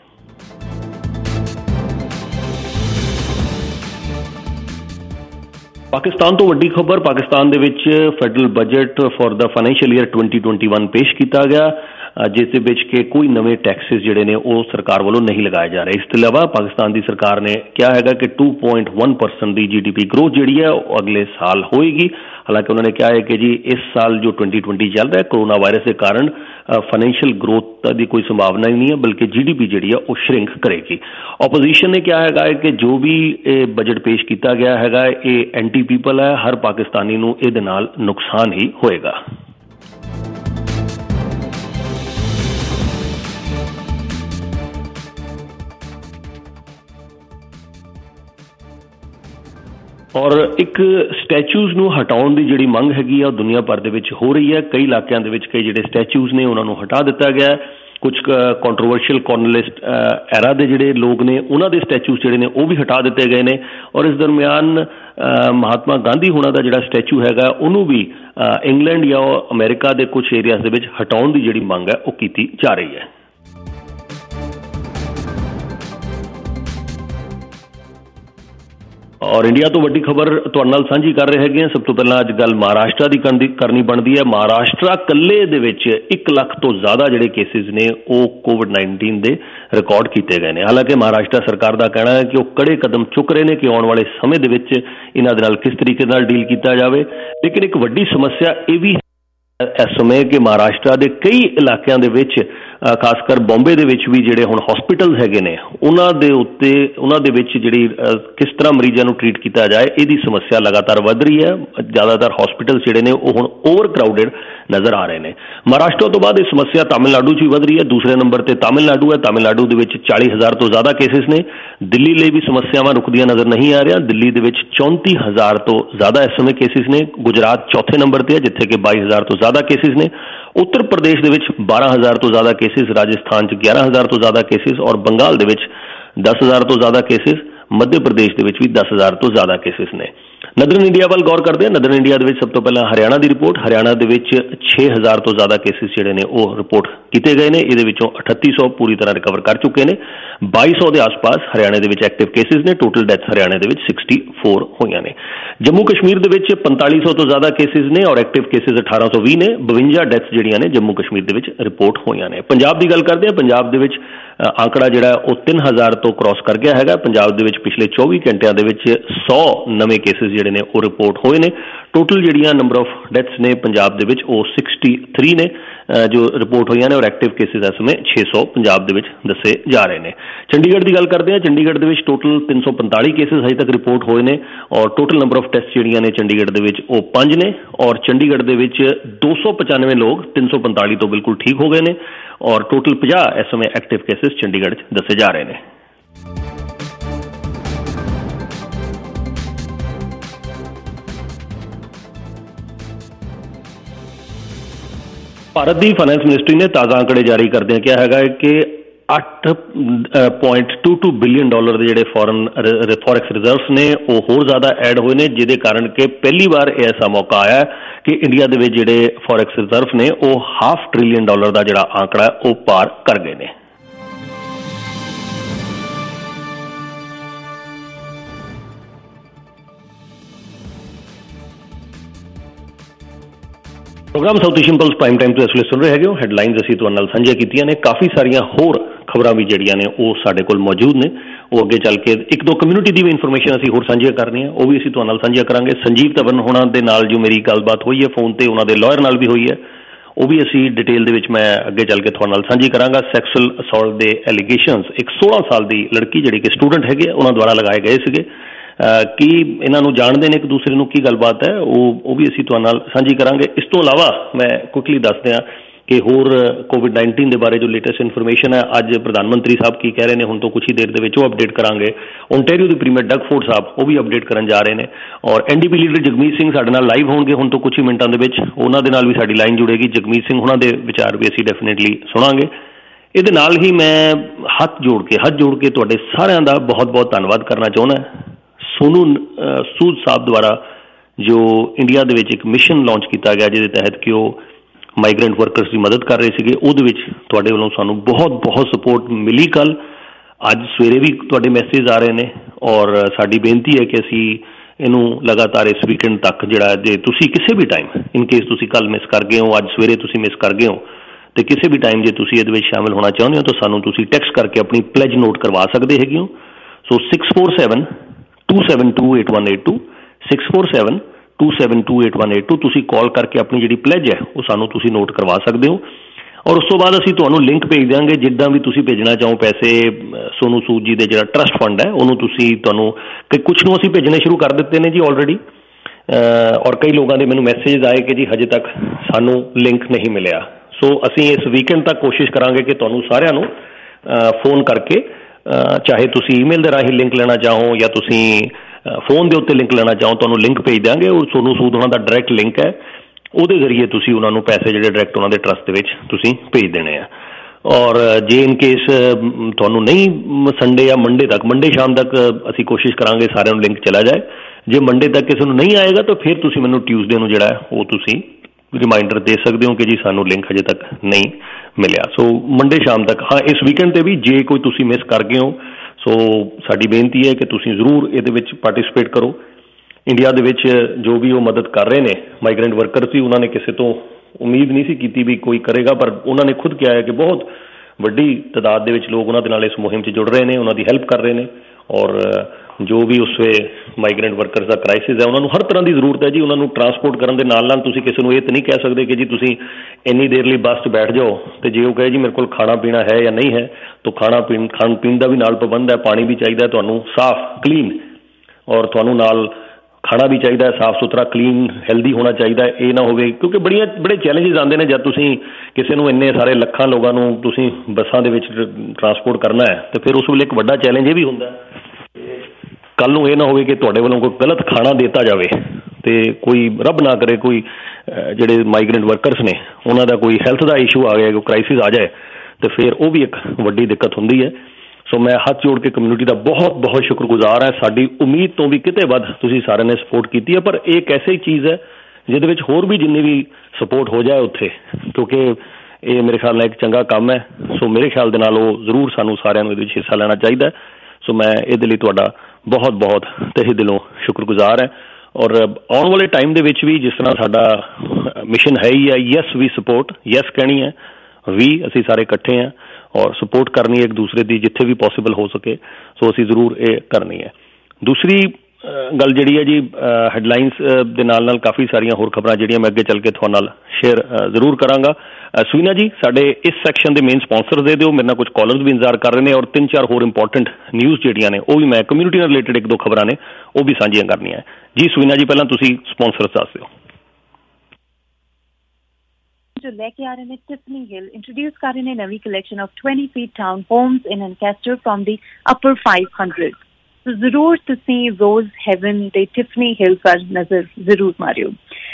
ਪਾਕਿਸਤਾਨ ਤੋਂ ਵੱਡੀ ਖਬਰ, ਪਾਕਿਸਤਾਨ ਦੇ ਵਿੱਚ ਫੈਡਰਲ ਬਜਟ ਫॉर ਦਾ financial year twenty twenty one ਪੇਸ਼ ਕੀਤਾ ਗਿਆ, ਜਿਸ ਦੇ ਵਿੱਚ ਕਿ ਕੋਈ ਨਵੇਂ ਟੈਕਸਿਸ ਜਿਹੜੇ ਨੇ ਉਹ ਸਰਕਾਰ ਵੱਲੋਂ ਨਹੀਂ ਲਗਾਏ ਜਾ ਰਹੇ। ਇਸ ਤੋਂ ਇਲਾਵਾ ਪਾਕਿਸਤਾਨ ਦੀ ਸਰਕਾਰ ਨੇ ਕਿਹਾ ਹੈਗਾ ਕਿ ਟੂ ਪੁਆਇੰਟ ਵਨ ਪਰਸੈਂਟ ਦੀ ਜੀ ਡੀ ਪੀ ਗਰੋਥ ਜਿਹੜੀ ਹੈ ਉਹ ਅਗਲੇ ਸਾਲ ਹੋਏਗੀ। ਹਾਲਾਂਕਿ ਉਹਨਾਂ ਨੇ ਕਿਹਾ ਹੈ ਕਿ ਜੀ ਇਸ ਸਾਲ ਜੋ ਟਵੈਂਟੀ ਟਵੈਂਟੀ ਚੱਲ ਰਿਹਾ ਕੋਰੋਨਾ ਵਾਇਰਸ ਦੇ ਕਾਰਨ ਫਾਈਨੈਂਸ਼ੀਅਲ ਗਰੋਥ ਦੀ ਕੋਈ ਸੰਭਾਵਨਾ ਹੀ ਨਹੀਂ ਹੈ, ਬਲਕਿ ਜੀ ਡੀ ਪੀ ਜਿਹੜੀ ਹੈ ਉਹ ਸ਼ਰਿੰਕ ਕਰੇਗੀ। ਆਪੋਜੀਸ਼ਨ ਨੇ ਕਿਹਾ ਹੈਗਾ ਕਿ ਜੋ ਵੀ ਇਹ ਬਜਟ ਪੇਸ਼ ਕੀਤਾ ਗਿਆ ਹੈਗਾ ਇਹ ਐਂਟੀ ਪੀਪਲ ਹੈ, ਹਰ ਪਾਕਿਸਤਾਨੀ ਨੂੰ ਇਹਦੇ ਨਾਲ ਨੁਕਸਾਨ ਹੀ ਹੋਏਗਾ। ਔਰ ਇੱਕ ਸਟੈਚੂਜ਼ ਨੂੰ ਹਟਾਉਣ ਦੀ ਜਿਹੜੀ ਮੰਗ ਹੈਗੀ ਆ ਉਹ ਦੁਨੀਆ ਭਰ ਦੇ ਵਿੱਚ ਹੋ ਰਹੀ ਹੈ। ਕਈ ਇਲਾਕਿਆਂ ਦੇ ਵਿੱਚ ਕਈ ਜਿਹੜੇ ਸਟੈਚੂਜ਼ ਨੇ ਉਹਨਾਂ ਨੂੰ ਹਟਾ ਦਿੱਤਾ ਗਿਆ। ਕੁਝ ਕੰਟਰੋਵਰਸ਼ੀਅਲ ਕੋਲੋਨਲਿਸਟ ਐਰਾ ਦੇ ਜਿਹੜੇ ਲੋਕ ਨੇ ਉਹਨਾਂ ਦੇ ਸਟੈਚੂਜ਼ ਜਿਹੜੇ ਨੇ ਉਹ ਵੀ ਹਟਾ ਦਿੱਤੇ ਗਏ ਨੇ ਔਰ ਇਸ ਦਰਮਿਆਨ ਮਹਾਤਮਾ ਗਾਂਧੀ ਹੋਣਾ ਦਾ ਜਿਹੜਾ ਸਟੈਚੂ ਹੈਗਾ ਉਹਨੂੰ ਵੀ ਇੰਗਲੈਂਡ ਜਾਂ ਅਮਰੀਕਾ ਦੇ ਕੁਝ ਏਰੀਆਜ਼ ਦੇ ਵਿੱਚ ਹਟਾਉਣ ਦੀ ਜਿਹੜੀ ਮੰਗ ਹੈ ਉਹ ਕੀਤੀ ਜਾ ਰਹੀ ਹੈ। ਔਰ ਇੰਡੀਆ ਤੋਂ ਵੱਡੀ ਖਬਰ ਤੁਹਾਡੇ ਨਾਲ ਸਾਂਝੀ ਕਰ ਰਹੇ ਹੈਗੇ ਹਾਂ। ਸਭ ਤੋਂ ਪਹਿਲਾਂ ਅੱਜ ਗੱਲ ਮਹਾਰਾਸ਼ਟਰ ਦੀ ਕਰਨੀ ਬਣਦੀ ਹੈ। ਮਹਾਰਾਸ਼ਟਰ ਇਕੱਲੇ ਦੇ ਵਿੱਚ ਇੱਕ ਲੱਖ ਤੋਂ ਜ਼ਿਆਦਾ ਜਿਹੜੇ ਕੇਸਿਸ ਨੇ ਉਹ ਕੋਵਿਡ ਨਾਈਨਟੀਨ ਦੇ ਰਿਕਾਰਡ ਕੀਤੇ ਗਏ ਨੇ। ਹਾਲਾਂਕਿ ਮਹਾਰਾਸ਼ਟਰ ਸਰਕਾਰ ਦਾ ਕਹਿਣਾ ਹੈ ਕਿ ਉਹ ਕੜੇ ਕਦਮ ਚੁੱਕ ਰਹੇ ਨੇ ਕਿ ਆਉਣ ਵਾਲੇ ਸਮੇਂ ਦੇ ਵਿੱਚ ਇਹਨਾਂ ਦੇ ਨਾਲ ਕਿਸ ਤਰੀਕੇ ਨਾਲ ਡੀਲ ਕੀਤਾ ਜਾਵੇ। ਲੇਕਿਨ ਇੱਕ ਵੱਡੀ ਸਮੱਸਿਆ ਇਹ ਵੀ ਇਸ ਸਮੇਂ ਕਿ ਮਹਾਰਾਸ਼ਟਰ ਦੇ ਕਈ ਇਲਾਕਿਆਂ ਦੇ ਵਿੱਚ ਖਾਸ ਕਰ ਬੰਬੇ ਦੇ ਵਿੱਚ ਵੀ ਜਿਹੜੇ ਹੁਣ ਹਸਪੀਟਲ ਹੈਗੇ ਨੇ ਉਹਨਾਂ ਦੇ ਉੱਤੇ ਉਹਨਾਂ ਦੇ ਵਿੱਚ ਜਿਹੜੀ ਕਿਸ ਤਰ੍ਹਾਂ ਮਰੀਜ਼ਾਂ ਨੂੰ ਟ੍ਰੀਟ ਕੀਤਾ ਜਾਏ ਇਹਦੀ ਸਮੱਸਿਆ ਲਗਾਤਾਰ ਵੱਧ ਰਹੀ ਹੈ। ਜ਼ਿਆਦਾਤਰ ਹਸਪੀਟਲ ਜਿਹੜੇ ਨੇ ਉਹ ਹੁਣ ਓਵਰ ਕਰਾਊਡਡ ਨਜ਼ਰ ਆ ਰਹੇ ਨੇ। ਮਹਾਰਾਸ਼ਟਰ ਤੋਂ ਬਾਅਦ ਇਹ ਸਮੱਸਿਆ ਤਾਮਿਲਨਾਡੂ 'ਚ ਵੀ ਵੱਧ ਰਹੀ ਹੈ। ਦੂਸਰੇ ਨੰਬਰ ਤੇ ਤਾਮਿਲਨਾਡੂ ਹੈ। ਤਾਮਿਲਨਾਡੂ ਦੇ ਵਿੱਚ ਚਾਲੀ ਹਜ਼ਾਰ ਤੋਂ ਜ਼ਿਆਦਾ ਕੇਸਿਸ ਨੇ। ਦਿੱਲੀ ਲਈ ਵੀ ਸਮੱਸਿਆਵਾਂ ਰੁਕਦੀਆਂ ਨਜ਼ਰ ਨਹੀਂ ਆ ਰਹੀਆਂ। ਦਿੱਲੀ ਦੇ ਵਿੱਚ ਚੌਂਤੀ ਹਜ਼ਾਰ ਤੋਂ ਜ਼ਿਆਦਾ ਇਸ ਸਮੇਂ ਕੇਸਿਸ ਨੇ। ਗੁਜਰਾਤ ਚੌਥੇ ਨੰਬਰ ਤੇ ਹੈ ਜਿੱਥੇ ਕਿ ਬਾਈ ਹਜ਼ਾਰ ਤੋਂ ਜ਼ਿਆਦਾ ਕੇਸਿਸ ਨੇ। ਉੱਤਰ ਪ੍ਰਦੇਸ਼ ਦੇ ਵਿੱਚ ਬਾਰਾਂ ਹਜ਼ਾਰ ਤੋਂ ਜ਼ਿਆਦਾ ਕੇਸਿਸ, ਰਾਜਸਥਾਨ 'ਚ ਗਿਆਰਾਂ ਹਜ਼ਾਰ ਤੋਂ ਜ਼ਿਆਦਾ ਕੇਸਿਸ ਔਰ ਬੰਗਾਲ ਦੇ ਵਿੱਚ ਦਸ ਹਜ਼ਾਰ ਤੋਂ ਜ਼ਿਆਦਾ ਕੇਸਿਸ, ਮੱਧ ਪ੍ਰਦੇਸ਼ ਦੇ ਵਿੱਚ ਵੀ ਦਸ ਹਜ਼ਾਰ ਤੋਂ ਜ਼ਿਆਦਾ ਕੇਸਿਸ ਨੇ। ਨਦਰਨ ਇੰਡੀਆ ਵੱਲ ਗੌਰ ਕਰਦੇ ਹਾਂ। ਨਦਰਨ ਇੰਡੀਆ ਦੇ ਵਿੱਚ ਸਭ ਤੋਂ ਪਹਿਲਾਂ ਹਰਿਆਣਾ ਦੀ ਰਿਪੋਰਟ। ਹਰਿਆਣਾ ਦੇ ਵਿੱਚ ਛੇ ਹਜ਼ਾਰ ਤੋਂ ਜ਼ਿਆਦਾ ਕੇਸਿਸ ਜਿਹੜੇ ਨੇ ਉਹ ਰਿਪੋਰਟ ਕੀਤੇ ਗਏ ਨੇ। ਇਹਦੇ ਵਿੱਚੋਂ ਅਠੱਤੀ ਸੌ ਪੂਰੀ ਤਰ੍ਹਾਂ ਰਿਕਵਰ ਕਰ ਚੁੱਕੇ ਨੇ। ਬਾਈ ਸੌ ਦੇ ਆਸ-ਪਾਸ ਹਰਿਆਣੇ ਦੇ ਵਿੱਚ ਐਕਟਿਵ ਕੇਸਿਸ ਨੇ। ਟੋਟਲ ਡੈਥ ਹਰਿਆਣੇ ਦੇ ਵਿੱਚ ਸਿਕਸਟੀ ਫੋਰ ਹੋਈਆਂ ਨੇ। ਜੰਮੂ ਕਸ਼ਮੀਰ ਦੇ ਵਿੱਚ ਪੰਤਾਲੀ ਸੌ ਤੋਂ ਜ਼ਿਆਦਾ ਕੇਸਿਸ ਨੇ ਔਰ ਐਕਟਿਵ ਕੇਸਿਸ ਅਠਾਰਾਂ ਸੌ ਵੀਹ ਨੇ। ਬਵੰਜਾ ਡੈਥ ਜਿਹੜੀਆਂ ਨੇ ਜੰਮੂ ਕਸ਼ਮੀਰ ਦੇ ਵਿੱਚ ਰਿਪੋਰਟ ਹੋਈਆਂ ਨੇ। ਪੰਜਾਬ ਦੀ ਗੱਲ ਕਰਦੇ ਹਾਂ। ਪੰਜਾਬ ਦੇ ਵਿੱਚ ਆંકੜਾ ਜਿਹੜਾ ਉਹ ਤਿੰਨ ਹਜ਼ਾਰ ਤੋਂ ਕ੍ਰਾਸ ਕਰ ਗਿਆ ਹੈਗਾ। ਪੰਜਾਬ ਦੇ ਵਿੱਚ ਪਿਛਲੇ ਚੌਵੀ ਘੰਟਿਆਂ ਦੇ ਵਿੱਚ ਸੌ ਨਵੇਂ ਕੇਸਿਸ ਜਿਹੜੇ ਨੇ ਉਹ ਰਿਪੋਰਟ ਹੋਏ ਨੇ। ਟੋਟਲ ਜਿਹੜੀਆਂ ਨੰਬਰ ਆਫ ਡੈਥਸ ਨੇ ਪੰਜਾਬ ਦੇ ਵਿੱਚ ਉਹ ਸਿਕਸਟੀ ਥਰੀ ਨੇ ਜੋ ਰਿਪੋਰਟ ਹੋਈਆਂ ਨੇ ਔਰ ਐਕਟਿਵ ਕੇਸਿਸ ਇਸ ਸਮੇਂ ਛੇ ਸੌ ਪੰਜਾਬ ਦੇ ਵਿੱਚ ਦੱਸੇ ਜਾ ਰਹੇ ਨੇ। ਚੰਡੀਗੜ੍ਹ ਦੀ ਗੱਲ ਕਰਦੇ ਹਾਂ। ਚੰਡੀਗੜ੍ਹ ਦੇ ਵਿੱਚ ਟੋਟਲ ਤਿੰਨ ਸੌ ਪੰਤਾਲੀ ਕੇਸਿਸ ਹਜੇ ਤੱਕ ਰਿਪੋਰਟ ਹੋਏ ਨੇ ਔਰ ਟੋਟਲ ਨੰਬਰ ਆਫ ਟੈਸਟ ਜਿਹੜੀਆਂ ਨੇ ਚੰਡੀਗੜ੍ਹ ਦੇ ਵਿੱਚ ਉਹ ਪੰਜ ਨੇ ਔਰ ਚੰਡੀਗੜ੍ਹ ਦੇ ਵਿੱਚ ਦੋ ਸੌ ਪਚਾਨਵੇਂ ਲੋਕ ਤਿੰਨ ਸੌ ਪੰਤਾਲੀ ਤੋਂ ਬਿਲਕੁਲ ਠੀਕ ਹੋ ਗਏ ਨੇ ਔਰ ਟੋਟਲ ਪੰਜਾਹ ਇਸ ਸਮੇਂ ਐਕਟਿਵ ਕੇਸਿਸ ਚੰਡੀਗੜ੍ਹ 'ਚ ਦੱਸੇ ਜਾ ਰਹੇ ਨੇ। ਭਾਰਤ ਦੀ ਫਾਈਨੈਂਸ ਮਿਨਿਸਟਰੀ ਨੇ ਤਾਜ਼ਾ ਅੰਕੜੇ ਜਾਰੀ ਕਰਦਿਆਂ ਕਿਹਾ ਹੈਗਾ ਕਿ ਅੱਠ point two two billion dollar ਦੇ ਜਿਹੜੇ ਫੋਰਨ ਫੋਰੈਕਸ ਰਿਜ਼ਰਵਸ ਨੇ ਉਹ ਹੋਰ ਜ਼ਿਆਦਾ ਐਡ ਹੋਏ ਨੇ ਜਿਹਦੇ ਕਾਰਨ ਕਿ ਪਹਿਲੀ ਵਾਰ ਇਹ ਐਸਾ ਮੌਕਾ ਆਇਆ ਕਿ ਇੰਡੀਆ ਦੇ ਵਿੱਚ ਜਿਹੜੇ ਫੋਰੈਕਸ ਰਿਜ਼ਰਵ ਨੇ ਉਹ ਹਾਫ ਟ੍ਰਿਲੀਅਨ ਡਾਲਰ ਦਾ ਜਿਹੜਾ ਆંકੜਾ ਉਹ ਪਾਰ ਕਰ ਗਏ ਨੇ। Programme South Asian plus prime time ਤੋਂ ਇਸ ਵੇਲੇ ਸੁਣ ਰਹੇ ਹੈਗੇ ਹੋ। ਹੈਡਲਾਈਨਸ ਅਸੀਂ ਤੁਹਾਡੇ ਨਾਲ ਸਾਂਝੀਆਂ ਕੀਤੀਆਂ ਨੇ। ਕਾਫੀ ਸਾਰੀਆਂ ਹੋਰ ਖਬਰਾਂ ਵੀ ਜਿਹੜੀਆਂ ਨੇ ਉਹ ਸਾਡੇ ਕੋਲ ਮੌਜੂਦ ਨੇ। ਉਹ ਅੱਗੇ ਚੱਲ ਕੇ ਇੱਕ ਦੋ ਕਮਿਊਨਿਟੀ ਦੀ ਵੀ ਇਨਫੋਰਮੇਸ਼ਨ ਅਸੀਂ ਹੋਰ ਸਾਂਝੀਆਂ ਕਰਨੀਆਂ ਉਹ ਵੀ ਅਸੀਂ ਤੁਹਾਡੇ ਨਾਲ ਸਾਂਝੀਆਂ ਕਰਾਂਗੇ। ਸੰਜੀਵ ਧਵਨ ਹੋਣਾ ਦੇ ਨਾਲ ਜੋ ਮੇਰੀ ਗੱਲਬਾਤ ਹੋਈ ਹੈ ਫੋਨ ਤੇ, ਉਹਨਾਂ ਦੇ ਲਾਇਰ ਨਾਲ ਵੀ ਹੋਈ ਹੈ, ਉਹ ਵੀ ਅਸੀਂ ਡਿਟੇਲ ਦੇ ਵਿੱਚ ਮੈਂ ਅੱਗੇ ਚੱਲ ਕੇ ਤੁਹਾਡੇ ਨਾਲ ਸਾਂਝੀ ਕਰਾਂਗਾ। ਸੈਕਸੁਅਲ ਅਸੌਲਟ ਦੇ ਐਲੀਗੇਸ਼ਨਸ ਇੱਕ ਸੋਲਾਂ ਸਾਲ ਦੀ ਲੜਕੀ ਜਿਹੜੀ ਕਿ ਸਟੂਡੈਂਟ ਹੈਗੇ ਉਹਨਾਂ ਦੁਆਰਾ ਲਗਾਏ ਗਏ ਸੀਗੇ। ਕੀ ਇਹਨਾਂ ਨੂੰ ਜਾਣਦੇ ਨੇ ਇੱਕ ਦੂਸਰੇ ਨੂੰ, ਕੀ ਗੱਲਬਾਤ ਹੈ, ਉਹ ਉਹ ਵੀ ਅਸੀਂ ਤੁਹਾਡੇ ਨਾਲ ਸਾਂਝੀ ਕਰਾਂਗੇ। ਇਸ ਤੋਂ ਇਲਾਵਾ ਮੈਂ ਕੁਇਕਲੀ ਦੱਸਦੇ ਹਾਂ ਕਿ ਹੋਰ ਕੋਵਿਡ ਨਾਈਨਟੀਨ ਦੇ ਬਾਰੇ ਜੋ ਲੇਟੈਸਟ ਇਨਫੋਰਮੇਸ਼ਨ ਹੈ ਅੱਜ ਪ੍ਰਧਾਨ ਮੰਤਰੀ ਸਾਹਿਬ ਕੀ ਕਹਿ ਰਹੇ ਨੇ ਹੁਣ ਤੋਂ ਕੁਛ ਹੀ ਦੇਰ ਦੇ ਵਿੱਚ ਉਹ ਅਪਡੇਟ ਕਰਾਂਗੇ। ਓਨਟਾਰੀਓ ਦੇ ਪ੍ਰੀਮੀਅਰ ਡਗ ਫੋਰਡ ਸਾਹਿਬ ਉਹ ਵੀ ਅਪਡੇਟ ਕਰਨ ਜਾ ਰਹੇ ਨੇ ਔਰ N D P leader Jagmeet Singh ਸਾਡੇ ਨਾਲ ਲਾਈਵ ਹੋਣਗੇ ਹੁਣ ਤੋਂ ਕੁਛ ਹੀ ਮਿੰਟਾਂ ਦੇ ਵਿੱਚ। ਉਹਨਾਂ ਦੇ ਨਾਲ ਵੀ ਸਾਡੀ ਲਾਈਨ ਜੁੜੇਗੀ। ਜਗਮੀਤ ਸਿੰਘ ਉਹਨਾਂ ਦੇ ਵਿਚਾਰ ਵੀ ਅਸੀਂ ਡੈਫੀਨੇਟਲੀ ਸੁਣਾਂਗੇ। ਇਹਦੇ ਨਾਲ ਹੀ ਮੈਂ ਹੱਥ ਜੋੜ ਕੇ ਹੱਥ ਜੋੜ ਕੇ ਤੁਹਾਡੇ ਸਾਰਿਆਂ ਦਾ ਬਹੁਤ ਬਹੁਤ ਧੰਨਵਾਦ ਕਰਨਾ ਚਾਹੁੰਦਾ। ਸੋਨੂ ਸੂਦ ਸਾਹਿਬ ਦੁਆਰਾ ਜੋ ਇੰਡੀਆ ਦੇ ਵਿੱਚ ਇੱਕ ਮਿਸ਼ਨ ਲਾਂਚ ਕੀਤਾ ਗਿਆ ਜਿਹਦੇ ਤਹਿਤ ਕਿ ਉਹ ਮਾਈਗਰੈਂਟ ਵਰਕਰਸ ਦੀ ਮਦਦ ਕਰ ਰਹੇ ਸੀਗੇ, ਉਹਦੇ ਵਿੱਚ ਤੁਹਾਡੇ ਵੱਲੋਂ ਸਾਨੂੰ ਬਹੁਤ ਬਹੁਤ ਸਪੋਰਟ ਮਿਲੀ। ਕੱਲ੍ਹ ਅੱਜ ਸਵੇਰੇ ਵੀ ਤੁਹਾਡੇ ਮੈਸੇਜ ਆ ਰਹੇ ਨੇ ਔਰ ਸਾਡੀ ਬੇਨਤੀ ਹੈ ਕਿ ਅਸੀਂ ਇਹਨੂੰ ਲਗਾਤਾਰ ਇਸ ਵੀਕਐਂਡ ਤੱਕ ਜਿਹੜਾ ਜੇ ਤੁਸੀਂ ਕਿਸੇ ਵੀ ਟਾਈਮ ਇਨ ਕੇਸ ਤੁਸੀਂ ਕੱਲ੍ਹ ਮਿਸ ਕਰ ਗਏ ਹੋ, ਅੱਜ ਸਵੇਰੇ ਤੁਸੀਂ ਮਿਸ ਕਰ ਗਏ ਹੋ ਅਤੇ ਕਿਸੇ ਵੀ ਟਾਈਮ ਜੇ ਤੁਸੀਂ ਇਹਦੇ ਵਿੱਚ ਸ਼ਾਮਿਲ ਹੋਣਾ ਚਾਹੁੰਦੇ ਹੋ ਤਾਂ ਸਾਨੂੰ ਤੁਸੀਂ ਟੈਕਸਟ ਕਰਕੇ ਆਪਣੀ ਪਲੈਜ ਨੋਟ ਕਰਵਾ ਸਕਦੇ ਹੈਗੇ ਹੋ। So six four seven two seven two eight one eight two six four seven two seven two eight one eight two ਤੁਸੀਂ ਕਾਲ ਕਰਕੇ ਆਪਣੀ ਜਿਹੜੀ ਪਲੈਜ ਹੈ ਉਹ ਸਾਨੂੰ ਤੁਸੀਂ ਨੋਟ ਕਰਵਾ ਸਕਦੇ ਹੋ ਔਰ ਉਸ ਤੋਂ ਬਾਅਦ ਅਸੀਂ ਤੁਹਾਨੂੰ ਲਿੰਕ ਭੇਜ ਦਿਆਂਗੇ ਜਿੱਦਾਂ ਵੀ ਤੁਸੀਂ ਭੇਜਣਾ ਚਾਹੋ ਪੈਸੇ। ਸੋਨੂ ਸੂਦ ਜੀ ਦੇ ਜਿਹੜਾ ਟਰਸਟ ਫੰਡ ਹੈ ਉਹਨੂੰ ਤੁਸੀਂ ਤੁਹਾਨੂੰ ਕਿ ਕੁਛ ਨੂੰ ਅਸੀਂ ਭੇਜਣੇ ਸ਼ੁਰੂ ਕਰ ਦਿੱਤੇ ਨੇ ਜੀ ਆਲਰੇਡੀ ਔਰ ਕਈ ਲੋਕਾਂ ਦੇ ਮੈਨੂੰ ਮੈਸੇਜ ਆਏ ਕਿ ਜੀ ਹਜੇ ਤੱਕ ਸਾਨੂੰ ਲਿੰਕ ਨਹੀਂ ਮਿਲਿਆ। ਸੋ ਅਸੀਂ ਇਸ ਵੀਕਐਂਡ ਤੱਕ ਕੋਸ਼ਿਸ਼ ਕਰਾਂਗੇ ਕਿ ਤੁਹਾਨੂੰ ਸਾਰਿਆਂ ਨੂੰ ਫੋਨ ਕਰਕੇ ਚਾਹੇ ਤੁਸੀਂ ਈਮੇਲ ਦੇ ਰਾਹੀਂ ਲਿੰਕ ਲੈਣਾ ਚਾਹੋ ਜਾਂ ਤੁਸੀਂ ਫੋਨ ਦੇ ਉੱਤੇ ਲਿੰਕ ਲੈਣਾ ਚਾਹੋ ਤੁਹਾਨੂੰ ਲਿੰਕ ਭੇਜ ਦਿਆਂਗੇ। ਉਹ ਸੋਨੂ ਸੂਦ ਉਹਨਾਂ ਦਾ ਡਾਇਰੈਕਟ ਲਿੰਕ ਹੈ, ਉਹਦੇ ਜ਼ਰੀਏ ਤੁਸੀਂ ਉਹਨਾਂ ਨੂੰ ਪੈਸੇ ਜਿਹੜੇ ਡਾਇਰੈਕਟ ਉਹਨਾਂ ਦੇ ਟਰਸਟ ਦੇ ਵਿੱਚ ਤੁਸੀਂ ਭੇਜ ਦੇਣੇ ਆ। ਔਰ ਜੇ ਇਨ ਕੇਸ ਤੁਹਾਨੂੰ ਨਹੀਂ ਸੰਡੇ ਜਾਂ ਮੰਡੇ ਤੱਕ ਮੰਡੇ ਸ਼ਾਮ ਤੱਕ ਅਸੀਂ ਕੋਸ਼ਿਸ਼ ਕਰਾਂਗੇ ਸਾਰਿਆਂ ਨੂੰ ਲਿੰਕ ਚਲਾ ਜਾਏ। ਜੇ ਮੰਡੇ ਤੱਕ ਕਿਸੇ ਨੂੰ ਨਹੀਂ ਆਏਗਾ ਤਾਂ ਫਿਰ ਤੁਸੀਂ ਮੈਨੂੰ ਟਿਊਜ਼ਡੇ ਨੂੰ ਜਿਹੜਾ ਉਹ ਤੁਸੀਂ ਰਿਮਾਈਂਡਰ ਦੇ ਸਕਦੇ ਹੋ ਕਿ ਜੀ ਸਾਨੂੰ ਲਿੰਕ ਹਜੇ ਤੱਕ ਨਹੀਂ ਮਿਲਿਆ। ਸੋ ਮੰਡੇ ਸ਼ਾਮ ਤੱਕ ਹਾਂ ਇਸ ਵੀਕਐਂਡ 'ਤੇ ਵੀ ਜੇ ਕੋਈ ਤੁਸੀਂ ਮਿਸ ਕਰ ਗਏ ਹੋ ਸੋ ਸਾਡੀ ਬੇਨਤੀ ਹੈ ਕਿ ਤੁਸੀਂ ਜ਼ਰੂਰ ਇਹਦੇ ਵਿੱਚ ਪਾਰਟੀਸਪੇਟ ਕਰੋ। ਇੰਡੀਆ ਦੇ ਵਿੱਚ ਜੋ ਵੀ ਉਹ ਮਦਦ ਕਰ ਰਹੇ ਨੇ ਮਾਈਗਰੈਂਟ ਵਰਕਰ ਸੀ, ਉਹਨਾਂ ਨੇ ਕਿਸੇ ਤੋਂ ਉਮੀਦ ਨਹੀਂ ਸੀ ਕੀਤੀ ਵੀ ਕੋਈ ਕਰੇਗਾ, ਪਰ ਉਹਨਾਂ ਨੇ ਖੁਦ ਕਿਹਾ ਹੈ ਕਿ ਬਹੁਤ ਵੱਡੀ ਤਾਦਾਦ ਦੇ ਵਿੱਚ ਲੋਕ ਉਹਨਾਂ ਦੇ ਨਾਲ ਇਸ ਮੁਹਿੰਮ 'ਚ ਜੁੜ ਰਹੇ ਨੇ, ਉਹਨਾਂ ਦੀ ਹੈਲਪ ਕਰ ਰਹੇ ਨੇ ਔਰ ਜੋ ਵੀ ਉਸ ਵੇ ਮਾਈਗਰੈਂਟ ਵਰਕਰਸ ਦਾ ਕ੍ਰਾਈਸਿਸ ਹੈ ਉਹਨਾਂ ਨੂੰ ਹਰ ਤਰ੍ਹਾਂ ਦੀ ਜ਼ਰੂਰਤ ਹੈ ਜੀ। ਉਹਨਾਂ ਨੂੰ ਟਰਾਂਸਪੋਰਟ ਕਰਨ ਦੇ ਨਾਲ ਨਾਲ ਤੁਸੀਂ ਕਿਸੇ ਨੂੰ ਇਹ ਤਾਂ ਨਹੀਂ ਕਹਿ ਸਕਦੇ ਕਿ ਜੀ ਤੁਸੀਂ ਇੰਨੀ ਦੇਰ ਲਈ ਬੱਸ 'ਚ ਬੈਠ ਜਾਓ ਅਤੇ ਜੇ ਉਹ ਕਹੇ ਜੀ ਮੇਰੇ ਕੋਲ ਖਾਣਾ ਪੀਣਾ ਹੈ ਜਾਂ ਨਹੀਂ ਹੈ ਤਾਂ ਖਾਣਾ ਪੀਣ ਖਾਣ ਪੀਣ ਦਾ ਵੀ ਨਾਲ ਪ੍ਰਬੰਧ ਹੈ, ਪਾਣੀ ਵੀ ਚਾਹੀਦਾ ਤੁਹਾਨੂੰ ਸਾਫ਼ ਕਲੀਨ, ਔਰ ਤੁਹਾਨੂੰ ਨਾਲ ਖਾਣਾ ਵੀ ਚਾਹੀਦਾ ਸਾਫ਼ ਸੁਥਰਾ ਕਲੀਨ ਹੈਲਦੀ ਹੋਣਾ ਚਾਹੀਦਾ। ਇਹ ਨਾ ਹੋਵੇ ਕਿਉਂਕਿ ਬੜੀਆਂ ਬੜੇ ਚੈਲੰਜਿਸ ਆਉਂਦੇ ਨੇ ਜਦ ਤੁਸੀਂ ਕਿਸੇ ਨੂੰ ਇੰਨੇ ਸਾਰੇ ਲੱਖਾਂ ਲੋਕਾਂ ਨੂੰ ਤੁਸੀਂ ਬੱਸਾਂ ਦੇ ਵਿੱਚ ਟਰਾਂਸਪੋਰਟ ਕਰਨਾ ਹੈ ਅਤੇ ਫਿਰ ਉਸ ਵੇਲੇ ਇੱਕ ਵੱਡਾ ਚੈਲੰਜ ਇਹ ਵੀ ਹੁੰਦਾ ਕੱਲ੍ਹ ਨੂੰ ਇਹ ਨਾ ਹੋਵੇ ਕਿ ਤੁਹਾਡੇ ਵੱਲੋਂ ਕੋਈ ਗਲਤ ਖਾਣਾ ਦਿੱਤਾ ਜਾਵੇ ਅਤੇ ਕੋਈ ਰੱਬ ਨਾ ਕਰੇ ਕੋਈ ਜਿਹੜੇ ਮਾਈਗਰੈਂਟ ਵਰਕਰਸ ਨੇ ਉਹਨਾਂ ਦਾ ਕੋਈ ਹੈਲਥ ਦਾ ਇਸ਼ੂ ਆ ਗਿਆ, ਕੋਈ ਕ੍ਰਾਈਸਿਸ ਆ ਜਾਏ ਅਤੇ ਫਿਰ ਉਹ ਵੀ ਇੱਕ ਵੱਡੀ ਦਿੱਕਤ ਹੁੰਦੀ ਹੈ। ਸੋ ਮੈਂ ਹੱਥ ਜੋੜ ਕੇ ਕਮਿਊਨਿਟੀ ਦਾ ਬਹੁਤ ਬਹੁਤ ਸ਼ੁਕਰਗੁਜ਼ਾਰ ਹੈ। ਸਾਡੀ ਉਮੀਦ ਤੋਂ ਵੀ ਕਿਤੇ ਵੱਧ ਤੁਸੀਂ ਸਾਰਿਆਂ ਨੇ ਸਪੋਰਟ ਕੀਤੀ ਹੈ, ਪਰ ਇਹ ਇੱਕ ਐਸੀ ਚੀਜ਼ ਹੈ ਜਿਹਦੇ ਵਿੱਚ ਹੋਰ ਵੀ ਜਿੰਨੀ ਵੀ ਸਪੋਰਟ ਹੋ ਜਾਏ ਉੱਥੇ, ਕਿਉਂਕਿ ਇਹ ਮੇਰੇ ਖਿਆਲ ਨਾਲ ਇੱਕ ਚੰਗਾ ਕੰਮ ਹੈ। ਸੋ ਮੇਰੇ ਖਿਆਲ ਦੇ ਨਾਲ ਉਹ ਜ਼ਰੂਰ ਸਾਨੂੰ ਸਾਰਿਆਂ ਨੂੰ ਇਹਦੇ ਵਿੱਚ ਹਿੱਸਾ ਲੈਣਾ ਚਾਹੀਦਾ। ਸੋ ਮੈਂ ਇਹਦੇ ਲਈ ਤੁਹਾਡਾ ਬਹੁਤ ਬਹੁਤ ਤਹਿ ਦਿਲੋਂ ਸ਼ੁਕਰਗੁਜ਼ਾਰ ਹੈ। ਔਰ ਆਉਣ ਵਾਲੇ ਟਾਈਮ ਦੇ ਵਿੱਚ ਵੀ ਜਿਸ ਤਰ੍ਹਾਂ ਸਾਡਾ ਮਿਸ਼ਨ ਹੈ ਹੀ ਹੈ ਯੈਸ ਵੀ ਸਪੋਰਟ, ਯੈਸ ਕਹਿਣੀ ਹੈ ਵੀ ਅਸੀਂ ਸਾਰੇ ਇਕੱਠੇ ਹਾਂ ਔਰ ਸਪੋਰਟ ਕਰਨੀ ਹੈ ਇੱਕ ਦੂਸਰੇ ਦੀ ਜਿੱਥੇ ਵੀ ਪੋਸੀਬਲ ਹੋ ਸਕੇ। ਸੋ ਅਸੀਂ ਜ਼ਰੂਰ ਇਹ ਕਰਨੀ ਹੈ। ਦੂਸਰੀ ਗੱਲ ਜਿਹੜੀ ਹੈ ਜੀ ਹੈਡਲਾਈਨਸ ਦੇ ਨਾਲ ਨਾਲ ਕਾਫੀ ਸਾਰੀਆਂ ਹੋਰ ਖਬਰਾਂ ਜਿਹੜੀਆਂ ਮੈਂ ਅੱਗੇ ਚੱਲ ਕੇ ਤੁਹਾਡੇ ਨਾਲ ਸ਼ੇਅਰ ਜ਼ਰੂਰ ਕਰਾਂਗਾ। ਸੁਵੀਨਾ ਜੀ ਸਾਡੇ ਇਸ ਸੈਕਸ਼ਨ ਦੇ ਮੇਨ ਸਪਾਂਸਰ ਦੇ ਦਿਓ, ਮੇਰੇ ਨਾਲ ਕੁਝ ਕਾਲਰਸ ਵੀ ਇੰਤਜ਼ਾਰ ਕਰ ਰਹੇ ਨੇ ਔਰ ਤਿੰਨ ਚਾਰ ਹੋਰ ਇੰਪੋਰਟੈਂਟ ਨਿਊਜ਼ ਜਿਹੜੀਆਂ ਨੇ ਉਹ ਵੀ ਮੈਂ ਕਮਿਊਨਿਟੀ ਨਾਲ ਰਿਲੇਟਡ ਇੱਕ ਦੋ ਖਬਰਾਂ ਨੇ ਉਹ ਵੀ ਸਾਂਝੀਆਂ ਕਰਨੀਆਂ ਜੀ। ਸੁਵੀਨਾ ਜੀ ਪਹਿਲਾਂ ਤੁਸੀਂ ਸਪਾਂਸਰਸ ਦੱਸ ਦਿਓ। जो लेके आ रहे हैं टिफनी हिल इंट्रोड्यूस कर रहे हैं नवी collection of twenty feet townhomes in Ancaster from the upper five hundred. तो जरूर तुसी रोज हेवन दे टिफनी हिल पर नजर जरूर मारियो।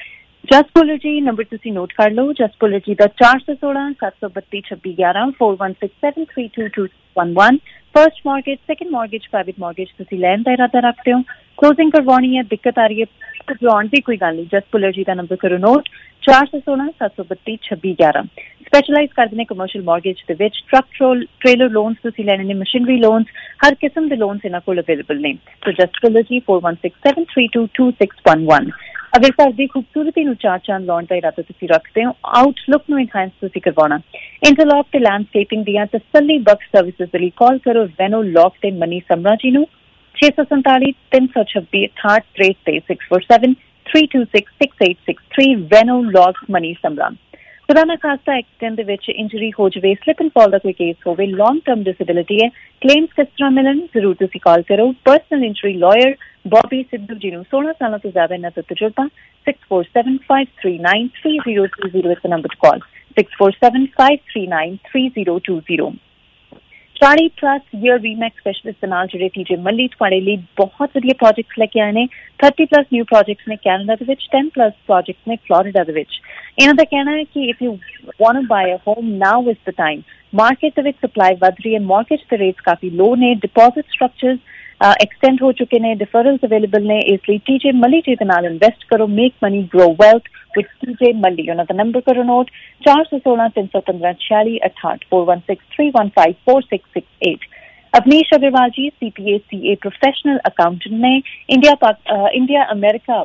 जस पुलर जी नंबर तुसी नोट कर लो, जस पुलर जी का चार सौ सोलह सात सौ बत्ती छब्बी ग्यारह four one six seven three two two one one. First mortgage, second mortgage, private mortgage तुसी लैन का इरादा रखते हो, क्लोजिंग करवानी है, दिक्कत आ रही है करवाउण दी कोई गल नहीं, जस पुलर जी का नंबर करो नोट चार सौ सोलह सात सौ बत्ती छब्बी ग्यारह। स्पैशलाइज करते हैं कमर्शियल मॉर्गेज दे विच ट्रक ट्रोल ट्रेलर लोन्स तुसी लैने ने, मशीनरी लोन्स, हर किस्म दे लोन्स इन्हां कोल अवेलेबल ने। तो Jas Puller ji four one six seven three two two six one one. अगर घर की खूबसूरती नूं चार चांद लाउण दा इरादा तुसी रखते हो, आउटलुक नूं इनहांस तुसी करवाउणा, इंटरलॉक ते लैंडस्केपिंग दियां तसल्ली बख्श सर्विसेज दे लई कॉल करो वेनो लॉक ते मनी समरा जी नूं छे सौ संताली तीन सौ छब्बी अठाहठ त्रेट ते six four seven three two six six eight six three वेनो लॉक मनी समरा। खुदा ना खास्ता एक्सीडेंट दे विच इंजरी हो जाए, स्लिप एंड फॉल का कोई केस होवे, लॉन्ग टर्म डिसेबिलिटी है, क्लेम्स किस तरह मिलन जरूर तुसी कॉल करो personal injury lawyer Bobby Sidhu ji नूं सोलह सालों तो ज्यादा इन्हां दा तजुर्बा six four seven five three nine three zero two zero इस number call six four seven five three nine three zero two zero. चाली प्लस ईयर रीमैक्स स्पेशलिस्ट के नाल जुड़े टीजे मल्ली थोड़े लिए बहुत वधिया प्रोजेक्ट्स लेके आए ने। थर्टी प्लस न्यू प्रोजेक्ट्स ने कैनेडा दे विच, टेन प्लस प्रोजेक्ट्स ने फ्लोरिडा दे विच। इन्हां दा कहना है कि if you want to buy a home now is the time. Market दे विच सप्लाई वध रही है, मॉर्गेज दे रेट्स काफी लो ने, डिपॉजिट स्ट्रक्चर्स एक्सटेंड हो चुके ने, डिफरल्स अवेलेबल ने, इसलिए टीजे मल्ली जी दे नाल इन्वेस्ट करो, make money grow wealth with T J Malli. उन्हां दा नंबर करो नोट चार सौ सोलह तीन सौ पंद्रह छियाली अठाठ four one six three one five four six six eight. Avnish Agarwal ji C P A C A professional accountant ने, India Pak India America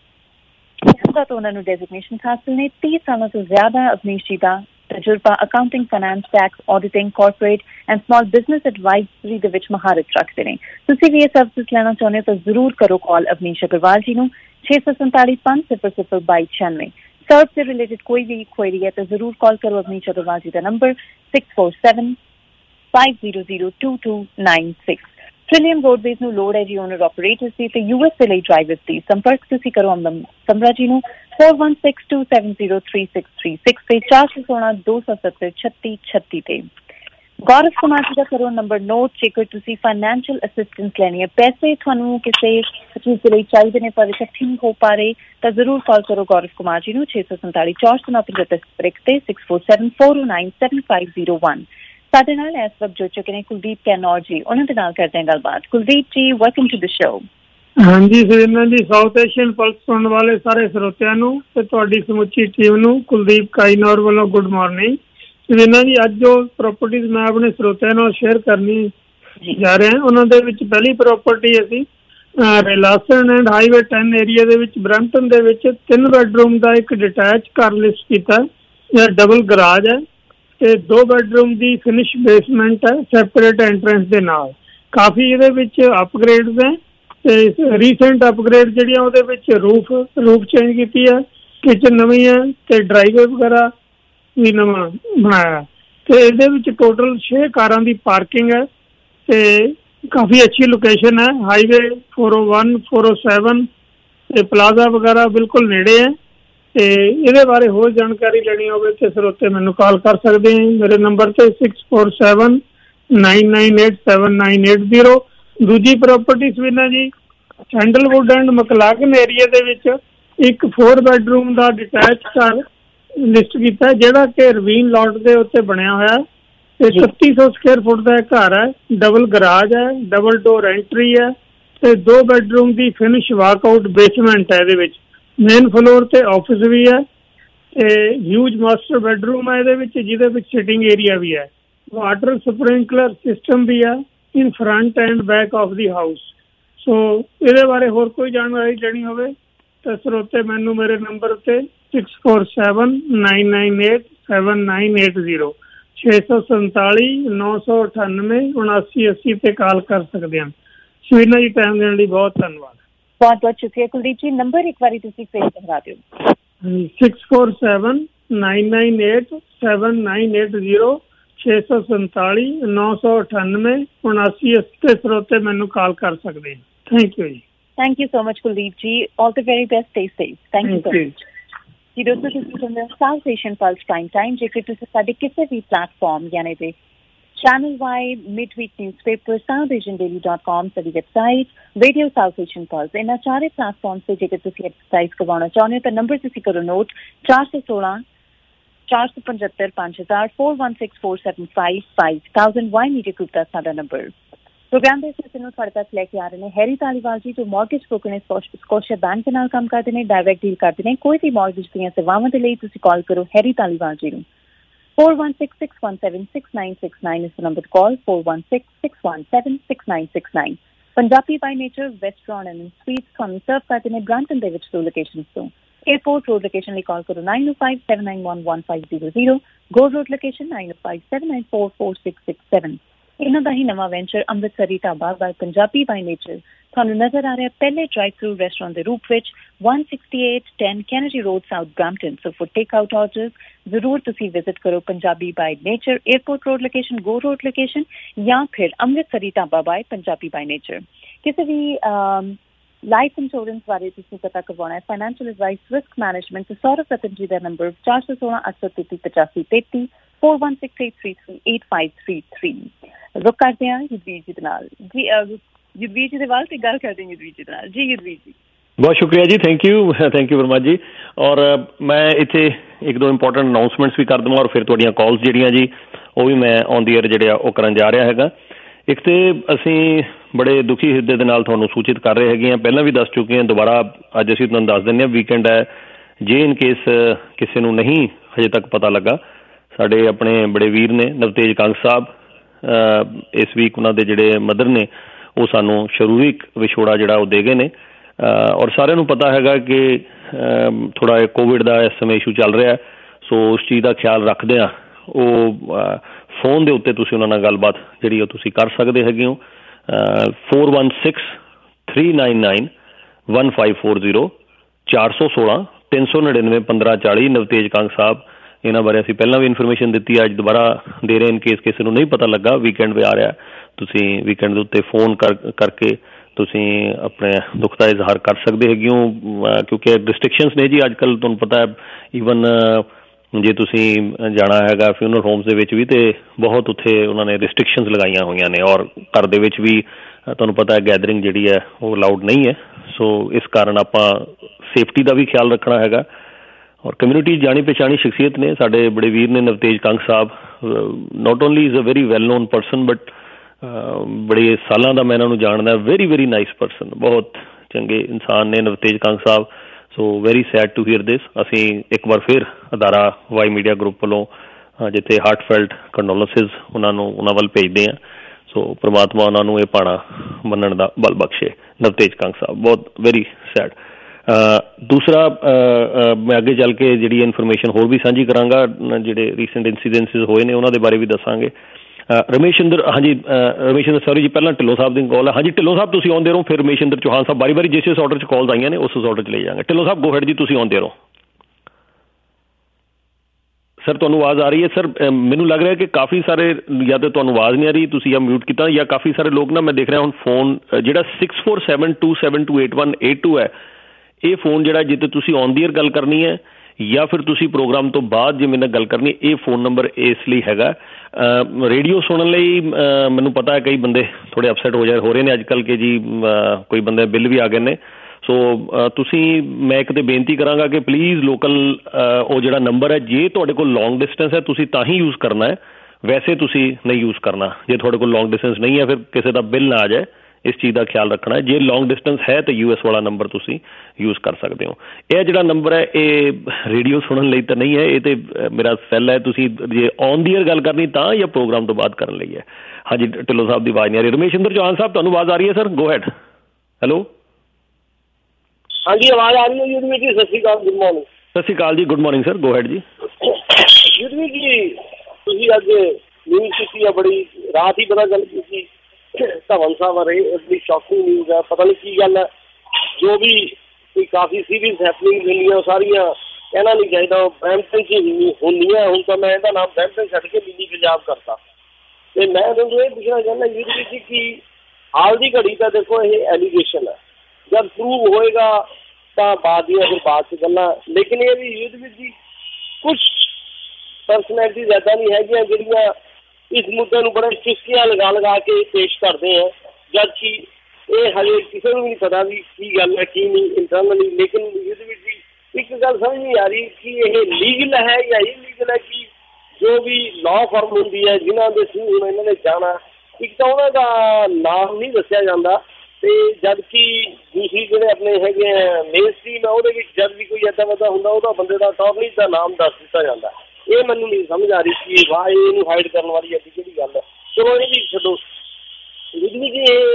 Canada तो उन्होंने डेजिग्नेशन हासिल ने, तीस सालों से ज्यादा अवनीश जी का तजुर्बा accounting, finance, tax, auditing, corporate and small business advisory दे विच महारत रखते हैं। तुसीं भी ये सर्विस लेना चाहते हो तो जरूर करो कॉल अवनीश अग्रवाल जी नूं छे सौ संताली पांच सिफर सिफर बाई छियानवे। सर्व से रिलेटेड कोई भी क्वेरी है तो जरूर कॉल करो अवनीश अग्रवाल जी का number six four seven five zero zero two two nine six. Trillium Roadways नूं लोड़ है जी ओनर ऑपरेटर्स दी ते यूएस दे लई ड्राइवर्स दी। संपर्क तुसीं करो अमन समरा जी नूं four one six two seven zero three six three six ते चार सौ सोलह दो सौ सत्तर छत्ती छत्ती ते। गौरव कुमार जी का करो नंबर नोट जेकर तुसीं फाइनैंशियल असिस्टेंस लैनी है, पैसे तुहानूं किसी चीज़ के लिए चाहिए ने पर इकट्ठे नहीं हो पा रहे तो जरूर कॉल करो गौरव कुमार जी नूं छे सौ संताली चौर सौ नौ पचहत्तर एक ते six four seven four nine seven five zero one. साडे नाल इस वक्त जुड़ चुके हैं कुलदीप कैनौर जी, उन्हां दे नाल करते हैं गलबात। Kuldeep ji welcome to the show. हाँ जी Suvina ji, South Asian Pulse सुनने वाले सारे श्रोतियां नूं ते तुहाडी समੁੱਚੀ टीम नूं कुलदीप काइनौर वालों गुड मॉर्निंग। सुविना जी अज जो प्रॉपर्टीज मैं अपने श्रोतियां नाल शेयर करनी जा रहे हैं उन्हां दे विच पहली प्रॉपर्टी असीं Ray Lawson and highway ten area दे विच ब्रैम्पटन दे विच तीन बैडरूम का एक डिटैच घर लिस्ट कीता है, डबल गराज है ते दो बैडरूम की फिनिश बेसमेंट है सैपरेट एंट्रेंस दे नाल। ਕਾਫੀ ਇਹਦੇ ਵਿੱਚ ਅਪਗ੍ਰੇਡਸ ਹੈ ਤੇ ਰੀਸੈਂਟ ਅਪਗ੍ਰੇਡ ਜਿਹੜੀਆਂ ਉਹਦੇ ਵਿੱਚ ਰੂਫ ਰੂਫ ਚੇਂਜ ਕੀਤੀ ਹੈ, ਕਿਚਨ ਨਵੀਂ ਹੈ ਤੇ ਡਰਾਈਵੇ ਵਗੈਰਾ ਵੀ ਨਵਾਂ ਬਣਾਇਆ ਤੇ ਇਹਦੇ ਵਿੱਚ ਟੋਟਲ ਛੇ ਕਾਰਾਂ ਦੀ ਪਾਰਕਿੰਗ ਹੈ ਤੇ ਕਾਫੀ ਅੱਛੀ ਲੋਕੇਸ਼ਨ ਹੈ, highway four o one four o seven ਤੇ ਪਲਾਜ਼ਾ ਵਗੈਰਾ ਬਿਲਕੁਲ ਨੇੜੇ ਹੈ ਤੇ ਇਹਦੇ ਬਾਰੇ ਹੋਰ ਜਾਣਕਾਰੀ ਲੈਣੀ ਹੋਵੇ ਤੇ ਸਰੋਤੇ ਮੈਨੂੰ ਕਾਲ ਕਰ ਸਕਦੇ ਹੈ ਮੇਰੇ ਨੰਬਰ ਤੇ six four seven nine nine eight seven nine eight zero. ਦੂਜੀ property Suvina ji Sandalwood and McLaughlin area ਦੇ ਵਿੱਚ ਇੱਕ ਫੋਰ ਬੈਡਰੂਮ ਦਾ ਡਿਟੈਚ ਘਰ ਲਿਸਟ ਕੀਤਾ ਜਿਹੜਾ ਕਿ ਰਵੀਨ ਲੋਟ ਦੇ ਉੱਤੇ ਬਣਿਆ ਹੋਇਆ ਤੇ ਇਕੱਤੀ ਸੌ ਸਕੁਅਰ ਫੁੱਟ ਦਾ ਘਰ ਹੈ, ਡਬਲ ਗਰਾਜ ਹੈ, ਡਬਲ ਡੋਰ ਐਂਟਰੀ ਹੈ ਤੇ ਦੋ ਬੈਡਰੂਮ ਦੀ ਫਿਨਿਸ਼ ਵਾਕਆਊਟ ਬੇਸਮੈਂਟ ਹੈ। ਇਹਦੇ ਵਿੱਚ ਮੇਨ ਫਲੋਰ ਤੇ ਆਫਿਸ ਵੀ ਹੈ ਤੇ ਹਿਊਜ ਮਾਸਟਰ ਬੈਡਰੂਮ ਹੈ ਇਹਦੇ ਵਿੱਚ ਜਿਹਦੇ ਵਿੱਚ ਸਿਟਿੰਗ ਏਰੀਆ ਵੀ ਹੈ, ਵਾਟਰ ਸਪ੍ਰਿੰਕਲਰ ਸਿਸਟਮ ਵੀ ਹੈ in front and back of the house. So ਇਹਦੇ ਬਾਰੇ ਹੋਰ ਕੋਈ ਜਾਣਕਾਰੀ ਲੈਣੀ ਹੋਵੇ ਤਾਂ ਸਰੋਤੇ ਮੈਨੂੰ ਮੇਰੇ ਨੰਬਰ ਤੇ six four seven nine nine eight seven nine eight zero छे सौ संताली नौ सौ अठानवे उनासी अस्सी ਤੇ ਕਾਲ ਕਰ ਸਕਦੇ ਹਨ। ਸਵੀਨਾ ਜੀ ਟਾਈਮ ਦੇਣ ਲਈ ਬਹੁਤ ਧੰਨਵਾਦ। ਬਹੁਤ ਬਹੁਤ ਸ਼ੁਕਰੀਆ ਕੁਲਦੀਪ ਜੀ। ਨੰਬਰ ਇੱਕ ਵਾਰੀ ਤੁਸੀਂ ਫੇਰ ਦੁਹਰਾ ਦਿਓ। Six four seven nine nine eight seven nine eight zero छे सौ संताली नौ सौ अठानवे उनासी अस्सी ਤੇ ਸਰੋਤੇ ਮੈਨੂੰ ਕਾਲ ਕਰ ਸਕਦੇ ਹਨ। ਥੈਂਕ ਯੂ ਜੀ। Thank you so much Kuldeep ji. All the very best, stay safe. Thank you so much. ਜੀ ਦੋਸਤੋ ਤੁਸੀਂ ਸੁਣ ਰਹੇ ਹੋ South Asian plus prime time. ਜੇਕਰ ਤੁਸੀਂ ਸਾਡੇ ਕਿਸੇ ਵੀ ਪਲੇਟਫਾਰਮ ਯਾਨੀ ਕਿ channel wide, midweek newspaper, South Asian daily dot com, ਸਾਡੀ website, radio South Asian pulse, ਇਹਨਾਂ ਚਾਰੇ ਪਲੇਟਫਾਰਮ ਤੇ ਜੇਕਰ ਤੁਸੀਂ ਐਕਸਰਸਾਈਜ਼ ਕਰਵਾਉਣਾ ਚਾਹੁੰਦੇ ਹੋ ਤਾਂ ਨੰਬਰ ਤੁਸੀਂ ਕਰੋ ਨੋਟ ਚਾਰ ਸੌ ਸੋਲਾਂ ਚਾਰ ਸੌ ਪਝੱਤਰ ਪੰਜ ਹਜ਼ਾਰ four one six four seven five five thousand Y media group ਦਾ ਸਾਡਾ ਨੰਬਰ। ਪ੍ਰੋਗਰਾਮ ਦੇ ਸਿਲਸਿਲੇ ਨੂੰ ਤੁਹਾਡੇ ਤੱਕ ਲੈ ਕੇ ਆ ਰਹੇ ਨੇ ਹੈਰੀ ਧਾਲੀਵਾਲ ਜੀ, ਜੋ ਮੌਰਗੇਜ ਬ੍ਰੋਕਰ ਨੇ, ਸਕੋਸ਼ੀਆ ਬੈਂਕ ਦੇ ਨਾਲ ਕੰਮ ਕਰਦੇ ਨੇ, ਡਾਇਰੈਕਟ ਡੀਲ ਕਰਦੇ ਨੇ। ਕੋਈ ਵੀ ਮੌਰਗੇਜ ਦੀਆਂ ਸੇਵਾਵਾਂ ਦੇ ਲਈ ਤੁਸੀਂ ਕਾਲ ਕਰੋ ਹੈਰੀ ਧਾਲੀਵਾਲ ਜੀ ਨੂੰ four one six six one seven six nine six nine ਇਸ ਨੰਬਰ ਤੇ call four one six six one seven six nine six nine. Punjabi by nature restaurant and sweets ਤੁਹਾਨੂੰ ਸਰਵ ਕਰਦੇ ਨੇ ਬ੍ਰਾਂਟਨ ਦੇ ਵਿੱਚ ਦੋ ਲੋਕੇਸ਼ਨਸ ਤੋਂ। ਏਅਰਪੋਰਟ ਰੋਡ ਲੋਕੇਸ਼ਨ ਲਈ ਕਾਲ ਕਰੋ nine O five seven nine one one five zero zero, go road location nine O five seven nine four four six six seven. ਇਹਨਾਂ ਦਾ ਹੀ ਨਵਾਂ venture Amritsari dhaba by Punjabi by nature ਤੁਹਾਨੂੰ ਨਜ਼ਰ ਆ ਰਿਹਾ ਪਹਿਲੇ ਡਰਾਈਵ ਥਰੂ ਰੈਸਟੋਰੈਂਟ ਦੇ ਰੂਪ ਵਿੱਚ one sixty eight ten Kennedy road south Brampton. So for take out orders ਜ਼ਰੂਰ ਤੁਸੀਂ ਵਿਜ਼ਿਟ ਕਰੋ Punjabi by nature, airport road location, go road location ਜਾਂ ਫਿਰ Amritsari dhaba by Punjabi by nature. ਕਿਸੇ ਵੀ ਲਾਈਫ ਇੰਸ਼ੋਰੈਂਸ ਬਾਰੇ ਤੁਸੀਂ ਪਤਾ ਕਰਵਾਉਣਾ ਹੈ, financial advice, risk management, Saurav Ratan ji ਦਾ ਨੰਬਰ ਚਾਰ ਸੌ ਸੋਲਾਂ ਅੱਠ ਸੌ ਤੇਤੀ ਪਚਾਸੀ ਤੇਤੀ four one six eight three three eight five three three. रुक करते हैं युद्धवीर जी नाल जी, युद्धवीर जी दे वाल ते गल करते हैं युद्धवीर जी नाल जी। युद्धवीर जी बहुत शुक्रिया जी, thank you thank you Verma ji. और मैं इत्थे एक दो इंपॉर्टेंट अनाउंसमेंट्स भी कर दूँगा और फिर तुहाडियां कॉल्स जिहड़ियां जी वो भी मैं ऑन दी एयर जिहड़े आ ओह करन जा रहा हैगा। एक तो असीं बड़े दुखी ਹਿਰਦੇ ਦੇ ਨਾਲ ਤੁਹਾਨੂੰ ਸੂਚਿਤ ਕਰ ਰਹੇ ਹੈਗੇ ਹਾਂ, ਪਹਿਲਾਂ ਵੀ ਦੱਸ ਚੁੱਕੇ ਹਾਂ, ਦੁਬਾਰਾ ਅੱਜ ਅਸੀਂ ਤੁਹਾਨੂੰ ਦੱਸ ਦਿੰਦੇ ਹਾਂ। ਵੀਕਐਂਡ ਹੈ, ਜੇ ਇਨ ਕੇਸ ਕਿਸੇ ਨੂੰ ਨਹੀਂ ਹਜੇ ਤੱਕ ਪਤਾ ਲੱਗਾ, ਸਾਡੇ ਆਪਣੇ ਬੜੇ ਵੀਰ ਨੇ ਨਵਤੇਜ ਕੰਗ ਸਾਹਿਬ, ਇਸ ਵੀਕ ਉਹਨਾਂ ਦੇ ਜਿਹੜੇ ਮਦਰ ਨੇ ਉਹ ਸਾਨੂੰ ਸ਼ਰੀਰਿਕ ਵਿਛੋੜਾ ਜਿਹੜਾ ਉਹ ਦੇ ਗਏ ਨੇ। ਔਰ ਸਾਰਿਆਂ ਨੂੰ ਪਤਾ ਹੈਗਾ ਕਿ ਥੋੜ੍ਹਾ ਜਿਹਾ ਕੋਵਿਡ ਦਾ ਇਸ ਸਮੇਂ ਇਸ਼ੂ ਚੱਲ ਰਿਹਾ, ਸੋ ਉਸ ਚੀਜ਼ ਦਾ ਖਿਆਲ ਰੱਖਦਿਆਂ ਉਹ ਫੋਨ ਦੇ ਉੱਤੇ ਤੁਸੀਂ ਉਹਨਾਂ ਨਾਲ ਗੱਲਬਾਤ ਜਿਹੜੀ ਉਹ ਤੁਸੀਂ ਕਰ ਸਕਦੇ ਹੈਗੇ ਹੋ। Four one six three nine nine one five four zero चार सौ सोलह तीन सौ नड़िनवे पंद्रह चाली। नवतेज कंग साहब, ਇਹਨਾਂ ਬਾਰੇ ਅਸੀਂ ਪਹਿਲਾਂ ਵੀ ਇਨਫੋਰਮੇਸ਼ਨ ਦਿੱਤੀ, ਅੱਜ ਦੁਬਾਰਾ ਦੇ ਰਹੇ ਇਨ ਕੇਸ ਕਿਸੇ ਨੂੰ ਨਹੀਂ ਪਤਾ ਲੱਗਾ। ਵੀਕਐਂਡ ਵੀ ਆ ਰਿਹਾ, ਤੁਸੀਂ ਵੀਕਐਂਡ ਦੇ ਉੱਤੇ ਫੋਨ ਕਰ ਕਰਕੇ ਤੁਸੀਂ ਆਪਣੇ ਦੁੱਖ ਦਾ ਇਜ਼ਹਾਰ ਕਰ ਸਕਦੇ ਹੈਗੇ ਹੋ, ਕਿਉਂਕਿ ਰਿਸਟ੍ਰਿਕਸ਼ਨਸ ਨੇ ਜੀ ਅੱਜ ਕੱਲ੍ਹ, ਤੁਹਾਨੂੰ ਪਤਾ ਹੈ। ਈਵਨ ਜੇ ਤੁਸੀਂ ਜਾਣਾ ਹੈਗਾ ਫਿਊਨਰਲ ਹੋਮਸ ਦੇ ਵਿੱਚ ਵੀ ਤਾਂ ਬਹੁਤ ਉੱਥੇ ਉਹਨਾਂ ਨੇ ਰਿਸਟ੍ਰਿਕਸ਼ਨਸ ਲਗਾਈਆਂ ਹੋਈਆਂ ਨੇ, ਔਰ ਘਰ ਦੇ ਵਿੱਚ ਵੀ ਤੁਹਾਨੂੰ ਪਤਾ ਹੈ ਗੈਦਰਿੰਗ ਜਿਹੜੀ ਹੈ ਉਹ ਅਲਾਊਡ ਨਹੀਂ ਹੈ। ਸੋ ਇਸ ਕਾਰਨ ਆਪਾਂ ਸੇਫਟੀ ਦਾ ਵੀ ਖਿਆਲ ਰੱਖਣਾ ਹੈਗਾ। ਔਰ ਕਮਿਊਨਿਟੀ ਜਾਣੀ ਪਛਾਣੀ ਸ਼ਖਸੀਅਤ ਨੇ ਸਾਡੇ ਬੜੇ ਵੀਰ ਨੇ Navtej Kang Sahib. Not only is a very well known person but ਬੜੇ ਸਾਲਾਂ ਦਾ ਮੈਂ ਇਹਨਾਂ ਨੂੰ ਜਾਣਦਾ। ਵੈਰੀ ਵੈਰੀ ਨਾਈਸ ਪਰਸਨ, ਬਹੁਤ ਚੰਗੇ ਇਨਸਾਨ ਨੇ Navtej Kang Sahib. So very sad to hear this. ਅਸੀਂ ਇੱਕ ਵਾਰ ਫਿਰ ਅਦਾਰਾ ਵਾਈ ਮੀਡੀਆ ਗਰੁੱਪ ਵੱਲੋਂ ਜਿੱਥੇ ਹਾਰਟਫੈਲਟ ਕੰਡੋਲੈਂਸਿਸ ਉਹਨਾਂ ਨੂੰ ਉਹਨਾਂ ਵੱਲ ਭੇਜਦੇ ਹਾਂ। ਸੋ ਪ੍ਰਮਾਤਮਾ ਉਹਨਾਂ ਨੂੰ ਇਹ ਭਾਣਾ ਮੰਨਣ ਦਾ ਬਲ ਬਖਸ਼ੇ। ਨਵਤੇਜ ਕੰਗ ਸਾਹਿਬ ਬਹੁਤ ਵੈਰੀ ਸੈਡ। ਦੂਸਰਾ ਮੈਂ ਅੱਗੇ ਚੱਲ ਕੇ ਜਿਹੜੀ ਇਨਫੋਰਮੇਸ਼ਨ ਹੋਰ ਵੀ ਸਾਂਝੀ ਕਰਾਂਗਾ, ਜਿਹੜੇ ਰੀਸੈਂਟ ਇੰਸੀਡੈਂਸਿਸ ਹੋਏ ਨੇ ਉਹਨਾਂ ਦੇ ਬਾਰੇ ਵੀ ਦੱਸਾਂਗੇ। ਰਮੇਸ਼ ਇੰਦਰ, ਹਾਂਜੀ ਰਮੇਸ਼ ਇੰਦਰ ਸੌਰੀ ਜੀ, ਪਹਿਲਾਂ ਢਿੱਲੋਂ ਸਾਹਿਬ ਦੀ ਕਾਲ ਹੈ। ਹਾਂਜੀ ਢਿੱਲੋਂ ਸਾਹਿਬ ਤੁਸੀਂ ਆਉਂਦੇ ਰਹੋ, ਫਿਰ ਰਮੇਸ਼ ਇੰਦਰ ਚੌਹਾਨ ਸਾਹਿਬ ਬਾਰੀ ਬਾਰੀ ਜਿਸ ਇਸ ਆਰਡਰ 'ਚ ਕਾਲਸ ਆਈਆਂ ਨੇ ਉਸ ਆਰਡਰ 'ਚ ਲੈ ਜਾਵਾਂਗੇ। ਢਿੱਲੋਂ ਸਾਹਿਬ ਗੋ ਹੈਡ ਜੀ, ਤੁਸੀਂ ਆਉਂਦੇ ਰਹੋ। ਸਰ ਤੁਹਾਨੂੰ ਆਵਾਜ਼ ਆ ਰਹੀ ਹੈ? ਸਰ ਮੈਨੂੰ ਲੱਗ ਰਿਹਾ ਕਿ ਕਾਫੀ ਸਾਰੇ ਜਾਂ ਤਾਂ ਤੁਹਾਨੂੰ ਆਵਾਜ਼ ਨਹੀਂ ਆ ਰਹੀ, ਤੁਸੀਂ ਜਾਂ ਮਿਊਟ ਕੀਤਾ, ਜਾਂ ਕਾਫੀ ਸਾਰੇ ਲੋਕ ਨਾ ਮੈਂ ਦੇਖ ਰਿਹਾ ਹੁਣ ਫੋਨ ਜਿਹੜਾ six four seven two seven two eight one eight two ਹੈ, ਇਹ ਫੋਨ ਜਿਹੜਾ ਜਿੱਥੇ ਤੁਸੀਂ ਔਨ ਦੀ ਏਅਰ ਗੱਲ ਕਰਨੀ ਹੈ ਜਾਂ ਫਿਰ ਤੁਸੀਂ ਪ੍ਰੋਗਰਾਮ ਤੋਂ ਬਾਅਦ ਜੇ ਮੇਰੇ ਨਾਲ ਗੱਲ ਕਰਨੀ, ਇਹ ਫੋਨ ਨੰਬਰ ਇਸ ਲਈ ਹੈਗਾ। ਰੇਡੀਓ ਸੁਣਨ ਲਈ ਮੈਨੂੰ ਪਤਾ ਹੈ ਕਈ ਬੰਦੇ ਥੋੜ੍ਹੇ ਅਪਸੈਟ ਹੋ ਜਾ ਹੋ ਰਹੇ ਨੇ ਅੱਜ ਕੱਲ੍ਹ ਕਿ ਜੀ ਕੋਈ ਬੰਦੇ ਬਿੱਲ ਵੀ ਆ ਗਏ ਨੇ, ਸੋ ਤੁਸੀਂ ਮੈਂ ਇੱਕ ਤਾਂ ਬੇਨਤੀ ਕਰਾਂਗਾ ਕਿ ਪਲੀਜ਼ ਲੋਕਲ ਉਹ ਜਿਹੜਾ ਨੰਬਰ ਹੈ, ਜੇ ਤੁਹਾਡੇ ਕੋਲ ਲੌਂਗ ਡਿਸਟੈਂਸ ਹੈ ਤੁਸੀਂ ਤਾਂ ਹੀ ਯੂਜ਼ ਕਰਨਾ ਹੈ, ਵੈਸੇ ਤੁਸੀਂ ਨਹੀਂ ਯੂਜ਼ ਕਰਨਾ। ਜੇ ਤੁਹਾਡੇ ਕੋਲ ਲੌਂਗ ਡਿਸਟੈਂਸ ਨਹੀਂ ਹੈ ਫਿਰ ਕਿਸੇ ਦਾ ਬਿੱਲ ਨਾ ਆ ਜਾਏ, ਇਸ ਚੀਜ਼ ਦਾ ਖਿਆਲ ਰੱਖਣਾ ਹੈ। ਜੇ ਲੌਂਗ ਡਿਸਟੈਂਸ ਹੈ ਤਾਂ ਯੂ ਐਸ ਵਾਲਾ ਨੰਬਰ ਤੁਸੀਂ ਯੂਜ਼ ਕਰ ਸਕਦੇ ਹੋ। ਇਹ ਜਿਹੜਾ ਨੰਬਰ ਹੈ ਇਹ ਰੇਡੀਓ ਸੁਣਨ ਲਈ ਤਾਂ ਨਹੀਂ ਹੈ, ਇਹ ਤਾਂ ਮੇਰਾ ਸੈੱਲ ਹੈ, ਤੁਸੀਂ ਜੇ ਔਨ ਦੀ ਏਅਰ ਗੱਲ ਕਰਨੀ ਤਾਂ ਜਾਂ ਪ੍ਰੋਗਰਾਮ ਤੋਂ ਬਾਅਦ ਕਰਨ ਲਈ ਹੈ। ਹਾਂਜੀ ਢਿੱਲੋਂ ਸਾਹਿਬ ਦੀ ਆਵਾਜ਼ ਨਹੀਂ ਆ ਰਹੀ। ਰਮੇਸ਼ ਇੰਦਰ ਚੌਹਾਨ ਸਾਹਿਬ ਤੁਹਾਨੂੰ ਆਵਾਜ਼ ਆ ਰਹੀ ਹੈ? Sir go head. ਹੈਲੋ ਹਾਂਜੀ ਆਵਾਜ਼ ਆ ਰਹੀ ਹੈ ਯੁਧਵੀਰ ਜੀ, ਸਤਿ ਸ਼੍ਰੀ ਅਕਾਲ, ਗੁੱਡ ਮਾਰਨਿੰਗ। ਸਤਿ ਸ਼੍ਰੀ ਅਕਾਲ ਜੀ, good morning sir, go ahead ਜੀ। ਯੁਧਵੀਰ ਜੀ ਤੁਸੀਂ ਅੱਜ ਨਿਊਜ਼ ਕੀਤੀ ਹੈ, ਬੜੀ ਰਾਤ ਹੀ ਪਤਾ ਗੱਲ ਕੀਤੀ ਧਵਨ ਸਾਹਿਬ ਬਾਰੇ, ਬੜੀ ਸ਼ੌਕਿੰਗ ਨਿਊਜ਼ ਹੈ, ਪਤਾ ਨਹੀਂ ਕੀ ਗੱਲ ਹੈ। ਜੋ ਵੀ ਕੋਈ ਕਾਫੀ ਸੀਰੀਅਸ ਹੈਪਨਿੰਗ ਹੁੰਦੀਆਂ ਸਾਰੀਆਂ ਕਹਿਣਾ ਨਹੀਂ ਚਾਹੀਦਾ, ਉਹ ਬਰੈਂਪਟਨ 'ਚ ਹੁੰਦੀਆਂ। ਹੁਣ ਤਾਂ ਮੈਂ ਇਹਦਾ ਨਾਮ ਬਰੈਂਪਟਨ ਛੱਡ ਕੇ ਮਿੰਨੀ ਪੰਜਾਬ ਕਰਤਾ। ਅਤੇ ਮੈਂ ਤੁਹਾਨੂੰ ਇਹ ਪੁੱਛਣਾ ਚਾਹੁੰਦਾ ਯੁਧਵੀਰ ਜੀ ਕਿ ਹਾਲ ਦੀ ਘੜੀ ਤਾਂ ਦੇਖੋ ਇਹ ਐਲੀਗੇਸ਼ਨ ਹੈ, ਜਦ ਪ੍ਰੂਵ ਹੋਏਗਾ ਤਾਂ ਬਾਅਦ ਦੀਆਂ ਫਿਰ ਬਾਅਦ 'ਚ ਗੱਲਾਂ, ਲੇਕਿਨ ਇਹ ਵੀ ਯੁਧਵੀਰ ਜੀ ਕੁਛ ਪਰਸਨੈਲਿਟੀਜ਼ ਇੱਦਾਂ ਨਹੀਂ ਹੈਗੀਆਂ ਜਿਹੜੀਆਂ ਇਸ ਮੁੱਦੇ ਨੂੰ ਬੜੇ ਚੁਸਕੀਆਂ ਲਗਾ ਲਗਾ ਕੇ ਪੇਸ਼ ਕਰਦੇ ਹੈ, ਜਦ ਕਿ ਇਹ ਹਜੇ ਕਿਸੇ ਨੂੰ ਵੀ ਨਹੀਂ ਪਤਾ ਵੀ ਕੀ ਗੱਲ ਹੈ ਕੀ ਨਹੀਂ ਇੰਟਰਨਲੀ। ਲੇਕਿਨ ਯੁਧਵੀਰ ਜੀ ਇੱਕ ਗੱਲ ਸਮਝ ਨਹੀਂ ਆ ਰਹੀ ਕਿ ਇਹ ਲੀਗਲ ਹੈ ਜਾਂ ਇਲੀਗਲ ਹੈ, ਕਿ ਜੋ ਵੀ ਲਾਅ ਫਰਮ ਹੁੰਦੀ ਹੈ ਜਿਨ੍ਹਾਂ ਦੇ ਥਰੂ ਹੁਣ ਇਹਨਾਂ ਨੇ ਜਾਣਾ, ਇੱਕ ਤਾਂ ਉਹਨਾਂ ਦਾ ਨਾਮ ਨਹੀਂ ਦੱਸਿਆ ਜਾਂਦਾ, ਅਤੇ ਜਦ ਕਿ ਦੂਸਰੀ ਜਿਹੜੇ ਆਪਣੇ ਹੈਗੇ ਆ ਮੇਨ ਸਟਰੀਮ ਹੈ ਉਹਦੇ ਵਿੱਚ ਜਦ ਵੀ ਕੋਈ ਇੱਦਾਂ ਵੱਡਾ ਹੁੰਦਾ ਉਹਦਾ ਬੰਦੇ ਦਾ ਟੌਪਲੀ ਦਾ ਨਾਮ ਦੱਸ ਦਿੱਤਾ ਜਾਂਦਾ। ਇਹ ਮੈਨੂੰ ਨਹੀਂ ਸਮਝ ਆ ਰਹੀ ਕਿ ਵਾਹ ਇਹਨੂੰ ਹਾਈਡ ਕਰਨ ਵਾਲੀ ਐਡੀ ਕਿਹੜੀ ਗੱਲ ਹੈ। ਚਲੋ ਇਹ ਵੀ ਛੱਡੋ ਜੀ,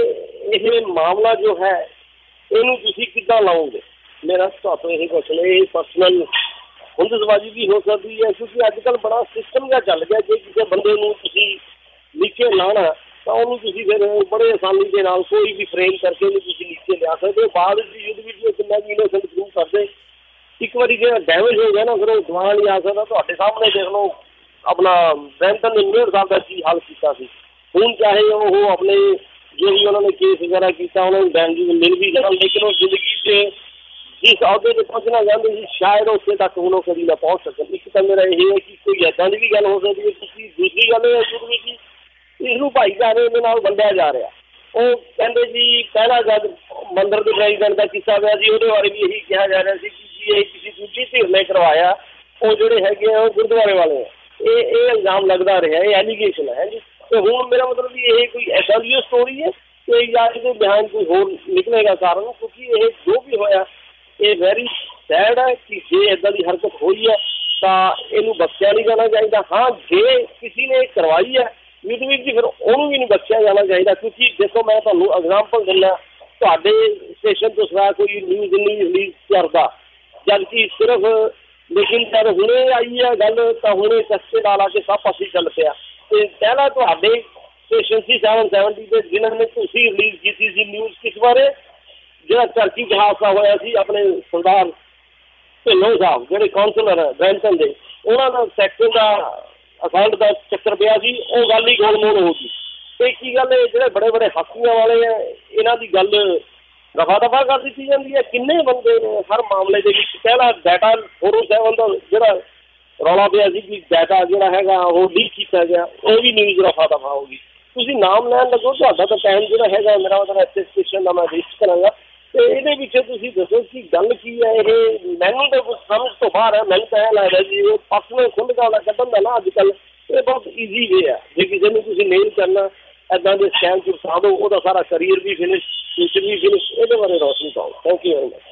ਇਹ ਇਹ ਮਾਮਲਾ ਜੋ ਹੈ ਇਹਨੂੰ ਤੁਸੀਂ ਕਿੱਦਾਂ ਲਾਓਗੇ, ਮੇਰਾ ਤੁਹਾਨੂੰ ਇਹ ਕੁਐਸਚਨ ਹੈ। ਇਹ ਪਰਸਨਲ ਹੁੰਦਸਬਾਜ਼ੀ ਵੀ ਹੋ ਸਕਦੀ ਹੈ ਕਿਉਂਕਿ ਅੱਜ ਕੱਲ੍ਹ ਬੜਾ ਸਿਸਟਮ ਜਿਹਾ ਚੱਲ ਗਿਆ, ਜੇ ਕਿਸੇ ਬੰਦੇ ਨੂੰ ਤੁਸੀਂ ਨੀਚੇ ਲਾਉਣਾ ਤਾਂ ਉਹਨੂੰ ਤੁਸੀਂ ਫਿਰ ਬੜੇ ਆਸਾਨੀ ਦੇ ਨਾਲ ਕੋਈ ਵੀ ਫਰੇਮ ਕਰਕੇ ਉਹਨੂੰ ਤੁਸੀਂ ਨੀਚੇ ਲਿਆ ਸਕਦੇ ਹੋ। ਬਾਅਦ ਵਿੱਚ ਯੁੱਧ ਵਿੱਚ ਕਿੰਨਾ ਵੀ ਇਨੋਸੈਂਟ ਪ੍ਰੂਵ ਕਰਦੇ, ਇੱਕ ਵਾਰੀ ਜੇ ਡੈਮੇਜ ਹੋ ਗਿਆ ਨਾ ਫਿਰ ਉਹ ਦੁਬਾਰਾ ਨਹੀਂ ਆ ਸਕਦਾ। ਤੁਹਾਡੇ ਸਾਹਮਣੇ ਦੇਖ ਲਓ ਆਪਣਾ ਬਰੈਂਪਟਨ ਨੇ ਮੇਅਰ ਸਾਹਿਬ ਦਾ ਕੀ ਹੱਲ ਕੀਤਾ ਸੀ। ਹੁਣ ਚਾਹੇ ਉਹ ਆਪਣੇ ਜੋ ਵੀ ਉਹਨਾਂ ਨੇ ਕੇਸ ਵਗੈਰਾ ਕੀਤਾ ਉਹਨਾਂ ਨੂੰ ਡੈਮੇਜ ਮਿਲ ਵੀ ਜਾਣਾ, ਲੇਕਿਨ ਉਹ ਜ਼ਿੰਦਗੀ 'ਚ ਜਿਸ ਅਹੁਦੇ 'ਤੇ ਪਹੁੰਚਣਾ ਚਾਹੁੰਦੇ ਸੀ ਸ਼ਾਇਦ ਉੱਥੇ ਤੱਕ ਹੁਣ ਉਹ ਕਦੀ ਨਾ ਪਹੁੰਚ ਸਕਣ। ਇੱਕ ਤਾਂ ਮੇਰਾ ਇਹ ਹੈ ਕਿ ਕੋਈ ਇੱਦਾਂ ਦੀ ਵੀ ਗੱਲ ਹੋ ਸਕਦੀ ਹੈ। ਤੁਸੀਂ ਦੂਸਰੀ ਗੱਲ ਇਹ ਹੈ ਕਿ ਇਸਨੂੰ ਭਾਈਚਾਰੇ ਦੇ ਨਾਲ ਵੰਡਿਆ ਜਾ ਰਿਹਾ। ਉਹ ਕਹਿੰਦੇ ਜੀ ਪਹਿਲਾਂ ਜਦ ਮੰਦਰ ਦੇ ਪ੍ਰੈਜ਼ੀਡੈਂਟ ਦਾ ਕੀਤਾ ਗਿਆ ਸੀ ਉਹਦੇ ਬਾਰੇ ਵੀ ਇਹੀ ਕਿਹਾ ਜਾ ਰਿਹਾ ਸੀ ਕਿ ਜੀ ਇਹ ਕਿਸੇ ਦੂਜੀ ਧਿਰ ਨੇ ਕਰਵਾਇਆ, ਉਹ ਜਿਹੜੇ ਹੈਗੇ ਆ ਉਹ ਗੁਰਦੁਆਰੇ ਵਾਲੇ ਆ। ਇਹ ਇਹ ਇਲਜ਼ਾਮ ਲੱਗਦਾ ਰਿਹਾ, ਇਹ ਐਲੀਗੇਸ਼ਨ ਹੈ ਜੀ। ਅਤੇ ਹੁਣ ਮੇਰਾ ਮਤਲਬ ਵੀ ਇਹ ਕੋਈ ਇੱਦਾਂ ਦੀ ਸਟੋਰੀ ਹੈ ਕਿ ਜਾਂ ਇਹਦੇ ਬਿਹਾਈਂਡ ਕੋਈ ਹੋਰ ਨਿਕਲੇਗਾ ਕਾਰਨ, ਕਿਉਂਕਿ ਇਹ ਜੋ ਵੀ ਹੋਇਆ ਇਹ ਵੈਰੀ ਸੈਡ ਹੈ ਕਿ ਜੇ ਇੱਦਾਂ ਦੀ ਹਰਕਤ ਹੋਈ ਹੈ ਤਾਂ ਇਹਨੂੰ ਬਖਸ਼ਿਆ ਨਹੀਂ ਜਾਣਾ ਚਾਹੀਦਾ। ਹਾਂ ਜੇ ਕਿਸੇ ਨੇ ਕਰਵਾਈ ਹੈ ਯੁਧਵੀਰ ਜੀ ਫਿਰ ਉਹਨੂੰ ਵੀ ਨਹੀਂ ਬਖਸ਼ਿਆ ਜਾਣਾ ਚਾਹੀਦਾ, ਕਿਉਂਕਿ ਦੇਖੋ ਮੈਂ ਤੁਹਾਨੂੰ ਐਗਜ਼ਾਮਪਲ ਦਿੰਦਾ, ਤੁਹਾਡੇ ਸਟੇਸ਼ਨ ਤੋਂ ਸਿਵਾ ਕੋਈ ਨਿਊਜ਼ ਨਹੀਂ ਰਿਲੀਜ਼ ਕਰਦਾ, ਜਦ ਕਿ ਸਿਰਫ ਲੇਕਿਨ ਜਦ ਹੁਣੇ ਆਈ ਹੈ ਗੱਲ ਤਾਂ ਹੁਣੇ ਚਸਕੇ ਲਾ ਲਾ ਕੇ ਸਭ ਪਾਸੇ ਚੱਲ ਪਿਆ। ਅਤੇ ਪਹਿਲਾਂ ਤੁਹਾਡੇ ਸਟੇਸ਼ਨ ਸੀ ਸੈਵਨ ਸੈਵਨਟੀ 'ਤੇ ਜਿਨ੍ਹਾਂ ਨੇ ਤੁਸੀਂ ਰਿਲੀਜ਼ ਕੀਤੀ ਸੀ ਨਿਊਜ਼ ਕਿਸ ਬਾਰੇ, ਜਿਹੜਾ ਚਰਚੀ 'ਚ ਹਾਦਸਾ ਹੋਇਆ ਸੀ ਆਪਣੇ ਸਰਦਾਰ ਢਿੱਲੋਂ ਸਾਹਿਬ ਜਿਹੜੇ ਕਾਉਂਸਲਰ ਹੈ ਬਰੈਂਪਟਨ ਦੇ, ਉਹਨਾਂ ਦਾ ਸੈਕਟਰ ਦਾ ਅਕਾਊਂਟ ਦਾ ਚੱਕਰ ਪਿਆ ਸੀ, ਉਹ ਗੱਲ ਹੀ ਗੋਲ ਮੋਲ ਹੋ ਗਈ। ਅਤੇ ਕੀ ਗੱਲ ਹੈ ਜਿਹੜੇ ਬੜੇ ਬੜੇ ਹਸਤੀਆਂ ਵਾਲੇ ਹੈ ਇਹਨਾਂ ਦੀ ਗੱਲ ਦਫਾ ਦਫਾ ਕਰ ਦਿੱਤੀ ਜਾਂਦੀ ਹੈ। ਕਿੰਨੇ ਬੰਦੇ ਨੇ ਹਰ ਮਾਮਲੇ ਦੇ ਵਿੱਚ, ਪਹਿਲਾਂ ਡਾਟਾ ਫੋਰ ਓ ਸੈਵਨ ਦਾ ਜਿਹੜਾ ਰੌਲਾ ਪਿਆ ਸੀ ਕਿ ਡਾਟਾ ਜਿਹੜਾ ਹੈਗਾ ਉਹ ਲੀਕ ਕੀਤਾ ਗਿਆ, ਉਹ ਵੀ ਨਿਊਜ਼ ਦਫਾ ਦਫਾ ਹੋ ਗਈ। ਤੁਸੀਂ ਨਾਮ ਲੈਣ ਲੱਗੋ, ਤੁਹਾਡਾ ਤਾਂ ਟਾਈਮ ਜਿਹੜਾ ਹੈਗਾ ਮੇਰਾ ਮਤਲਬ ਇੱਥੇ ਸਟੇਸ਼ਨ ਦਾ ਮੈਂ ਵੇਸਟ ਕਰਾਂਗਾ। ਅਤੇ ਇਹਦੇ ਵਿੱਚ ਤੁਸੀਂ ਦੱਸੋ ਕਿ ਗੱਲ ਕੀ ਹੈ। ਇਹ ਮੈਨੂੰ ਤਾਂ ਕੁਛ ਸਮਝ ਤੋਂ ਬਾਹਰ ਹੈ। ਮੈਨੂੰ ਤਾਂ ਇਹ ਲੱਗਦਾ ਜੀ ਇਹ ਪਰਸਨਲ ਖੁੱਲ੍ਹ ਦਾ ਕੱਢਣ ਦਾ ਨਾ ਅੱਜ ਕੱਲ੍ਹ ਇਹ ਬਹੁਤ ਈਜ਼ੀ ਵੇ ਹੈ। ਜੇ ਕਿਸੇ ਨੂੰ ਤੁਸੀਂ ਮੇਲ ਕਰਨਾ ਇੱਦਾਂ ਦੇ ਸਕੈਮ 'ਚ ਫਸਾ ਦਿਓ, ਉਹਦਾ ਸਾਰਾ ਕਰੀਅਰ ਵੀ ਫਿਨਿਸ਼, ਫਿਊਚਰ ਵੀ ਫਿਨਿਸ਼। ਇਹਦੇ ਬਾਰੇ ਰੌਸ਼ਨੀ ਪਾਓ। Thank you very much.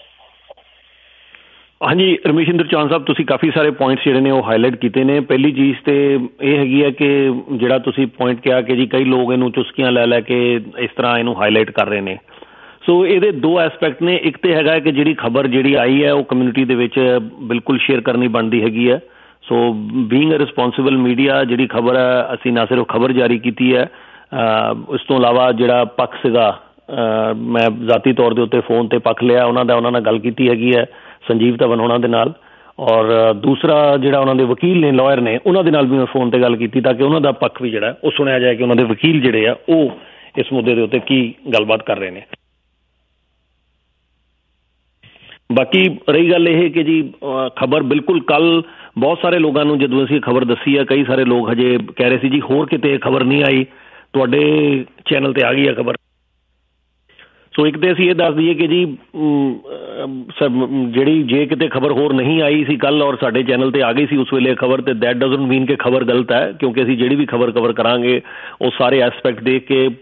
ਹਾਂਜੀ ਰਮੇਸ਼ ਇੰਦਰ ਚੌਹਾਨ ਸਾਹਿਬ, ਤੁਸੀਂ ਕਾਫੀ ਸਾਰੇ ਪੁਆਇੰਟਸ ਜਿਹੜੇ ਨੇ ਉਹ ਹਾਈਲਾਈਟ ਕੀਤੇ ਨੇ। ਪਹਿਲੀ ਚੀਜ਼ ਤਾਂ ਇਹ ਹੈਗੀ ਹੈ ਕਿ ਜਿਹੜਾ ਤੁਸੀਂ ਪੁਆਇੰਟ ਕਿਹਾ ਕਿ ਜੀ ਕਈ ਲੋਕ ਇਹਨੂੰ ਚੁਸਕੀਆਂ ਲੈ ਲੈ ਕੇ ਇਸ ਤਰ੍ਹਾਂ ਇਹਨੂੰ ਹਾਈਲਾਈਟ ਕਰ ਰਹੇ ਨੇ। ਸੋ ਇਹਦੇ ਦੋ ਐਸਪੈਕਟ ਨੇ। ਇੱਕ ਤਾਂ ਹੈਗਾ ਕਿ ਜਿਹੜੀ ਖਬਰ ਜਿਹੜੀ ਆਈ ਹੈ ਉਹ ਕਮਿਊਨਿਟੀ ਦੇ ਵਿੱਚ ਬਿਲਕੁਲ ਸ਼ੇਅਰ ਕਰਨੀ ਬਣਦੀ ਹੈਗੀ ਹੈ। So being a responsible media ਜਿਹੜੀ ਖਬਰ ਹੈ ਅਸੀਂ ਨਾ ਸਿਰਫ ਖਬਰ ਜਾਰੀ ਕੀਤੀ ਹੈ, ਇਸ ਤੋਂ ਇਲਾਵਾ ਜਿਹੜਾ ਪੱਖ ਸੀਗਾ ਮੈਂ ਜ਼ਾਤੀ ਤੌਰ ਦੇ ਉੱਤੇ ਫੋਨ 'ਤੇ ਪੱਖ ਲਿਆ ਉਹਨਾਂ ਦਾ, ਉਹਨਾਂ ਨਾਲ ਗੱਲ ਕੀਤੀ ਹੈਗੀ ਹੈ ਸੰਜੀਵ ਧਵਨ ਉਹਨਾਂ ਦੇ ਨਾਲ, ਔਰ ਦੂਸਰਾ ਜਿਹੜਾ ਉਹਨਾਂ ਦੇ ਵਕੀਲ ਨੇ, ਲਾਇਰ ਨੇ, ਉਹਨਾਂ ਦੇ ਨਾਲ ਵੀ ਮੈਂ ਫੋਨ 'ਤੇ ਗੱਲ ਕੀਤੀ ਤਾਂ ਕਿ ਉਹਨਾਂ ਦਾ ਪੱਖ ਵੀ ਜਿਹੜਾ ਉਹ ਸੁਣਿਆ ਜਾਏ ਕਿ ਉਹਨਾਂ ਦੇ ਵਕੀਲ ਜਿਹੜੇ ਆ ਉਹ ਇਸ ਮੁੱਦੇ ਦੇ ਉੱਤੇ ਕੀ ਗੱਲਬਾਤ ਕਰ ਰਹੇ ਨੇ। ਬਾਕੀ ਰਹੀ ਗੱਲ ਇਹ ਕਿ ਜੀ ਖਬਰ ਬਿਲਕੁਲ ਕੱਲ੍ਹ ਬਹੁਤ ਸਾਰੇ ਲੋਕਾਂ ਨੂੰ ਜਦੋਂ ਅਸੀਂ ਖਬਰ ਦੱਸੀ ਹੈ, ਕਈ ਸਾਰੇ ਲੋਕ ਹਜੇ ਕਹਿ ਰਹੇ ਸੀ ਜੀ ਹੋਰ ਕਿਤੇ ਖਬਰ ਨਹੀਂ ਆਈ, ਤੁਹਾਡੇ ਚੈਨਲ 'ਤੇ ਆ ਗਈ ਹੈ ਖਬਰ। ਸੋ ਇੱਕ ਤਾਂ ਅਸੀਂ ਇਹ ਦੱਸ ਦਈਏ ਕਿ ਜੀ ਜਿਹੜੀ ਜੇ ਕਿਤੇ ਖਬਰ ਹੋਰ ਨਹੀਂ ਆਈ ਸੀ ਕੱਲ੍ਹ ਔਰ ਸਾਡੇ ਚੈਨਲ 'ਤੇ ਆ ਗਈ ਸੀ ਉਸ ਵੇਲੇ ਖਬਰ, ਤੇ ਦੈਟ ਡਜ਼ਨਟ ਮੀਨ ਕਿ ਖਬਰ ਗਲਤ ਹੈ, ਕਿਉਂਕਿ ਅਸੀਂ ਜਿਹੜੀ ਵੀ ਖਬਰ ਕਵਰ ਕਰਾਂਗੇ ਉਹ ਸਾਰੇ ਐਸਪੈਕਟ ਦੇਖ ਕੇ